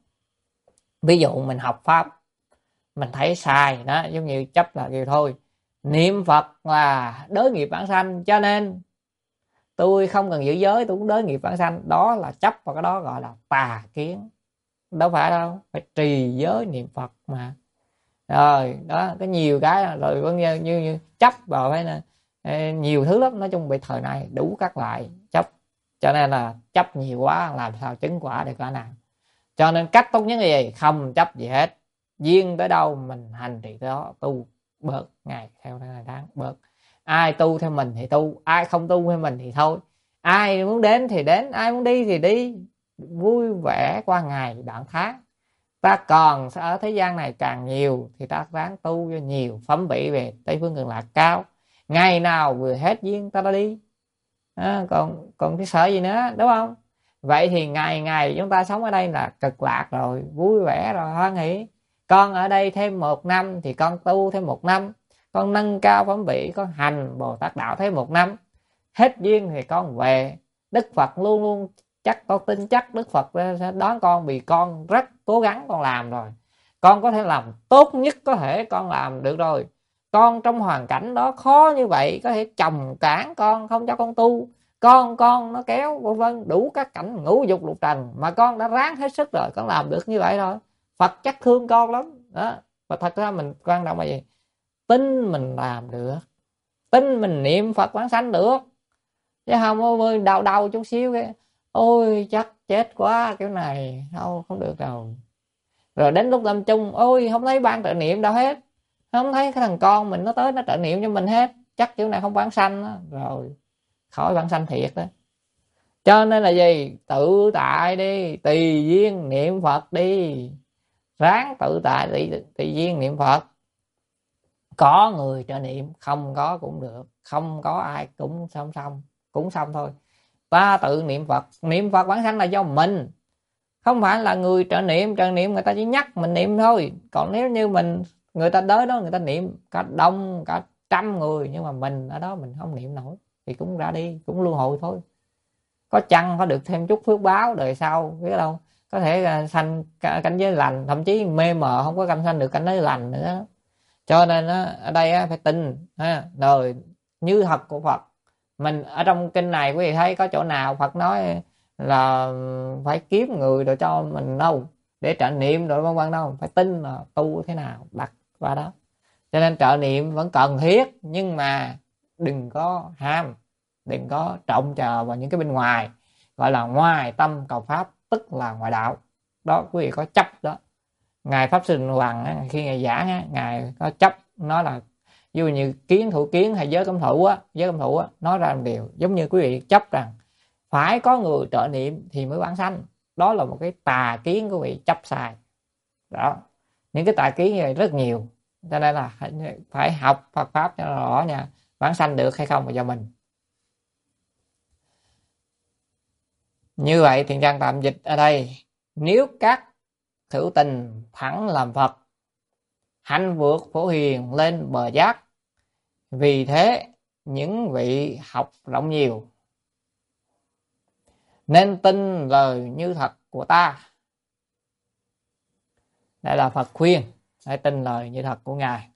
Speaker 1: Ví dụ mình học pháp mình thấy sai đó, giống như chấp là điều thôi, niệm Phật là đới nghiệp vãng sanh, cho nên tôi không cần giữ giới tôi cũng đới nghiệp vãng sanh, đó là chấp, và cái đó gọi là tà kiến. Đâu phải đâu, phải trì giới niệm Phật mà. Rồi đó, có nhiều cái rồi vẫn như, như, như chấp vào phải là nhiều thứ lắm. Nói chung bị thời này đủ các loại chấp, cho nên là chấp nhiều quá làm sao chứng quả được cả nào. Cho nên cách tốt nhất là gì? Không chấp gì hết, duyên tới đâu mình hành trì tới đó, tu bớt ngày theo ngày tháng bớt. Ai tu theo mình thì tu, ai không tu theo mình thì thôi. Ai muốn đến thì đến, ai muốn đi thì đi, vui vẻ qua ngày đoạn tháng. Ta còn ở thế gian này càng nhiều thì ta ráng tu cho nhiều, phẩm vị về Tây Phương Cực Lạc cao. Ngày nào vừa hết duyên ta đã đi, à, còn còn cái sợ gì nữa, đúng không? Vậy thì ngày ngày chúng ta sống ở đây là cực lạc rồi, vui vẻ rồi, hoan hỷ. Con ở đây thêm một năm thì con tu thêm một năm, con nâng cao phẩm vị, con hành Bồ Tát đạo thêm một năm. Hết duyên thì con về. Đức Phật luôn luôn chắc, con tin chắc Đức Phật sẽ đón con, vì con rất cố gắng con làm rồi, con có thể làm tốt nhất có thể con làm được rồi. Con trong hoàn cảnh đó khó như vậy, có thể chồng cản con không cho con tu, con con nó kéo vân vân, đủ các cảnh ngũ dục lục trần, mà con đã ráng hết sức rồi, con làm được như vậy rồi. Phật chắc thương con lắm đó. Và thật ra mình quan trọng là gì? Tin mình làm được, tin mình niệm Phật vãng sanh được, chứ không ôi đau đau chút xíu cái ôi chắc chết quá kiểu này, không không được đâu. Rồi đến lúc lâm chung, ôi không thấy ban trợ niệm đâu hết, không thấy cái thằng con mình nó tới nó trợ niệm cho mình hết, chắc kiểu này không vãng sanh đó. Rồi khỏi vãng sanh thiệt đó. Cho nên là gì? Tự tại đi, tùy duyên niệm Phật đi, ráng tự tại tùy, tùy duyên niệm Phật. Có người trợ niệm, không có cũng được, không có ai cũng xong xong cũng xong thôi. Ta tự niệm Phật, niệm Phật vãng sanh là do mình, không phải là người trợ niệm. Trợ niệm người ta chỉ nhắc mình niệm thôi, còn nếu như mình người ta tới đó người ta niệm cả đông cả trăm người, nhưng mà mình ở đó mình không niệm nổi thì cũng ra đi, cũng luân hồi thôi. Có chăng có được thêm chút phước báo đời sau, biết đâu có thể sanh cảnh giới lành, thậm chí mê mờ không có cảnh sanh được cảnh giới lành nữa. Cho nên ở đây phải tin ha, rồi như thật của Phật. Mình ở trong kinh này quý vị thấy có chỗ nào Phật nói là phải kiếm người rồi cho mình đâu để trợ niệm rồi vân vân đâu, phải tin là tu thế nào đặt qua đó. Cho nên trợ niệm vẫn cần thiết, nhưng mà đừng có ham, đừng có trông chờ vào những cái bên ngoài, gọi là ngoài tâm cầu pháp, tức là ngoại đạo đó. Quý vị có chấp đó. Ngài Pháp Sư Hoàng khi ngài giảng, ngài có chấp, nói là ví dụ như kiến thủ kiến hay giới cấm thủ á, giới cấm thủ á, nói ra một điều giống như quý vị chấp rằng phải có người trợ niệm thì mới vãng sanh. Đó là một cái tà kiến quý vị chấp sai đó. Những cái tà kiến này rất nhiều, cho nên là phải học Phật pháp cho rõ nha. Vãng sanh được hay không là do mình. Như vậy Thiện Trang tạm dịch ở đây: nếu các hữu tình thẳng làm Phật, hạnh vượt phổ hiền lên bờ giác, vì thế những vị học rộng nhiều, nên tin lời như thật của ta. Đây là Phật khuyên, hãy tin lời như thật của Ngài.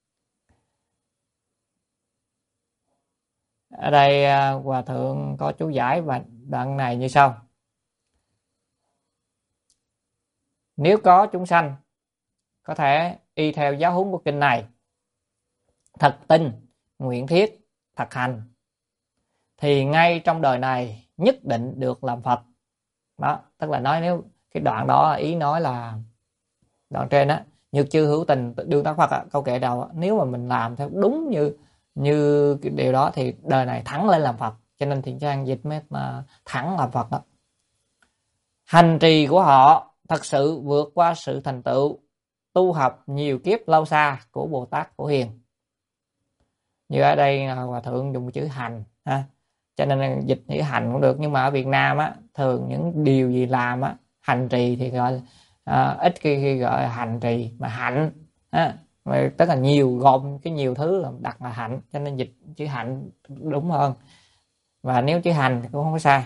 Speaker 1: Ở đây Hòa Thượng có chú giải và đoạn này như sau: nếu có chúng sanh có thể y theo giáo huấn của kinh này, thật tin, nguyện thiết, thật hành, thì ngay trong đời này nhất định được làm Phật. Đó, tức là nói nếu cái đoạn đó ý nói là đoạn trên á, Nhược chư hữu tình đương tác Phật, câu kệ đầu. Nếu mà mình làm theo đúng như như cái điều đó thì đời này thẳng lên làm Phật. Cho nên Thiện Trang dịch mới mà thẳng làm Phật đó. Hành trì của họ thật sự vượt qua sự thành tựu tu học nhiều kiếp lâu xa của Bồ Tát Phổ Hiền. Như ở đây Hòa Thượng dùng chữ hành ha, cho nên dịch chữ hành cũng được. Nhưng mà ở Việt Nam á, thường những điều gì làm á, hành trì thì gọi à, ít khi, khi gọi là hành trì, mà hạnh á, mà tức là nhiều, gồm cái nhiều thứ là đặt là hạnh, cho nên dịch chữ hạnh đúng hơn. Và nếu chữ hành thì cũng không có sai.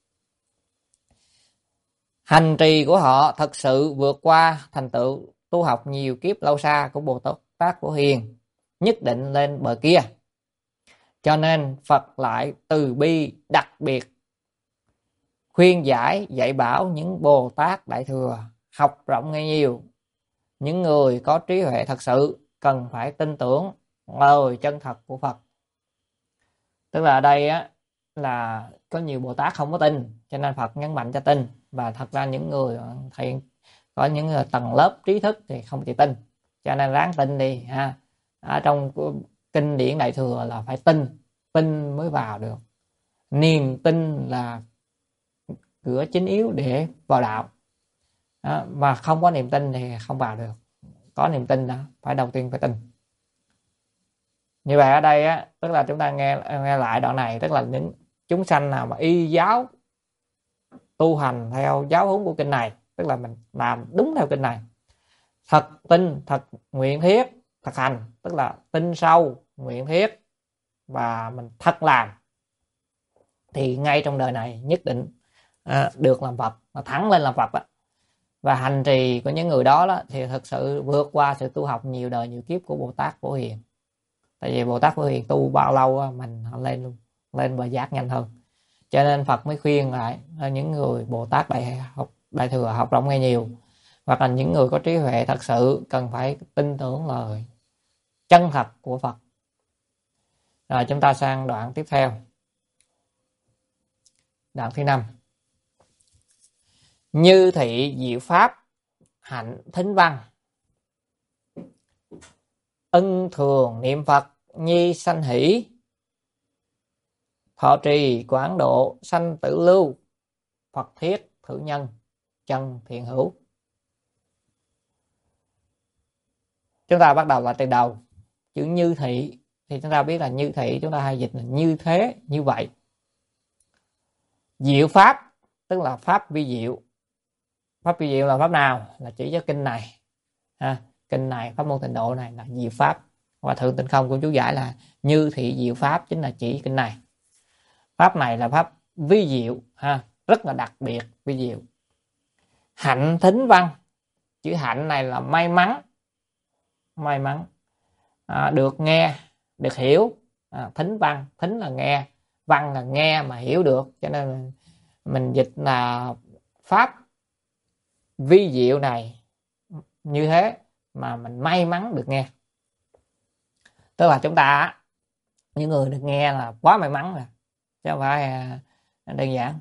Speaker 1: Hành trì của họ thật sự vượt qua thành tựu tu học nhiều kiếp lâu xa của Bồ Tát Phổ Hiền, nhất định lên bờ kia. Cho nên Phật lại từ bi đặc biệt khuyên giải dạy bảo những Bồ Tát Đại Thừa học rộng nghe nhiều, những người có trí huệ thật sự cần phải tin tưởng lời chân thật của Phật. Tức là ở đây á, là có nhiều Bồ Tát không có tin, cho nên Phật nhấn mạnh cho tin. Và thật ra những người thiện, có những người tầng lớp trí thức thì không chịu tin, cho nên ráng tin đi ha. Ở trong kinh điển Đại Thừa là phải tin, tin mới vào được. Niềm tin là cửa chính yếu để vào đạo đó, mà không có niềm tin thì không vào được. Có niềm tin đó, phải đầu tiên phải tin. Như vậy ở đây á, tức là chúng ta nghe nghe lại đoạn này, tức là những chúng sanh nào mà y giáo tu hành theo giáo huấn của kinh này, tức là mình làm đúng theo kinh này, thật tin, thật nguyện thiết, thật hành, tức là tin sâu, nguyện thiết và mình thật làm, thì ngay trong đời này nhất định à, được làm Phật, thẳng lên làm Phật đó. Và hành trì của những người đó, đó thì thực sự vượt qua sự tu học nhiều đời nhiều kiếp của Bồ Tát Phổ Hiền. Tại vì Bồ Tát Phổ Hiền tu bao lâu mình lên luôn, lên bờ giác nhanh hơn. Cho nên Phật mới khuyên lại những người Bồ Tát Đại học Đại Thừa học rộng nghe nhiều, hoặc là những người có trí huệ thật sự cần phải tin tưởng lời chân thật của Phật. Rồi chúng ta sang đoạn tiếp theo, đoạn thứ năm. Như thị diệu pháp hạnh thính văn, ân thường niệm Phật nhi sanh hỷ, thọ trì quảng độ sanh tử lưu, Phật thiết thử nhân chân thiện hữu. Chúng ta bắt đầu là từ đầu. Chữ như thị thì chúng ta biết là như thị, chúng ta hay dịch là như thế, như vậy. Diệu pháp tức là pháp vi diệu. Pháp vi diệu là pháp nào? Là chỉ cho kinh này ha. Kinh này, pháp môn tịnh độ này là diệu pháp. Và Thượng Tịnh Không cũng chú giải là như thị diệu pháp chính là chỉ kinh này. Pháp này là pháp vi diệu ha, rất là đặc biệt, vi diệu. Hạnh thính văn, chữ hạnh này là may mắn, may mắn à, được nghe, được hiểu. À, thính văn, thính là nghe, văn là nghe mà hiểu được, cho nên mình dịch là pháp vi diệu này như thế mà mình may mắn được nghe. Tức là chúng ta, những người được nghe là quá may mắn rồi, chứ không phải đơn giản.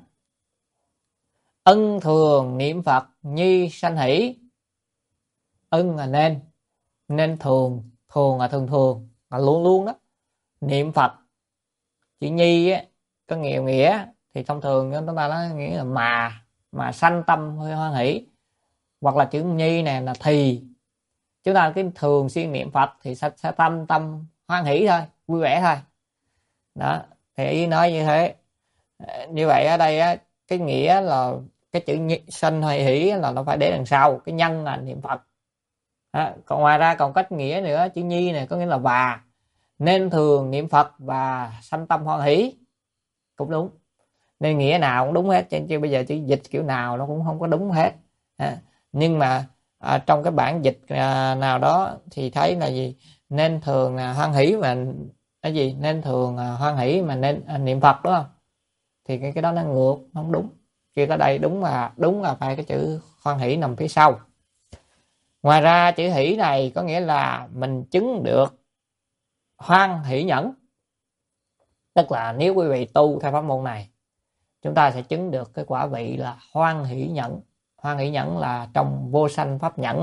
Speaker 1: Ân thường niệm Phật nhi sanh hỷ. Ân là nên, nên thường, thường là thường thường, là luôn luôn đó. Niệm Phật, chữ nhi á, có nhiều nghĩa thì thông thường chúng ta nói nghĩa là mà, mà sanh tâm hoan hỷ. Hoặc là chữ nhi này là thì. Chúng ta cái thường xuyên niệm Phật thì sẽ, sẽ tâm tâm hoan hỷ thôi, vui vẻ thôi. Đó, thì ý nói như thế. Như vậy ở đây á, cái nghĩa là cái chữ sanh hoan hỷ là nó phải để đằng sau, cái nhân là niệm Phật. Đó, còn ngoài ra còn cách nghĩa nữa, chữ nhi này có nghĩa là và, nên thường niệm Phật và sanh tâm hoan hỷ cũng đúng. Nên nghĩa nào cũng đúng hết, chứ bây giờ chữ dịch kiểu nào nó cũng không có đúng hết. À, nhưng mà à, trong cái bản dịch à, nào đó thì thấy là gì, nên thường là hoan hỷ mà cái gì, nên thường à, hoan hỷ mà nên à, niệm Phật, đúng không? Thì cái cái đó nó ngược, nó không đúng. Kia ở đây đúng là đúng là phải cái chữ hoan hỷ nằm phía sau. Ngoài ra chữ hỷ này có nghĩa là mình chứng được hoan hỷ nhẫn. Tức là nếu quý vị tu theo pháp môn này, chúng ta sẽ chứng được cái quả vị là hoan hỷ nhẫn. Hoan hỷ nhẫn là trong vô sanh pháp nhẫn á,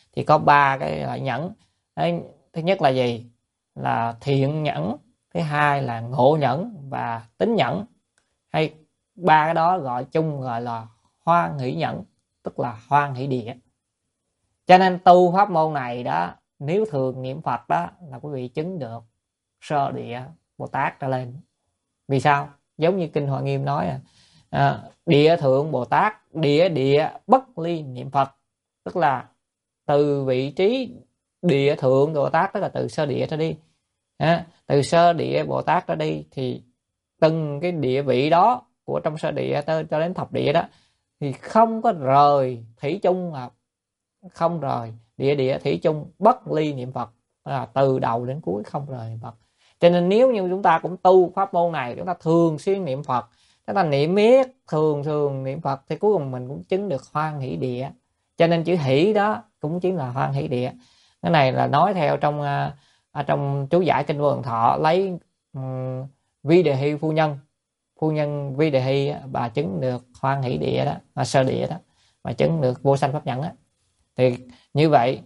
Speaker 1: thì có ba cái loại nhẫn. Đấy, thứ nhất là gì? Là thiện nhẫn, thứ hai là ngộ nhẫn và tín nhẫn. Hay ba cái đó gọi chung gọi là hoan hỷ nhẫn, tức là hoan hỷ địa. Cho nên tu pháp môn này đó, nếu thường niệm Phật đó là quý vị chứng được sơ địa Bồ Tát trở lên. Vì sao? Giống như kinh Hoa Nghiêm nói à, địa thượng Bồ Tát, địa địa bất ly niệm Phật, tức là từ vị trí địa thượng Bồ Tát, tức là từ sơ địa trở đi, à, từ sơ địa Bồ Tát trở đi thì từng cái địa vị đó của trong sơ địa tới cho đến thập địa đó thì không có rời thủy chung, là không rời địa địa thủy chung bất ly niệm Phật, là từ đầu đến cuối không rời niệm Phật. Cho nên nếu như chúng ta cũng tu pháp môn này, chúng ta thường xuyên niệm Phật, chúng ta niệm miết thường thường niệm Phật thì cuối cùng mình cũng chứng được hoan hỷ địa. Cho nên chữ hỷ đó cũng chính là hoan hỷ địa. Cái này là nói theo trong à, trong chú giải kinh Vô Lượng Thọ, lấy um, Vi Đề Hy phu nhân phu nhân Vi Đề Hy bà chứng được hoan hỷ địa đó, à, sơ địa đó, mà chứng được vô sanh pháp nhẫn á. Thì như vậy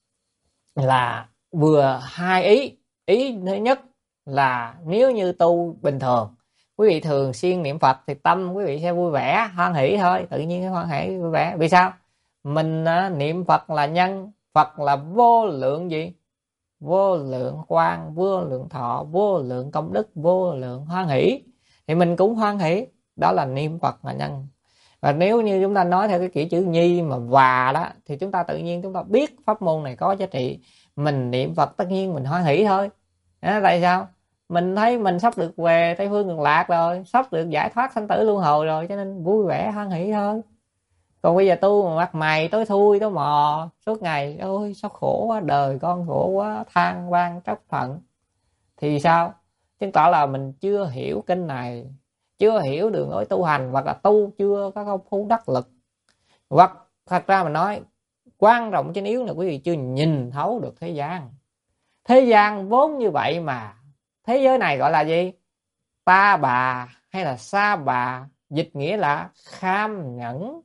Speaker 1: là vừa hai ý. Ý thứ nhất là nếu như tu bình thường, quý vị thường xuyên niệm Phật thì tâm quý vị sẽ vui vẻ hoan hỷ thôi, tự nhiên cái hoan hỷ vui vẻ. Vì sao? Mình à, niệm Phật là nhân, Phật là vô lượng gì? Vô lượng quang, vô lượng thọ, vô lượng công đức, vô lượng hoan hỷ, thì mình cũng hoan hỷ. Đó là niệm Phật là nhân. Và nếu như chúng ta nói theo cái kiểu chữ nhi mà và đó, thì chúng ta tự nhiên chúng ta biết pháp môn này có giá trị, mình niệm Phật tất nhiên mình hoan hỷ thôi. À, tại sao? Mình thấy mình sắp được về Tây Phương Cực Lạc rồi, sắp được giải thoát sanh tử luân hồi rồi, cho nên vui vẻ hoan hỷ thôi. Còn bây giờ tu mà mặt mày tối thui tối mò suốt ngày, ôi sao khổ quá, đời con khổ quá, than van trách phận, thì sao? Chứng tỏ là mình chưa hiểu kinh này, chưa hiểu đường lối tu hành, hoặc là tu chưa có công phu đắc lực, hoặc thật ra mình nói quan trọng trên yếu là quý vị chưa nhìn thấu được thế gian. Thế gian vốn như vậy mà. Thế giới này gọi là gì? Ta bà hay là sa bà, dịch nghĩa là kham nhẫn.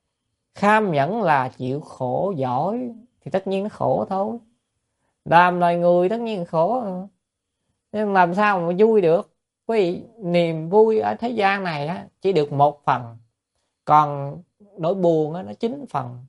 Speaker 1: Kham nhẫn là chịu khổ giỏi thì tất nhiên nó khổ thôi. Làm loài người tất nhiên khổ, nhưng làm sao mà vui được? Quý vị, niềm vui ở thế gian này á, chỉ được một phần, còn nỗi buồn á, nó chín phần.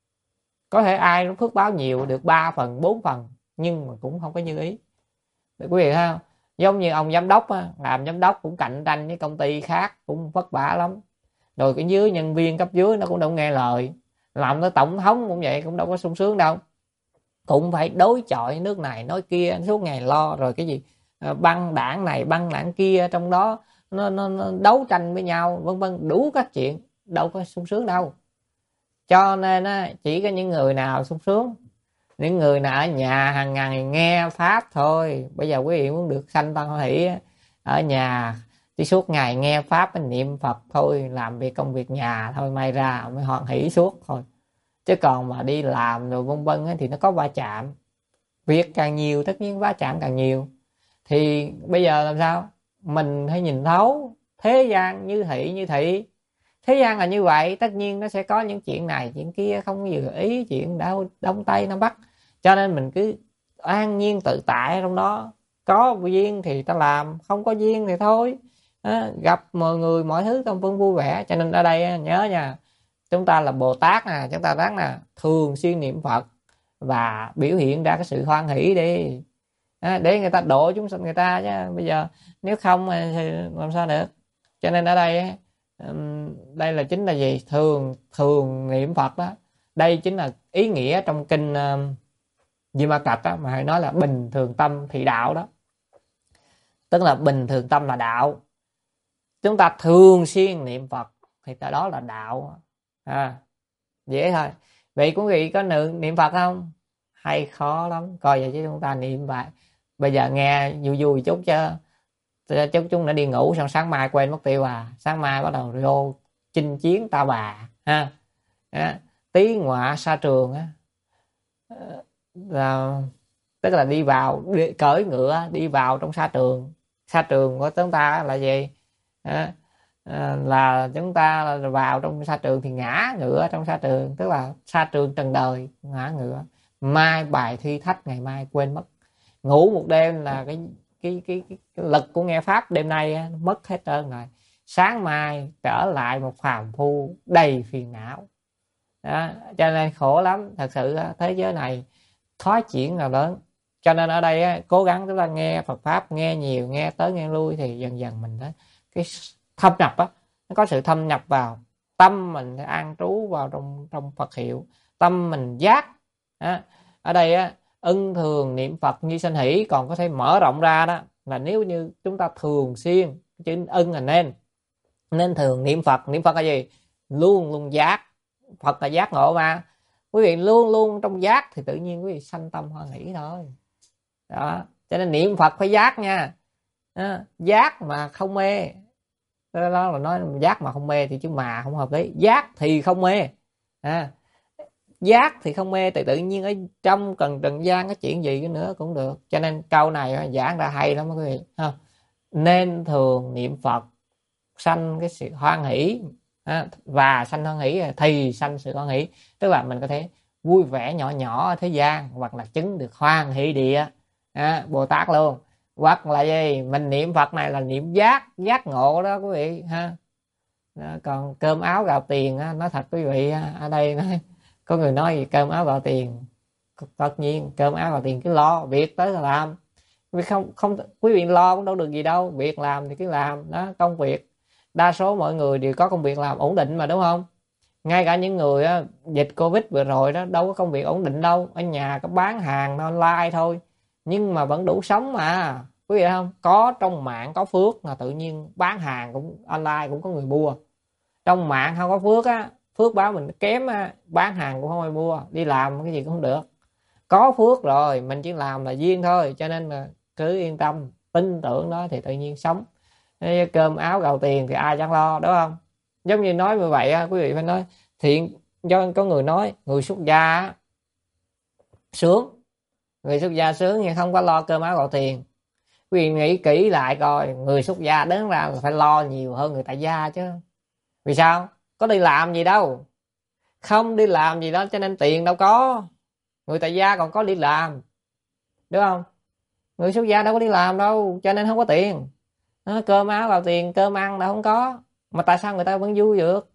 Speaker 1: Có thể ai nó phước báo nhiều được ba phần, bốn phần, nhưng mà cũng không có như ý. Được quý vị thấy không? Giống như ông giám đốc á, làm giám đốc cũng cạnh tranh với công ty khác, cũng vất vả lắm. Rồi cái dưới nhân viên cấp dưới nó cũng đâu nghe lời. Làm tới tổng thống cũng vậy, cũng đâu có sung sướng đâu. Cũng phải đối chọi nước này nói kia suốt ngày lo, rồi cái gì băng đảng này băng đảng kia, trong đó nó, nó, nó đấu tranh với nhau vân vân, đủ các chuyện, đâu có sung sướng đâu. Cho nên á, chỉ có những người nào sung sướng, những người nào ở nhà hàng ngày nghe pháp thôi. Bây giờ quý vị muốn được sanh tăng hoan hỷ ở nhà chỉ suốt ngày nghe pháp niệm Phật thôi, làm việc công việc nhà thôi, may ra mới hoan hỷ suốt thôi. Chứ còn mà đi làm rồi vân vân thì nó có va chạm, việc càng nhiều tất nhiên va chạm càng nhiều. Thì bây giờ làm sao? Mình phải nhìn thấu thế gian như thị như thị. Thế gian là như vậy, tất nhiên nó sẽ có những chuyện này chuyện kia không vừa ý, chuyện đâu đông tây nam bắc. Cho nên mình cứ an nhiên tự tại trong đó. Có duyên thì ta làm, không có duyên thì thôi. À, gặp mọi người mọi thứ tâm vẫn vui vẻ. Cho nên ở đây nhớ nha, chúng ta là Bồ Tát nè, chúng ta ráng là thường xuyên niệm Phật và biểu hiện ra cái sự hoan hỷ đi, à, để người ta độ chúng sinh người ta chứ. Bây giờ nếu không thì làm sao được? Cho nên ở đây đây là chính là gì? Thường thường niệm Phật đó. Đây chính là ý nghĩa trong kinh uh, Di Ma Cật đó, mà hay nói là bình thường tâm thì đạo đó. Tức là bình thường tâm là đạo. Chúng ta thường xuyên niệm Phật thì đó là đạo. À, dễ thôi. Vậy quý vị có niệm Phật không? Hay khó lắm. Coi vậy chứ chúng ta niệm vậy. Bây giờ nghe vui vui chút chứ. Chút chúng đã đi ngủ, xong sáng mai quên mất tiêu à. Sáng mai bắt đầu vô chinh chiến ta bà. Ha. À, tí ngọa xa trường á. Là, tức là đi vào, đi, cởi ngựa đi vào trong sa trường. Sa trường của chúng ta là gì? À, à, là chúng ta vào trong sa trường thì ngã ngựa trong sa trường, tức là sa trường trần đời, ngã ngựa. mai bài thi thách ngày mai quên mất. Ngủ một đêm là cái cái cái, cái, cái lực của nghe pháp đêm nay á, mất hết trơn rồi. Sáng mai trở lại một phàm phu đầy phiền não. Đó, cho nên khổ lắm. Thật sự thế giới này thoái chuyển nào lớn. Cho nên ở đây á, cố gắng chúng ta nghe Phật pháp, nghe nhiều, nghe tới nghe lui thì dần dần mình đó cái thâm nhập á, nó có sự thâm nhập vào tâm mình, an trú vào trong trong Phật hiệu, tâm mình giác. Đó. Ở đây á, ân thường niệm Phật như sanh hỷ, còn có thể mở rộng ra đó là nếu như chúng ta thường xuyên, chứ ân là nên nên thường niệm Phật. Niệm Phật là gì? Luôn luôn giác. Phật là giác ngộ mà, quý vị luôn luôn trong giác thì tự nhiên quý vị sanh tâm hoan hỷ thôi. Đó, cho nên niệm Phật phải giác nha. Đó, giác mà không mê. Đó là nói giác mà không mê thì chứ mà không hợp lý. Giác thì không mê. À, giác thì không mê thì tự nhiên ở trong cần trần gian cái chuyện gì nữa cũng được. Cho nên câu này giảng ra hay lắm quý vị. Không? Nên thường niệm Phật sanh cái sự hoan hỷ, và sanh hoan hỷ thì sanh sự hoan hỷ, tức là mình có thể vui vẻ nhỏ nhỏ ở thế gian, hoặc là chứng được hoan hỷ địa, à, Bồ Tát luôn. Hoặc là gì, mình niệm Phật này là niệm giác, giác ngộ đó quý vị ha. Đó, còn cơm áo gạo tiền á, nói thật quý vị, ở đây nói, có người nói gì cơm áo gạo tiền, tất nhiên cơm áo gạo tiền cứ lo việc tới là làm, vì không không quý vị lo cũng đâu được gì đâu, việc làm thì cứ làm đó. Công việc đa số mọi người đều có công việc làm ổn định mà, đúng không? Ngay cả những người á, dịch Covid vừa rồi đó đâu có công việc ổn định đâu, ở nhà có bán hàng online thôi, nhưng mà vẫn đủ sống mà quý vị không? Có trong mạng có phước là tự nhiên bán hàng cũng online cũng có người mua. Trong mạng không có phước á, phước báo mình kém á, bán hàng cũng không ai mua, đi làm cái gì cũng không được. Có phước rồi mình chỉ làm là duyên thôi, cho nên là cứ yên tâm tin tưởng đó thì tự nhiên sống. Cơm áo gạo tiền thì ai chẳng lo, đúng không? Giống như nói như vậy quý vị phải nói thiện. Do có người nói người xuất gia sướng, người xuất gia sướng nhưng không có lo cơm áo gạo tiền. Quý vị nghĩ kỹ lại coi, người xuất gia đến ra là phải lo nhiều hơn người tại gia chứ. Vì sao? Có đi làm gì đâu, không đi làm gì đó cho nên tiền đâu có. Người tại gia còn có đi làm, đúng không? Người xuất gia đâu có đi làm đâu, cho nên không có tiền. Nó cơm áo gạo tiền, cơm ăn đâu không có, mà tại sao người ta vẫn vui được?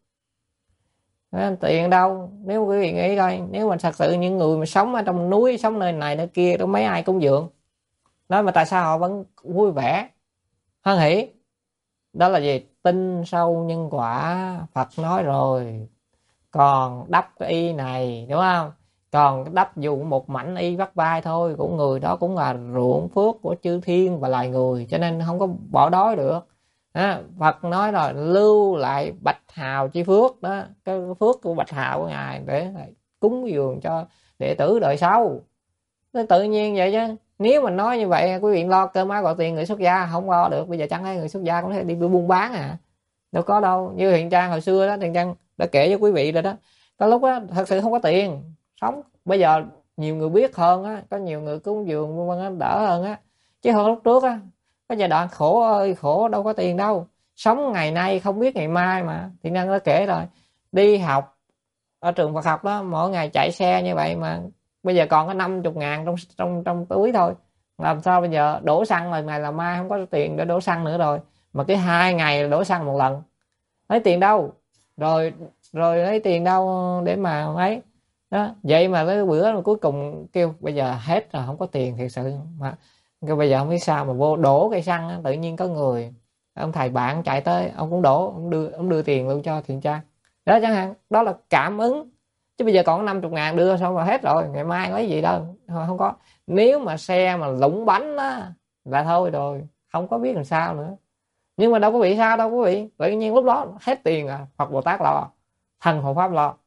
Speaker 1: Đó, tiền đâu? Nếu quý vị nghĩ coi, nếu mà thật sự những người mà sống ở trong núi, sống nơi này nơi kia, đâu mấy ai cúng dường đó, mà tại sao họ vẫn vui vẻ hoan hỷ? Đó là gì? Tin sâu nhân quả. Phật nói rồi, còn đắp cái y này, đúng không? Còn đắp dù một mảnh y vắt vai thôi của người đó cũng là ruộng phước của chư thiên và loài người, cho nên không có bỏ đói được. Đó, Phật nói rồi, lưu lại bạch hào chi phước đó, cái phước của bạch hào của ngài để cúng dường cho đệ tử đời sau. Nó tự nhiên vậy chứ. Nếu mình nói như vậy quý vị lo cơm áo gạo tiền, người xuất gia không lo được. Bây giờ chẳng lẽ người xuất gia cũng thể đi buôn bán à? Đâu có đâu. Như Hiền Trang hồi xưa đó, Hiền Trang đã kể với quý vị rồi đó, có lúc đó thật sự không có tiền sống. Bây giờ nhiều người biết hơn á, có nhiều người cúng dường vân đỡ hơn á, chứ hơn lúc trước á có giai đoạn khổ ơi khổ, đâu có tiền đâu. Sống ngày nay không biết ngày mai mà. Thì Năng đã kể rồi, đi học ở trường Phật học đó, mỗi ngày chạy xe như vậy mà bây giờ còn có năm mươi ngàn trong trong trong túi thôi. Làm sao bây giờ đổ xăng lần này là mai không có tiền để đổ xăng nữa rồi, mà cái hai ngày đổ xăng một lần, lấy tiền đâu? Rồi rồi lấy tiền đâu để mà ấy đó. Vậy mà cái bữa mà cuối cùng kêu bây giờ hết rồi, không có tiền thiệt sự mà. Cái bây giờ không biết sao mà vô đổ cây xăng, tự nhiên có người ông thầy bạn chạy tới, ông cũng đổ, ông đưa ông đưa tiền luôn cho Thiện Trang đó chẳng hạn. Đó là cảm ứng. Chứ bây giờ còn năm mươi ngàn đưa xong rồi hết rồi, ngày mai lấy gì đâu, không có. Nếu mà xe mà lủng bánh á là thôi rồi, không có biết làm sao nữa. Nhưng mà đâu có bị sao đâu quý vị, tự nhiên lúc đó hết tiền à, Phật Bồ Tát lo, thần hộ pháp lo.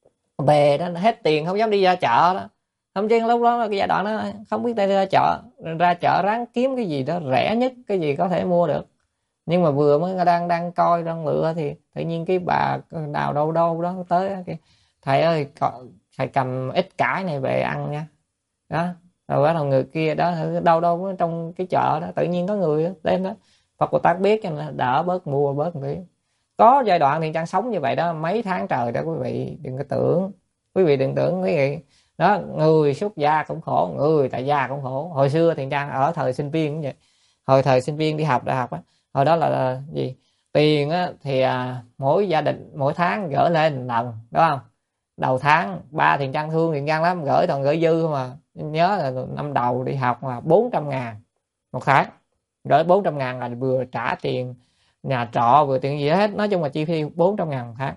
Speaker 1: Về đó hết tiền không dám đi ra chợ đó. Không chứ lúc đó là cái giai đoạn đó không biết đi ra chợ, ra chợ ráng kiếm cái gì đó rẻ nhất, cái gì có thể mua được. Nhưng mà vừa mới đang đang coi đang lựa thì tự nhiên cái bà đào đâu đâu đó tới cái, thầy ơi thầy cầm ít cải này về ăn nha đó. Rồi bắt đầu người kia đó đâu đâu trong cái chợ đó tự nhiên có người đến đó, Phật Bồ Tát biết cho nên đỡ bớt mua bớt một tí. Có giai đoạn thì Trang sống như vậy đó mấy tháng trời đó quý vị, đừng có tưởng quý vị đừng tưởng quý vị Đó, người xuất gia cũng khổ, người tại gia cũng khổ. Hồi xưa Thiện Trang ở thời sinh viên cũng vậy, hồi thời sinh viên đi học đại học á, hồi đó là, là gì, tiền á thì à, mỗi gia đình mỗi tháng gửi lên lần, đúng không? Đầu tháng ba Thiện Trang thương Thiện Trang lắm, gửi toàn gửi dư mà. Nhớ là năm đầu đi học mà bốn trăm ngàn một tháng, gửi bốn trăm ngàn là vừa trả tiền nhà trọ vừa tiền gì hết, nói chung là chi phí bốn trăm ngàn một tháng.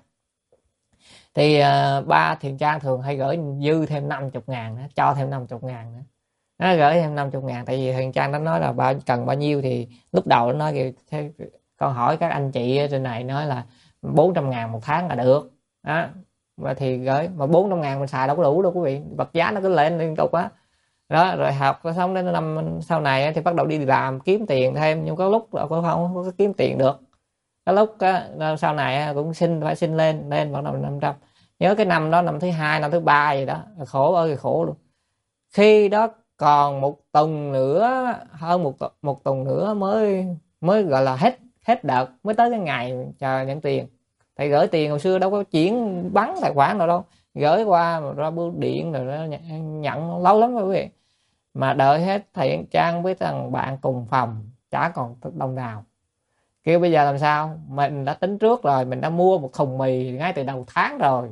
Speaker 1: Thì uh, ba Thiện Trang thường hay gửi dư thêm năm mươi ngàn nữa, cho thêm năm mươi ngàn nữa. Nó gửi thêm năm mươi ngàn, tại vì Thiện Trang nó nói là bao cần bao nhiêu, thì lúc đầu nó nói kìa, con hỏi các anh chị ở trên này nói là bốn trăm ngàn một tháng là được đó. Và thì gửi mà bốn trăm ngàn mình xài đâu có đủ đâu quý vị, vật giá nó cứ lên liên tục á. Đó, rồi học xong đến năm sau này thì bắt đầu đi làm kiếm tiền thêm, nhưng có lúc cũng không có kiếm tiền được. Cái lúc á, sau này cũng xin phải xin lên lên bắt đầu năm trăm. Nhớ cái năm đó năm thứ hai năm thứ ba gì đó, khổ ơi khổ luôn. Khi đó còn một tuần nữa, hơn một một tuần nữa mới mới gọi là hết hết đợt, mới tới cái ngày chờ nhận tiền. Thì gửi tiền hồi xưa đâu có chuyển bắn tài khoản nào đâu, gửi qua mà ra bưu điện rồi đó, nhận, nhận lâu lắm rồi quý vị. Mà đợi hết Thiện Trang với thằng bạn cùng phòng chả còn đồng nào. Kêu bây giờ làm sao, mình đã tính trước rồi, mình đã mua một thùng mì ngay từ đầu tháng rồi,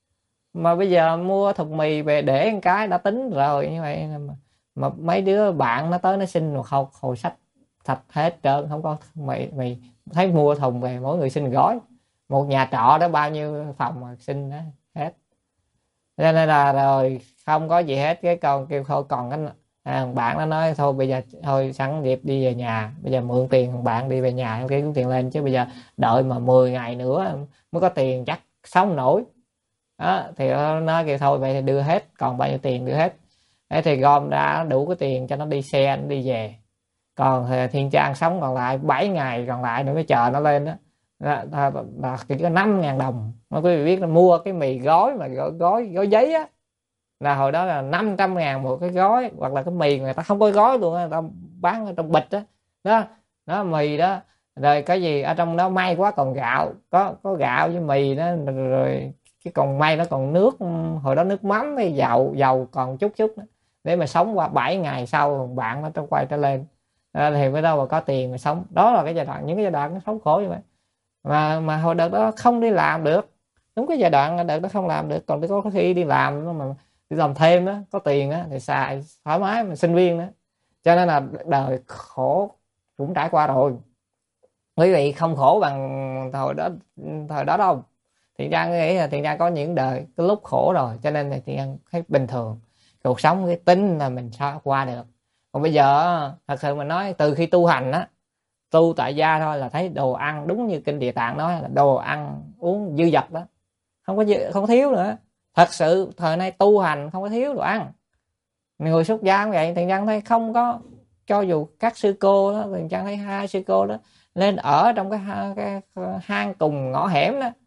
Speaker 1: mà bây giờ mua thùng mì về để một cái đã tính rồi như vậy mà, mà mấy đứa bạn nó tới nó xin một hồi, hồi sách sạch hết trơn, không có mì mì thấy mua thùng về mỗi người xin gói, một nhà trọ đó bao nhiêu phòng mà xin đó hết. Cho nên là rồi không có gì hết. Cái con kêu thôi còn cái à, bạn nó nói thôi bây giờ thôi sẵn dịp đi về nhà, bây giờ mượn tiền bạn đi về nhà cái kiếm tiền lên, chứ bây giờ đợi mà mười ngày nữa mới có tiền chắc sống nổi. Đó, thì nó nói kêu thôi vậy thì đưa hết, còn bao nhiêu tiền đưa hết. Thế thì gom ra đủ cái tiền cho nó đi xe nó đi về. Còn Thiên Trang sống còn lại bảy ngày còn lại nữa mới chờ nó lên đó là, là, là chỉ có năm ngàn đồng. Mà quý vị biết là mua cái mì gói mà gói gói, gói giấy á, là hồi đó là năm trăm ngàn một cái gói, hoặc là cái mì người ta không có gói luôn, người ta bán ở trong bịch đó. Đó, đó mì đó. Rồi cái gì ở trong đó may quá còn gạo, có có gạo với mì đó, rồi cái còn may nó còn nước, hồi đó nước mắm với dầu dầu còn chút chút đó, để mà sống qua bảy ngày sau bạn nó quay trở lên. À, thì mới đâu mà có tiền mà sống. Đó là cái giai đoạn, những cái giai đoạn nó sống khổ như vậy. Mà mà hồi đợt đó không đi làm được, đúng cái giai đoạn đợt đó không làm được, còn có khi đi làm mà đi làm thêm đó, có tiền đó thì xài thoải mái, mà sinh viên đó. Cho nên là đời khổ cũng trải qua rồi, quý vị không khổ bằng thời đó thời đó đâu. Thiện Trang nghĩ là Thiện Trang có những đời cái lúc khổ rồi, cho nên là Thiện Trang thấy bình thường, cuộc sống cái tính là mình sao qua được. Còn bây giờ thật sự mình nói, từ khi tu hành á, tu tại gia thôi là thấy đồ ăn đúng như kinh Địa Tạng nói là đồ ăn uống dư dật đó, không có không có thiếu nữa. Thật sự thời nay tu hành không có thiếu đồ ăn. Người xuất gia cũng vậy, Thiện Trang thấy không có, cho dù các sư cô đó, Thiện Trang thấy hai sư cô đó lên ở trong cái, cái, cái hang cùng ngõ hẻm đó,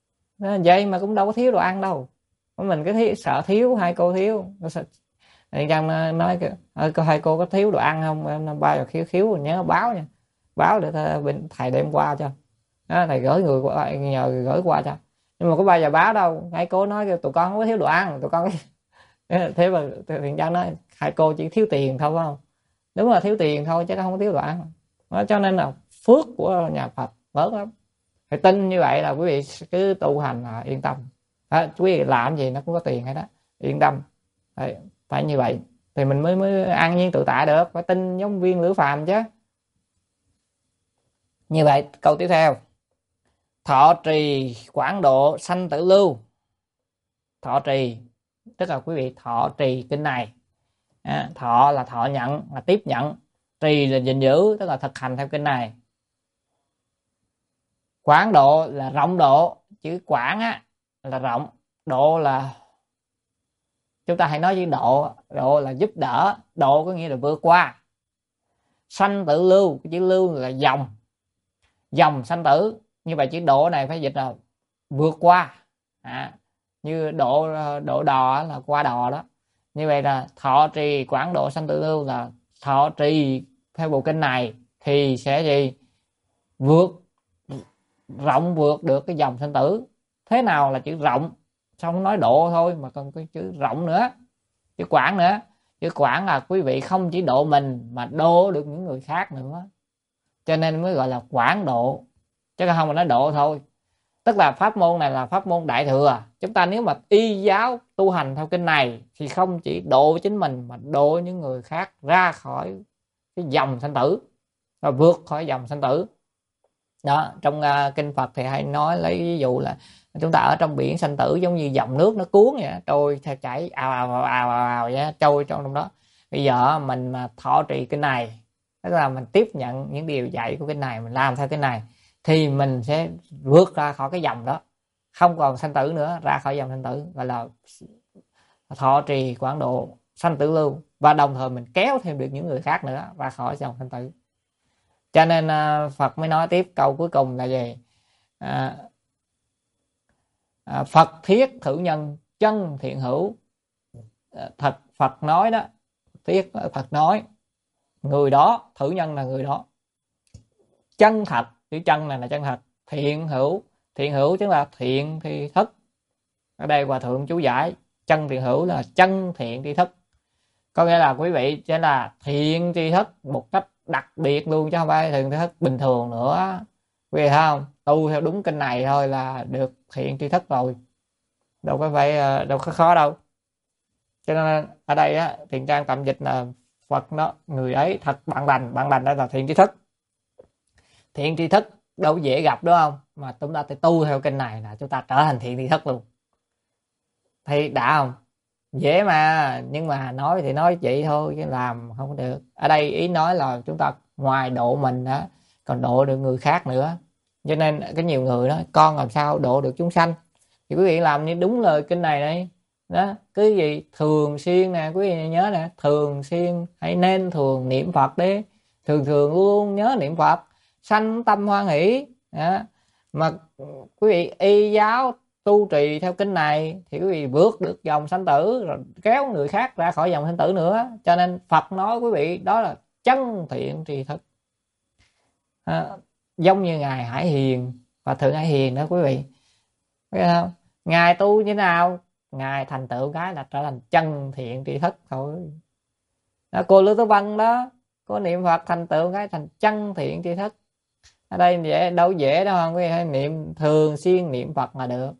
Speaker 1: vậy mà cũng đâu có thiếu đồ ăn đâu. Mình cứ thiếu, sợ thiếu, hai cô thiếu. Thiện Trang nói cô hai cô có thiếu đồ ăn không, bao giờ khiếu khiếu nhớ báo nha, báo để thầy đem qua cho đó, thầy gửi người qua, nhờ người gửi qua cho. Nhưng mà có bao giờ báo đâu, hai cô nói tụi con không có thiếu đồ ăn, tụi con thế mà Thiện Trang nói hai cô chỉ thiếu tiền thôi, phải không? Đúng là thiếu tiền thôi chứ không có thiếu đồ ăn đó. Cho nên là phước của nhà Phật lớn lắm, phải tin như vậy là quý vị cứ tu hành là yên tâm đó. Quý vị làm gì nó cũng có tiền hết đó, yên tâm. Đấy, phải như vậy thì mình mới mới an nhiên tự tại được, phải tin giống Viên Lữ Phàm chứ. Như vậy câu tiếp theo, thọ trì quảng độ sanh tử lưu. Thọ trì tức là quý vị thọ trì kinh này. À, thọ là thọ nhận, là tiếp nhận, trì là gìn giữ, tức là thực hành theo kinh này. Quảng độ là rộng độ, chữ quảng á là rộng, độ là chúng ta hay nói với độ, độ là giúp đỡ, độ có nghĩa là vượt qua. Sanh tử lưu, cái chữ lưu là dòng, dòng sanh tử. Như vậy chữ độ này phải dịch là vượt qua. À, như độ độ đò là qua đò đó. Như vậy là thọ trì quảng độ sanh tử lưu là thọ trì theo bộ kinh này thì sẽ gì? Vượt, rộng vượt được cái dòng sanh tử. Thế nào là chữ rộng? Sao không nói độ thôi mà còn cái chữ rộng nữa? chữ quản nữa. Chữ quản là quý vị không chỉ độ mình mà độ được những người khác nữa, cho nên mới gọi là quản độ, chứ không mà nói độ thôi. Tức là pháp môn này là pháp môn đại thừa. Chúng ta nếu mà y giáo tu hành theo kinh này thì không chỉ độ chính mình mà độ những người khác ra khỏi cái dòng sanh tử, và vượt khỏi dòng sanh tử. Đó, trong uh, kinh Phật thì hay nói lấy ví dụ là chúng ta ở trong biển sanh tử giống như dòng nước nó cuốn vậy, trôi theo chảy ào ào ào ào ào vậy, trôi trong đó. Bây giờ mình mà thọ trì kinh này, tức là mình tiếp nhận những điều dạy của kinh này, mình làm theo cái này thì mình sẽ vượt ra khỏi cái dòng đó, không còn sanh tử nữa, ra khỏi dòng sanh tử, gọi là thọ trì quảng độ sanh tử lưu, và đồng thời mình kéo thêm được những người khác nữa ra khỏi dòng sanh tử. Cho nên uh, Phật mới nói tiếp câu cuối cùng là gì? À, à, Phật thiết thử nhân chân thiện hữu. À, thật Phật nói đó, thiết Phật nói người đó, thử nhân là người đó, chân thật, chữ chân này là chân thật, thiện hữu, thiện hữu chính là thiện thì thức. Ở đây Hòa Thượng chú giải chân thiện hữu là chân thiện tri thức, có nghĩa là quý vị sẽ là thiện tri thức một cách đặc biệt luôn, chứ không phải thiện tri thức bình thường nữa. Quý vị thấy không? Tu theo đúng kinh này thôi là được thiện tri thức rồi, đâu có phải đâu có khó đâu. Cho nên ở đây á, Thiện Trang tạm dịch là Phật nó người ấy thật bạn lành, bạn lành đây là thiện tri thức. Thiện tri thức đâu dễ gặp đúng không? Mà chúng ta phải tu theo kinh này là chúng ta trở thành thiện tri thức luôn. Thì đã không? Dễ mà, nhưng mà nói thì nói vậy thôi chứ làm không có được. Ở đây ý nói là chúng ta ngoài độ mình đó còn độ được người khác nữa. Cho nên cái nhiều người đó, con làm sao độ được chúng sanh, thì quý vị làm như đúng lời kinh này đấy. Đó, cứ gì thường xuyên nè, quý vị nhớ nè, thường xuyên hãy nên thường niệm Phật đi, thường thường luôn nhớ niệm Phật, sanh tâm hoan hỷ. Đó. Mà quý vị y giáo tu trì theo kinh này thì quý vị vượt được dòng sanh tử, rồi kéo người khác ra khỏi dòng sanh tử nữa. Cho nên Phật nói quý vị đó là chân thiện tri thức. À, giống như ngài Hải Hiền và Thượng Hải Hiền đó quý vị, biết không? Ngài tu như thế nào? Ngài thành tựu cái là trở thành chân thiện tri thức thôi. Đó, cô Lưu Tố Văn đó, cô niệm Phật thành tựu cái thành chân thiện tri thức. Ở đây dễ đâu, dễ đâu không? Quý vị niệm thường xuyên niệm Phật là được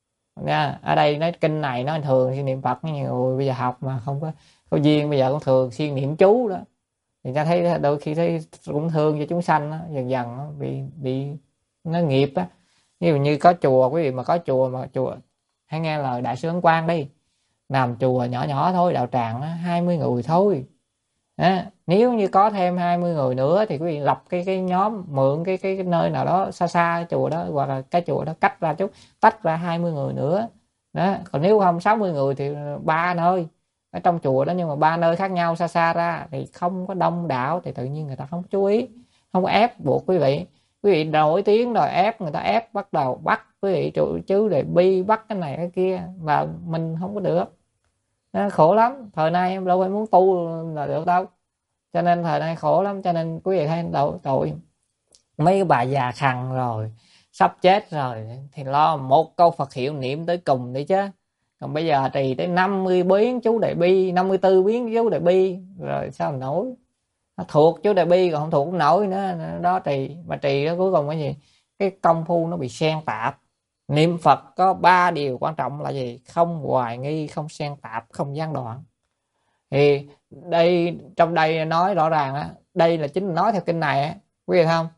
Speaker 1: nha. Ở đây nói kinh này nói thường xuyên niệm Phật, nhiều người bây giờ học mà không có có duyên, bây giờ cũng thường xuyên niệm chú đó, thì ta thấy đôi khi thấy cũng thương cho chúng sanh đó, dần dần đó, bị bị nó nghiệp á. Ví dụ như có chùa, quý vị mà có chùa mà chùa hãy nghe lời Đại sư Ấn Quang đi, làm chùa nhỏ nhỏ thôi, đạo tràng hai mươi người thôi. Đó. Nếu như có thêm hai mươi người nữa thì quý vị lập cái cái nhóm, mượn cái cái, cái nơi nào đó xa xa cái chùa đó, hoặc là cái chùa đó cách ra chút, tách ra hai mươi người nữa. Đó. Còn nếu không sáu mươi người thì ba nơi ở trong chùa đó, nhưng mà ba nơi khác nhau xa xa ra thì không có đông đảo, thì tự nhiên người ta không chú ý, không có ép buộc quý vị. Quý vị nổi tiếng rồi ép người ta, ép bắt đầu bắt quý vị chứ để bi bắt cái này cái kia là mình không có được. Nó khổ lắm. Thời nay em đâu phải muốn tu là được đâu, cho nên thời nay khổ lắm. Cho nên quý vị thấy đâu tội mấy bà già khằn rồi sắp chết rồi thì lo một câu Phật hiệu niệm tới cùng đi chứ. Còn bây giờ trì tới năm mươi biến chú Đại Bi, năm mươi tư biến chú Đại Bi rồi sao nổi. Nó thuộc chú Đại Bi còn không thuộc nổi nữa đó. Trì mà trì đó cuối cùng cái gì? Cái công phu nó bị xen tạp. Niệm Phật có ba điều quan trọng là gì? Không hoài nghi, không xen tạp, không gián đoạn. Thì đây, trong đây nói rõ ràng á, đây là chính nói theo kinh này á, quý vị thấy không?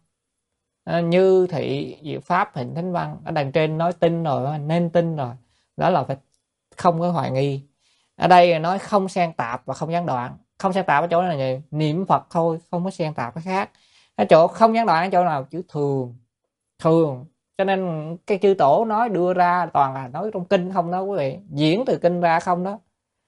Speaker 1: À, như thị diệu pháp hình thánh văn, ở đằng trên nói tin rồi, nên tin rồi, đó là phải không có hoài nghi. Ở đây nói không xen tạp và không gián đoạn. Không xen tạp ở chỗ này là gì? Niệm Phật thôi, không có xen tạp cái khác. Ở chỗ không gián đoạn ở chỗ nào? Chữ thường, thường. Cho nên cái chư tổ nói đưa ra toàn là nói trong kinh không đó quý vị, diễn từ kinh ra không đó.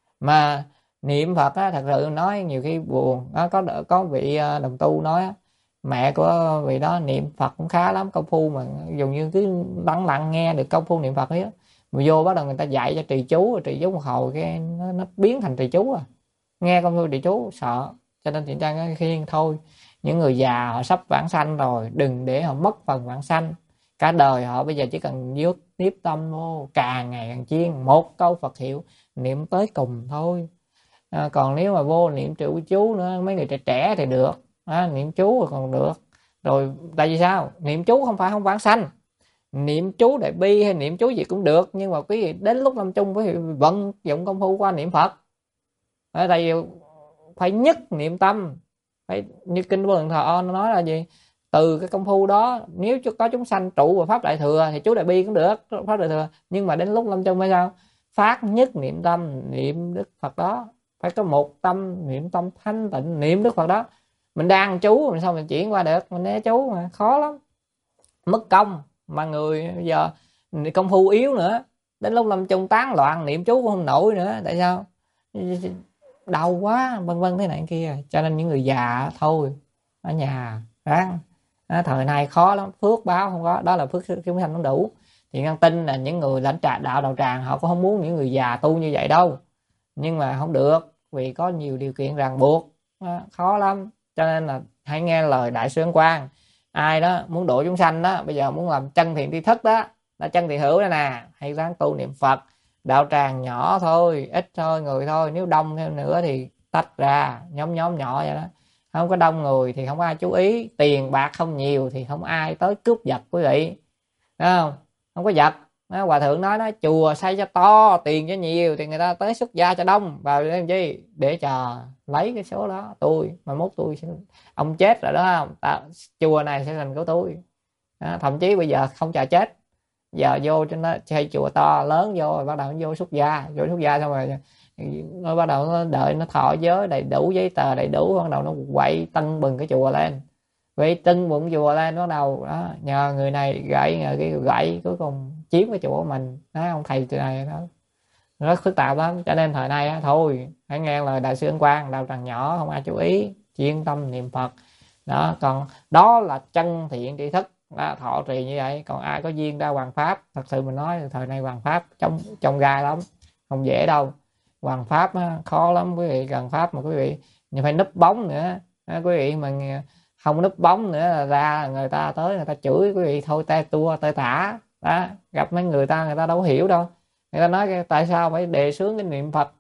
Speaker 1: Mà niệm Phật á, thật sự nói nhiều khi buồn. Đó, có có vị đồng tu nói mẹ của vị đó niệm Phật cũng khá lắm, công phu mà dùng như cứ lặng lặng nghe được công phu niệm Phật ấy. Mà vô bắt đầu người ta dạy cho trì chú, trì chú một hồi cái nó, nó biến thành trì chú à. Nghe công phu trì chú sợ. Cho nên Thiện Trang khuyên thôi, những người già họ sắp vãng sanh rồi, đừng để họ mất phần vãng sanh. Cả đời họ bây giờ chỉ cần dứt tiếp tâm vô, càng ngày càng chiên một câu Phật hiệu niệm tới cùng thôi. À, còn nếu mà vô niệm trụ chú nữa, mấy người trẻ trẻ thì được, à, niệm chú còn được. Rồi tại vì sao? Niệm chú không phải không vãng sanh, niệm chú đại bi hay niệm chú gì cũng được, nhưng mà quý vị đến lúc lâm chung quý vị vận dụng công phu qua niệm Phật. À, tại vì phải nhất niệm tâm, phải như kinh Vô Lượng Thọ nó nói là gì? Từ cái công phu đó, nếu có chúng sanh trụ vào pháp đại thừa thì chú đại bi cũng được, pháp đại thừa, nhưng mà đến lúc lâm chung phải sao? Phát nhất niệm tâm niệm Đức Phật đó, phải có một tâm niệm tâm thanh tịnh niệm Đức Phật đó. Mình đang chú mình sao mình chuyển qua được, mình né chú mà khó lắm, mất công. Mà người bây giờ công phu yếu nữa, đến lúc lâm chung tán loạn niệm chú cũng không nổi nữa. Tại sao? Đau quá, vân vân thế này kia. Cho nên những người già thôi, ở nhà ráng. À, thời này khó lắm, phước báo không có, đó là phước chúng sanh không đủ. Thì Ngân tin là những người lãnh trà đạo đạo tràng họ cũng không muốn những người già tu như vậy đâu, nhưng mà không được, vì có nhiều điều kiện ràng buộc, à, khó lắm. Cho nên là hãy nghe lời Đại sư Ấn Quang. Ai đó muốn độ chúng sanh đó, bây giờ muốn làm chân thiện tri thức đó, là chân thiện hữu đó nè, hãy ráng tu niệm Phật. Đạo tràng nhỏ thôi, ít thôi người thôi, nếu đông thêm nữa thì tách ra nhóm nhóm nhỏ vậy đó. Không có đông người thì không có ai chú ý, tiền bạc không nhiều thì không ai tới cướp giật quý vị, đúng không? Không có giật. Đó, hòa thượng nói đó, chùa xây cho to, tiền cho nhiều thì người ta tới xuất gia cho đông, vào để làm chi? Để chờ lấy cái số đó. Tôi mà mốt tôi sẽ, ông chết rồi đó không, ta, chùa này sẽ thành của tôi. Đó, thậm chí bây giờ không chờ chết, giờ vô cho nó xây chùa to lớn vô rồi bắt đầu nó vô xuất gia, vô xuất gia xong rồi nó bắt đầu nó đợi nó thọ giới đầy đủ, giấy tờ đầy đủ, bắt đầu nó quậy tưng bừng cái chùa lên, vậy tưng bụng chùa lên, bắt đầu đó nhờ người này gãy nhờ cái gãy, cuối cùng chiếm cái chùa của mình đó. Ông thầy từ này đó rất phức tạp lắm. Cho nên thời nay á, thôi hãy nghe lời Đại sư Ấn Quang, đạo tràng nhỏ không ai chú ý, chuyên tâm niệm Phật đó. Còn đó là chân thiện tri thức đó, thọ trì như vậy. Còn ai có duyên ra hoàng pháp, thật sự mình nói thời nay hoàng pháp trong trong gai lắm, không dễ đâu. Hoàng pháp á, khó lắm quý vị. Gần pháp mà quý vị nhưng phải núp bóng nữa đó, quý vị mà không núp bóng nữa là ra người ta tới người ta chửi quý vị thôi te tua tơi tả đó. Gặp mấy người ta người ta đâu có hiểu đâu, người ta nói tại sao phải đề xướng cái niệm Phật,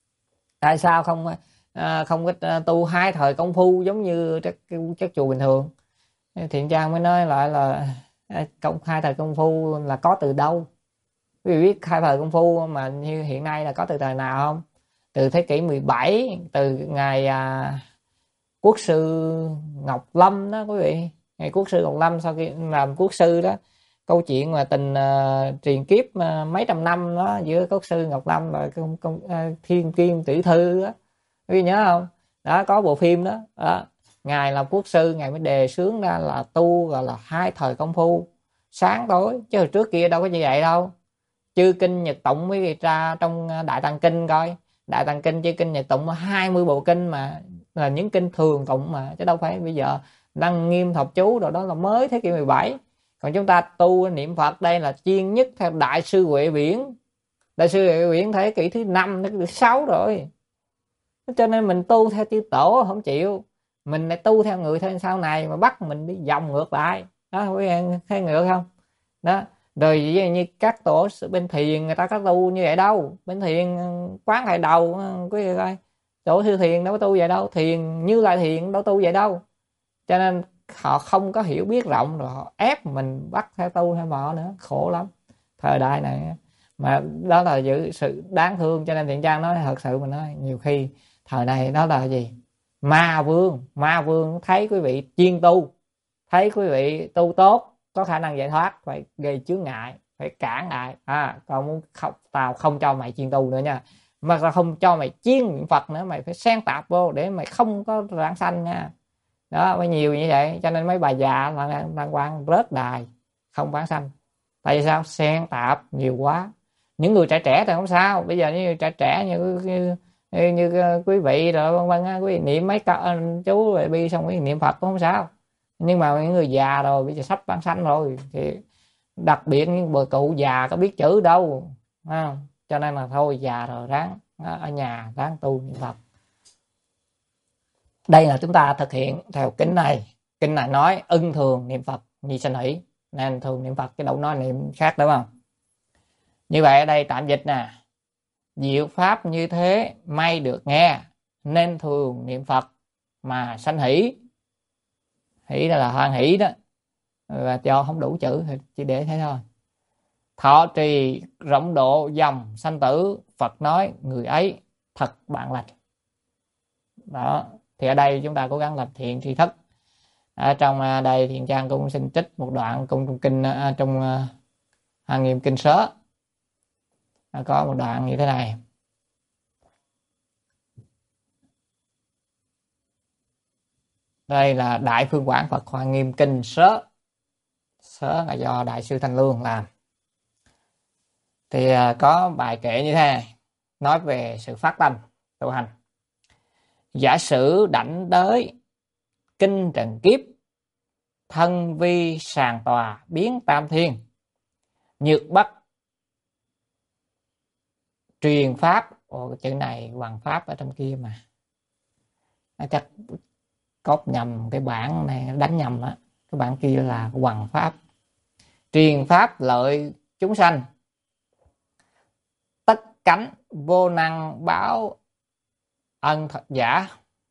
Speaker 1: tại sao không à, không có tu hai thời công phu giống như các các chùa bình thường. Thiện Trang mới nói lại là công hai thời công phu là có từ đâu? Quý vị biết hai thời công phu mà như hiện nay là có từ thời nào không? Từ thế kỷ mười bảy, từ ngày à, quốc sư Ngọc Lâm đó quý vị. Ngày quốc sư Ngọc Lâm sau khi làm quốc sư đó, câu chuyện mà tình uh, truyền kiếp uh, mấy trăm năm đó giữa quốc sư Ngọc Lâm và công, công, uh, Thiên Kim Tiểu Thư đó, quý vị nhớ không? Đó có bộ phim đó, đó. Ngài làm quốc sư, ngài mới đề xướng ra là tu gọi là hai thời công phu, sáng tối, chứ hồi trước kia đâu có như vậy đâu. Chư kinh Nhật Tụng quý vị ra trong Đại Tạng Kinh coi, Đại Tạng Kinh chư kinh Nhật Tụng hai mươi bộ kinh mà là những kinh thường tụng mà, chứ đâu phải bây giờ Đăng Nghiêm Thập Chú rồi, đó là mới thế kỷ mười bảy. Còn chúng ta tu niệm Phật đây là chuyên nhất theo Đại sư Huệ Viễn. Đại sư Huệ Viễn thế kỷ thứ năm đến thứ sáu rồi. Cho nên mình tu theo chư tổ không chịu, mình lại tu theo người theo sau này mà bắt mình đi vòng ngược lại đó, quý vị thấy ngược không? Đó. Rồi như các tổ bên thiền người ta có tu như vậy đâu, bên thiền quán lại đầu quý vị coi, tổ sư thiền đâu có tu vậy đâu, thiền Như Lai thiền đâu tu vậy đâu. Cho nên họ không có hiểu biết rộng, rồi họ ép mình bắt theo tu theo họ nữa, khổ lắm thời đại này. Mà đó là giữ sự đáng thương. Cho nên Thiện Trang nói thật sự mình nói nhiều khi thời này đó là gì, ma vương ma vương thấy quý vị chuyên tu, thấy quý vị tu tốt có khả năng giải thoát, phải gây chướng ngại, phải cản lại. À, còn muốn không, tao không cho mày chuyên tu nữa nha, mà tao không cho mày chuyên niệm Phật nữa, mày phải xen tạp vô để mày không có rạng sanh nha. Đó, phải nhiều như vậy. Cho nên mấy bà già là đàng hoàng rớt đài không bán sanh. Tại vì sao? Xen tạp nhiều quá. Những người trẻ trẻ thì không sao, bây giờ như trẻ trẻ như như, như, như quý vị rồi vân vân, quý vị niệm mấy câu chú về bi xong quý vị niệm Phật cũng không sao. Nhưng mà những người già rồi bây giờ sắp bán sanh rồi thì đặc biệt những bà cụ già có biết chữ đâu, không? Cho nên là thôi già rồi ráng ở nhà ráng tu niệm Phật. Đây là chúng ta thực hiện theo kinh này. Kinh này nói ưng thường niệm Phật như sanh hỷ, nên thường niệm Phật chứ đâu nói niệm khác, đúng không? Như vậy ở đây tạm dịch nè. diệu pháp như thế may được nghe, nên thường niệm Phật mà sanh hỷ. Hỷ là hoan hỷ đó, và cho không đủ chữ thì chỉ để thế thôi. Thọ trì rộng độ dòng sanh tử, Phật nói người ấy thật bạn lành. Đó, thì ở đây chúng ta cố gắng làm thiện tri thức. Ở trong đây Thiện Trang cũng xin trích một đoạn trong, trong kinh trong Hoa Nghiêm Kinh Sớ, có một đoạn như thế này. Đây là Đại Phương Quảng Phật Hoa Nghiêm Kinh Sớ. Sớ là do Đại sư Thanh Lương làm. Thì có bài kệ như thế này, nói về sự phát tâm tu hành. Giả sử đảnh đới kinh trần kiếp, thân vi sàng tòa biến tam thiên, nhược bất truyền pháp. Ồ, chữ này hoàng pháp ở trong kia mà, nó chắc cóp nhầm cái bản này, đánh nhầm á. Cái bản kia là hoàng pháp. Truyền pháp lợi chúng sanh, tất cánh vô năng báo ân thật giả.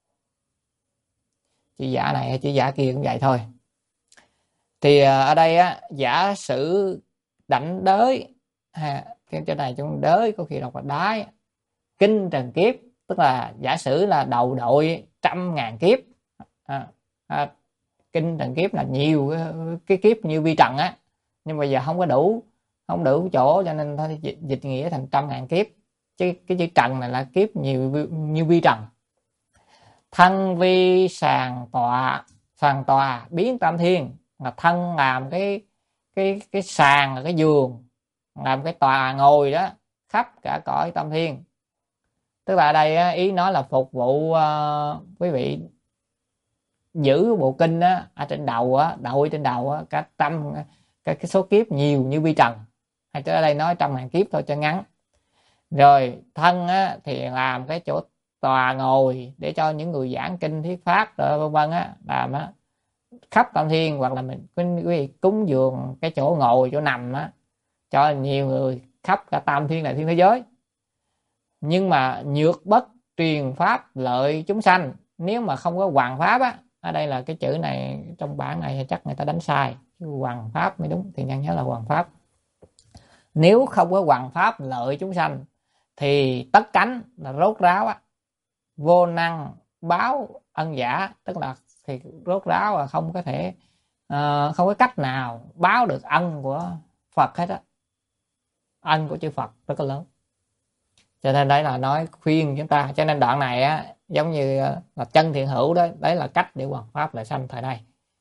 Speaker 1: Chữ giả này hay chữ giả kia cũng vậy thôi. Thì ở đây á, giả sử đảnh đới ha, cái chỗ này chúng đới có khi đọc là đái. Kinh trần kiếp tức là giả sử là đầu đội trăm ngàn kiếp. À, à, kinh trần kiếp là nhiều cái, cái kiếp như vi trần á, nhưng mà giờ không có đủ không đủ chỗ cho nên thôi dịch, dịch nghĩa thành trăm ngàn kiếp, chứ cái chữ trần này là kiếp nhiều như vi trần. Thân vi sàng tọa, sàng tòa biến tam thiên, là thân làm cái cái cái sàn là cái giường, làm cái tòa ngồi đó khắp cả cõi tam thiên. Tức là ở đây ý nói là phục vụ uh, quý vị giữ bộ kinh á, ở trên đầu á, đội trên đầu á, cả trăm cái, cái số kiếp nhiều như vi trần, hay ở đây nói trăm ngàn kiếp thôi cho ngắn. Rồi thân á, thì làm cái chỗ tòa ngồi để cho những người giảng kinh thuyết pháp rồi vân vân á, làm á khắp tam thiên, hoặc là mình quý vị cúng dường cái chỗ ngồi chỗ nằm á cho nhiều người khắp cả tam thiên đại thiên thế giới. Nhưng mà nhược bất truyền pháp lợi chúng sanh, nếu mà không có hoằng pháp á, ở đây là cái chữ này trong bản này chắc người ta đánh sai, hoằng pháp mới đúng, thì nhân nhớ là hoằng pháp. Nếu không có hoằng pháp lợi chúng sanh thì tất cánh là rốt ráo á, vô năng báo ân giả, tức là thì rốt ráo là không có thể uh, không có cách nào báo được ân của Phật hết á. Ân của chư Phật rất là lớn, cho nên đấy là nói khuyên chúng ta. Cho nên đoạn này á giống như là chân thiện hữu đó, đấy là cách để hoằng pháp lại sanh thời đây.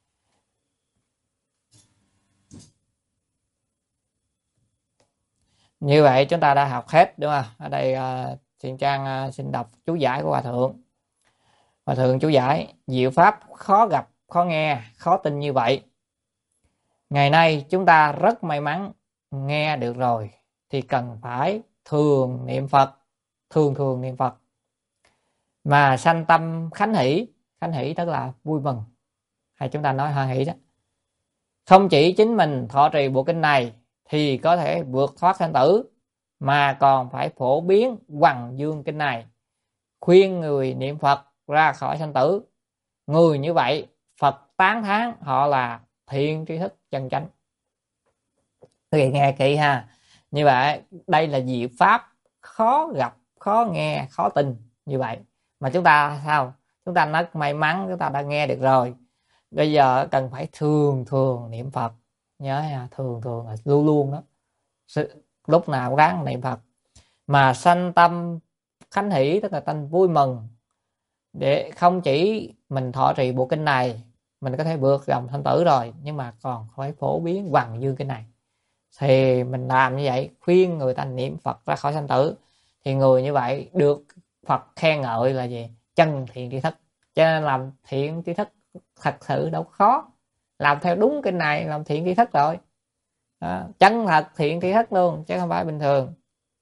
Speaker 1: Như vậy chúng ta đã học hết đúng không? Ở đây uh, Thiện Trang uh, xin đọc chú giải của Hòa Thượng. Hòa Thượng chú giải: diệu pháp khó gặp, khó nghe, khó tin như vậy. Ngày nay chúng ta rất may mắn nghe được rồi, thì cần phải thường niệm Phật, thường thường niệm Phật mà sanh tâm khánh hỷ. Khánh hỷ tức là vui mừng, hay chúng ta nói hoan hỷ đó. Không chỉ chính mình thọ trì bộ kinh này thì có thể vượt thoát sanh tử, mà còn phải phổ biến hoằng dương kinh này, khuyên người niệm Phật ra khỏi sanh tử. Người như vậy Phật tán thán họ là thiện tri thức chân chánh. Quý vị nghe kỹ ha. Như vậy đây là diệu pháp khó gặp, khó nghe, khó tin như vậy, mà chúng ta sao? Chúng ta rất may mắn chúng ta đã nghe được rồi. Bây giờ cần phải thường thường niệm Phật. Nhớ ha, thường thường là luôn luôn đó, lúc nào ráng niệm Phật mà sanh tâm khánh hỷ, tức là tâm vui mừng, để không chỉ mình thọ trì bộ kinh này mình có thể vượt dòng sanh tử rồi, nhưng mà còn phải phổ biến hoằng dương kinh này. Thì mình làm như vậy, khuyên người ta niệm Phật ra khỏi sanh tử, thì người như vậy được Phật khen ngợi là gì? Chân thiện tri thức. Cho nên làm thiện tri thức thật sự đâu khó, làm theo đúng kinh này làm thiện tri thức rồi đó, chân thật thiện tri thức luôn, chứ không phải bình thường.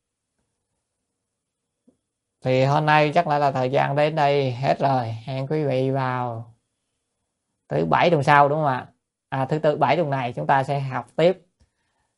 Speaker 1: Thì hôm nay chắc là, là thời gian đến đây hết rồi. Hẹn quý vị vào thứ bảy tuần sau đúng không ạ? À, thứ tư bảy tuần này chúng ta sẽ học tiếp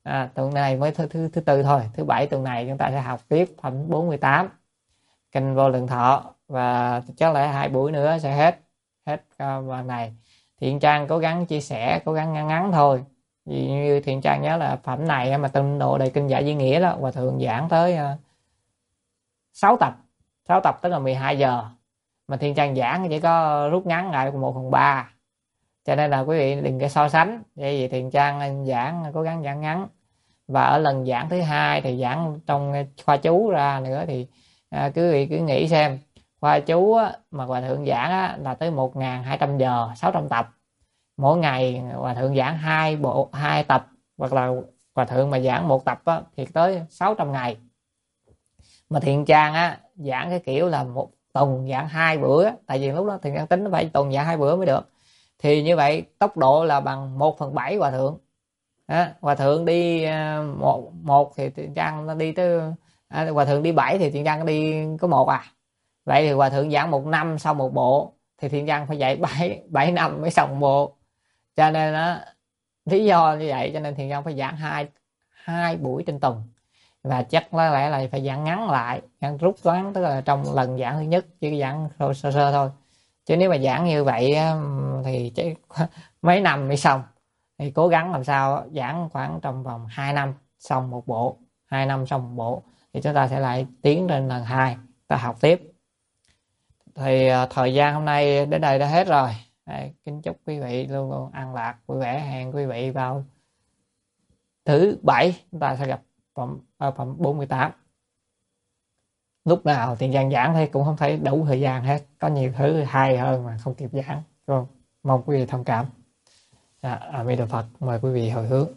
Speaker 1: À, tuần này mới thứ, thứ thứ tư thôi. Thứ bảy tuần này chúng ta sẽ học tiếp phẩm bốn mươi tám kinh Vô Lượng Thọ, và chắc là hai buổi nữa sẽ hết hết uh, này. Thiện Trang cố gắng chia sẻ, cố gắng ngắn ngắn thôi. Vì như Thiện Trang nhớ là phẩm này mà Tịnh Độ Đại Kinh Giải Di Nghĩa đó, Hòa Thượng giảng tới uh, sáu tập. sáu tập tức là mười hai giờ. Mà Thiện Trang giảng chỉ có rút ngắn lại một phần ba. Cho nên là quý vị đừng có so sánh. Vậy vì Thiện Trang giảng cố gắng giảng ngắn. Và ở lần giảng thứ hai thì giảng trong khoa chú ra nữa thì à, quý vị cứ nghĩ xem, khoa chú á, mà Hòa Thượng giảng á, là tới một nghìn hai trăm giờ, sáu trăm tập. Mỗi ngày Hòa Thượng giảng hai bộ hai tập, hoặc là Hòa Thượng mà giảng một tập á, thì tới sáu trăm ngày. Mà Thiện Trang á, giảng cái kiểu là một tuần giảng hai bữa, tại vì lúc đó Thiện Trang tính nó phải tuần giảng hai bữa mới được. Thì như vậy tốc độ là bằng một phần bảy Hòa Thượng. Đó, Hòa Thượng đi một một thì Thiện Trang nó đi tới à, Hòa Thượng đi bảy thì Thiện Trang đi có một à. Vậy thì Hòa Thượng giảng một năm sau một bộ, thì Thiện Trang phải dạy bảy bảy năm mới xong bộ. Cho nên đó, lý do như vậy cho nên Thiện Trang phải giảng hai hai buổi trên tuần, và chắc có lẽ là phải giảng ngắn lại, giảng rút ngắn, tức là trong lần giảng thứ nhất chỉ giảng sơ sơ, sơ thôi. Chứ nếu mà giảng như vậy thì chỉ mấy năm mới xong. Thì cố gắng làm sao giảng khoảng trong vòng hai năm xong một bộ, hai năm xong một bộ, thì chúng ta sẽ lại tiến lên lần hai, ta học tiếp. Thì thời gian hôm nay đến đây đã hết rồi. Đây, kính chúc quý vị luôn luôn an lạc vui vẻ. Hẹn quý vị vào thứ bảy chúng ta sẽ gặp phẩm ở phẩm bốn mươi tám. Lúc nào Thiện Trang giảng thì cũng không thấy đủ thời gian hết, có nhiều thứ hay hơn mà không kịp giảng. Đúng, mong quý vị thông cảm. Dạ, A Di Đà Phật, mời quý vị hồi hướng.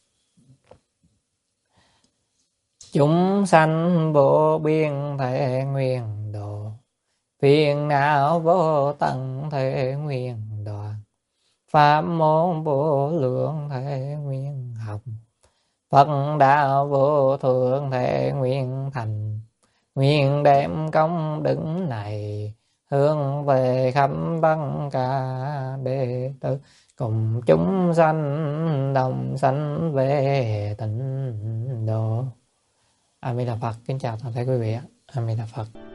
Speaker 1: Chúng sanh vô biên thể nguyện độ, phiền não vô tận thể nguyện đoạn, pháp môn vô lượng thể nguyện học, Phật đạo vô thượng thể nguyện thành. Nguyện đem công đức này hướng về khắp tất cả đệ tử, cùng chúng sanh đồng sanh về tịnh độ. A Di Đà Phật. Kính chào toàn thể quý vị. A Di Đà Phật.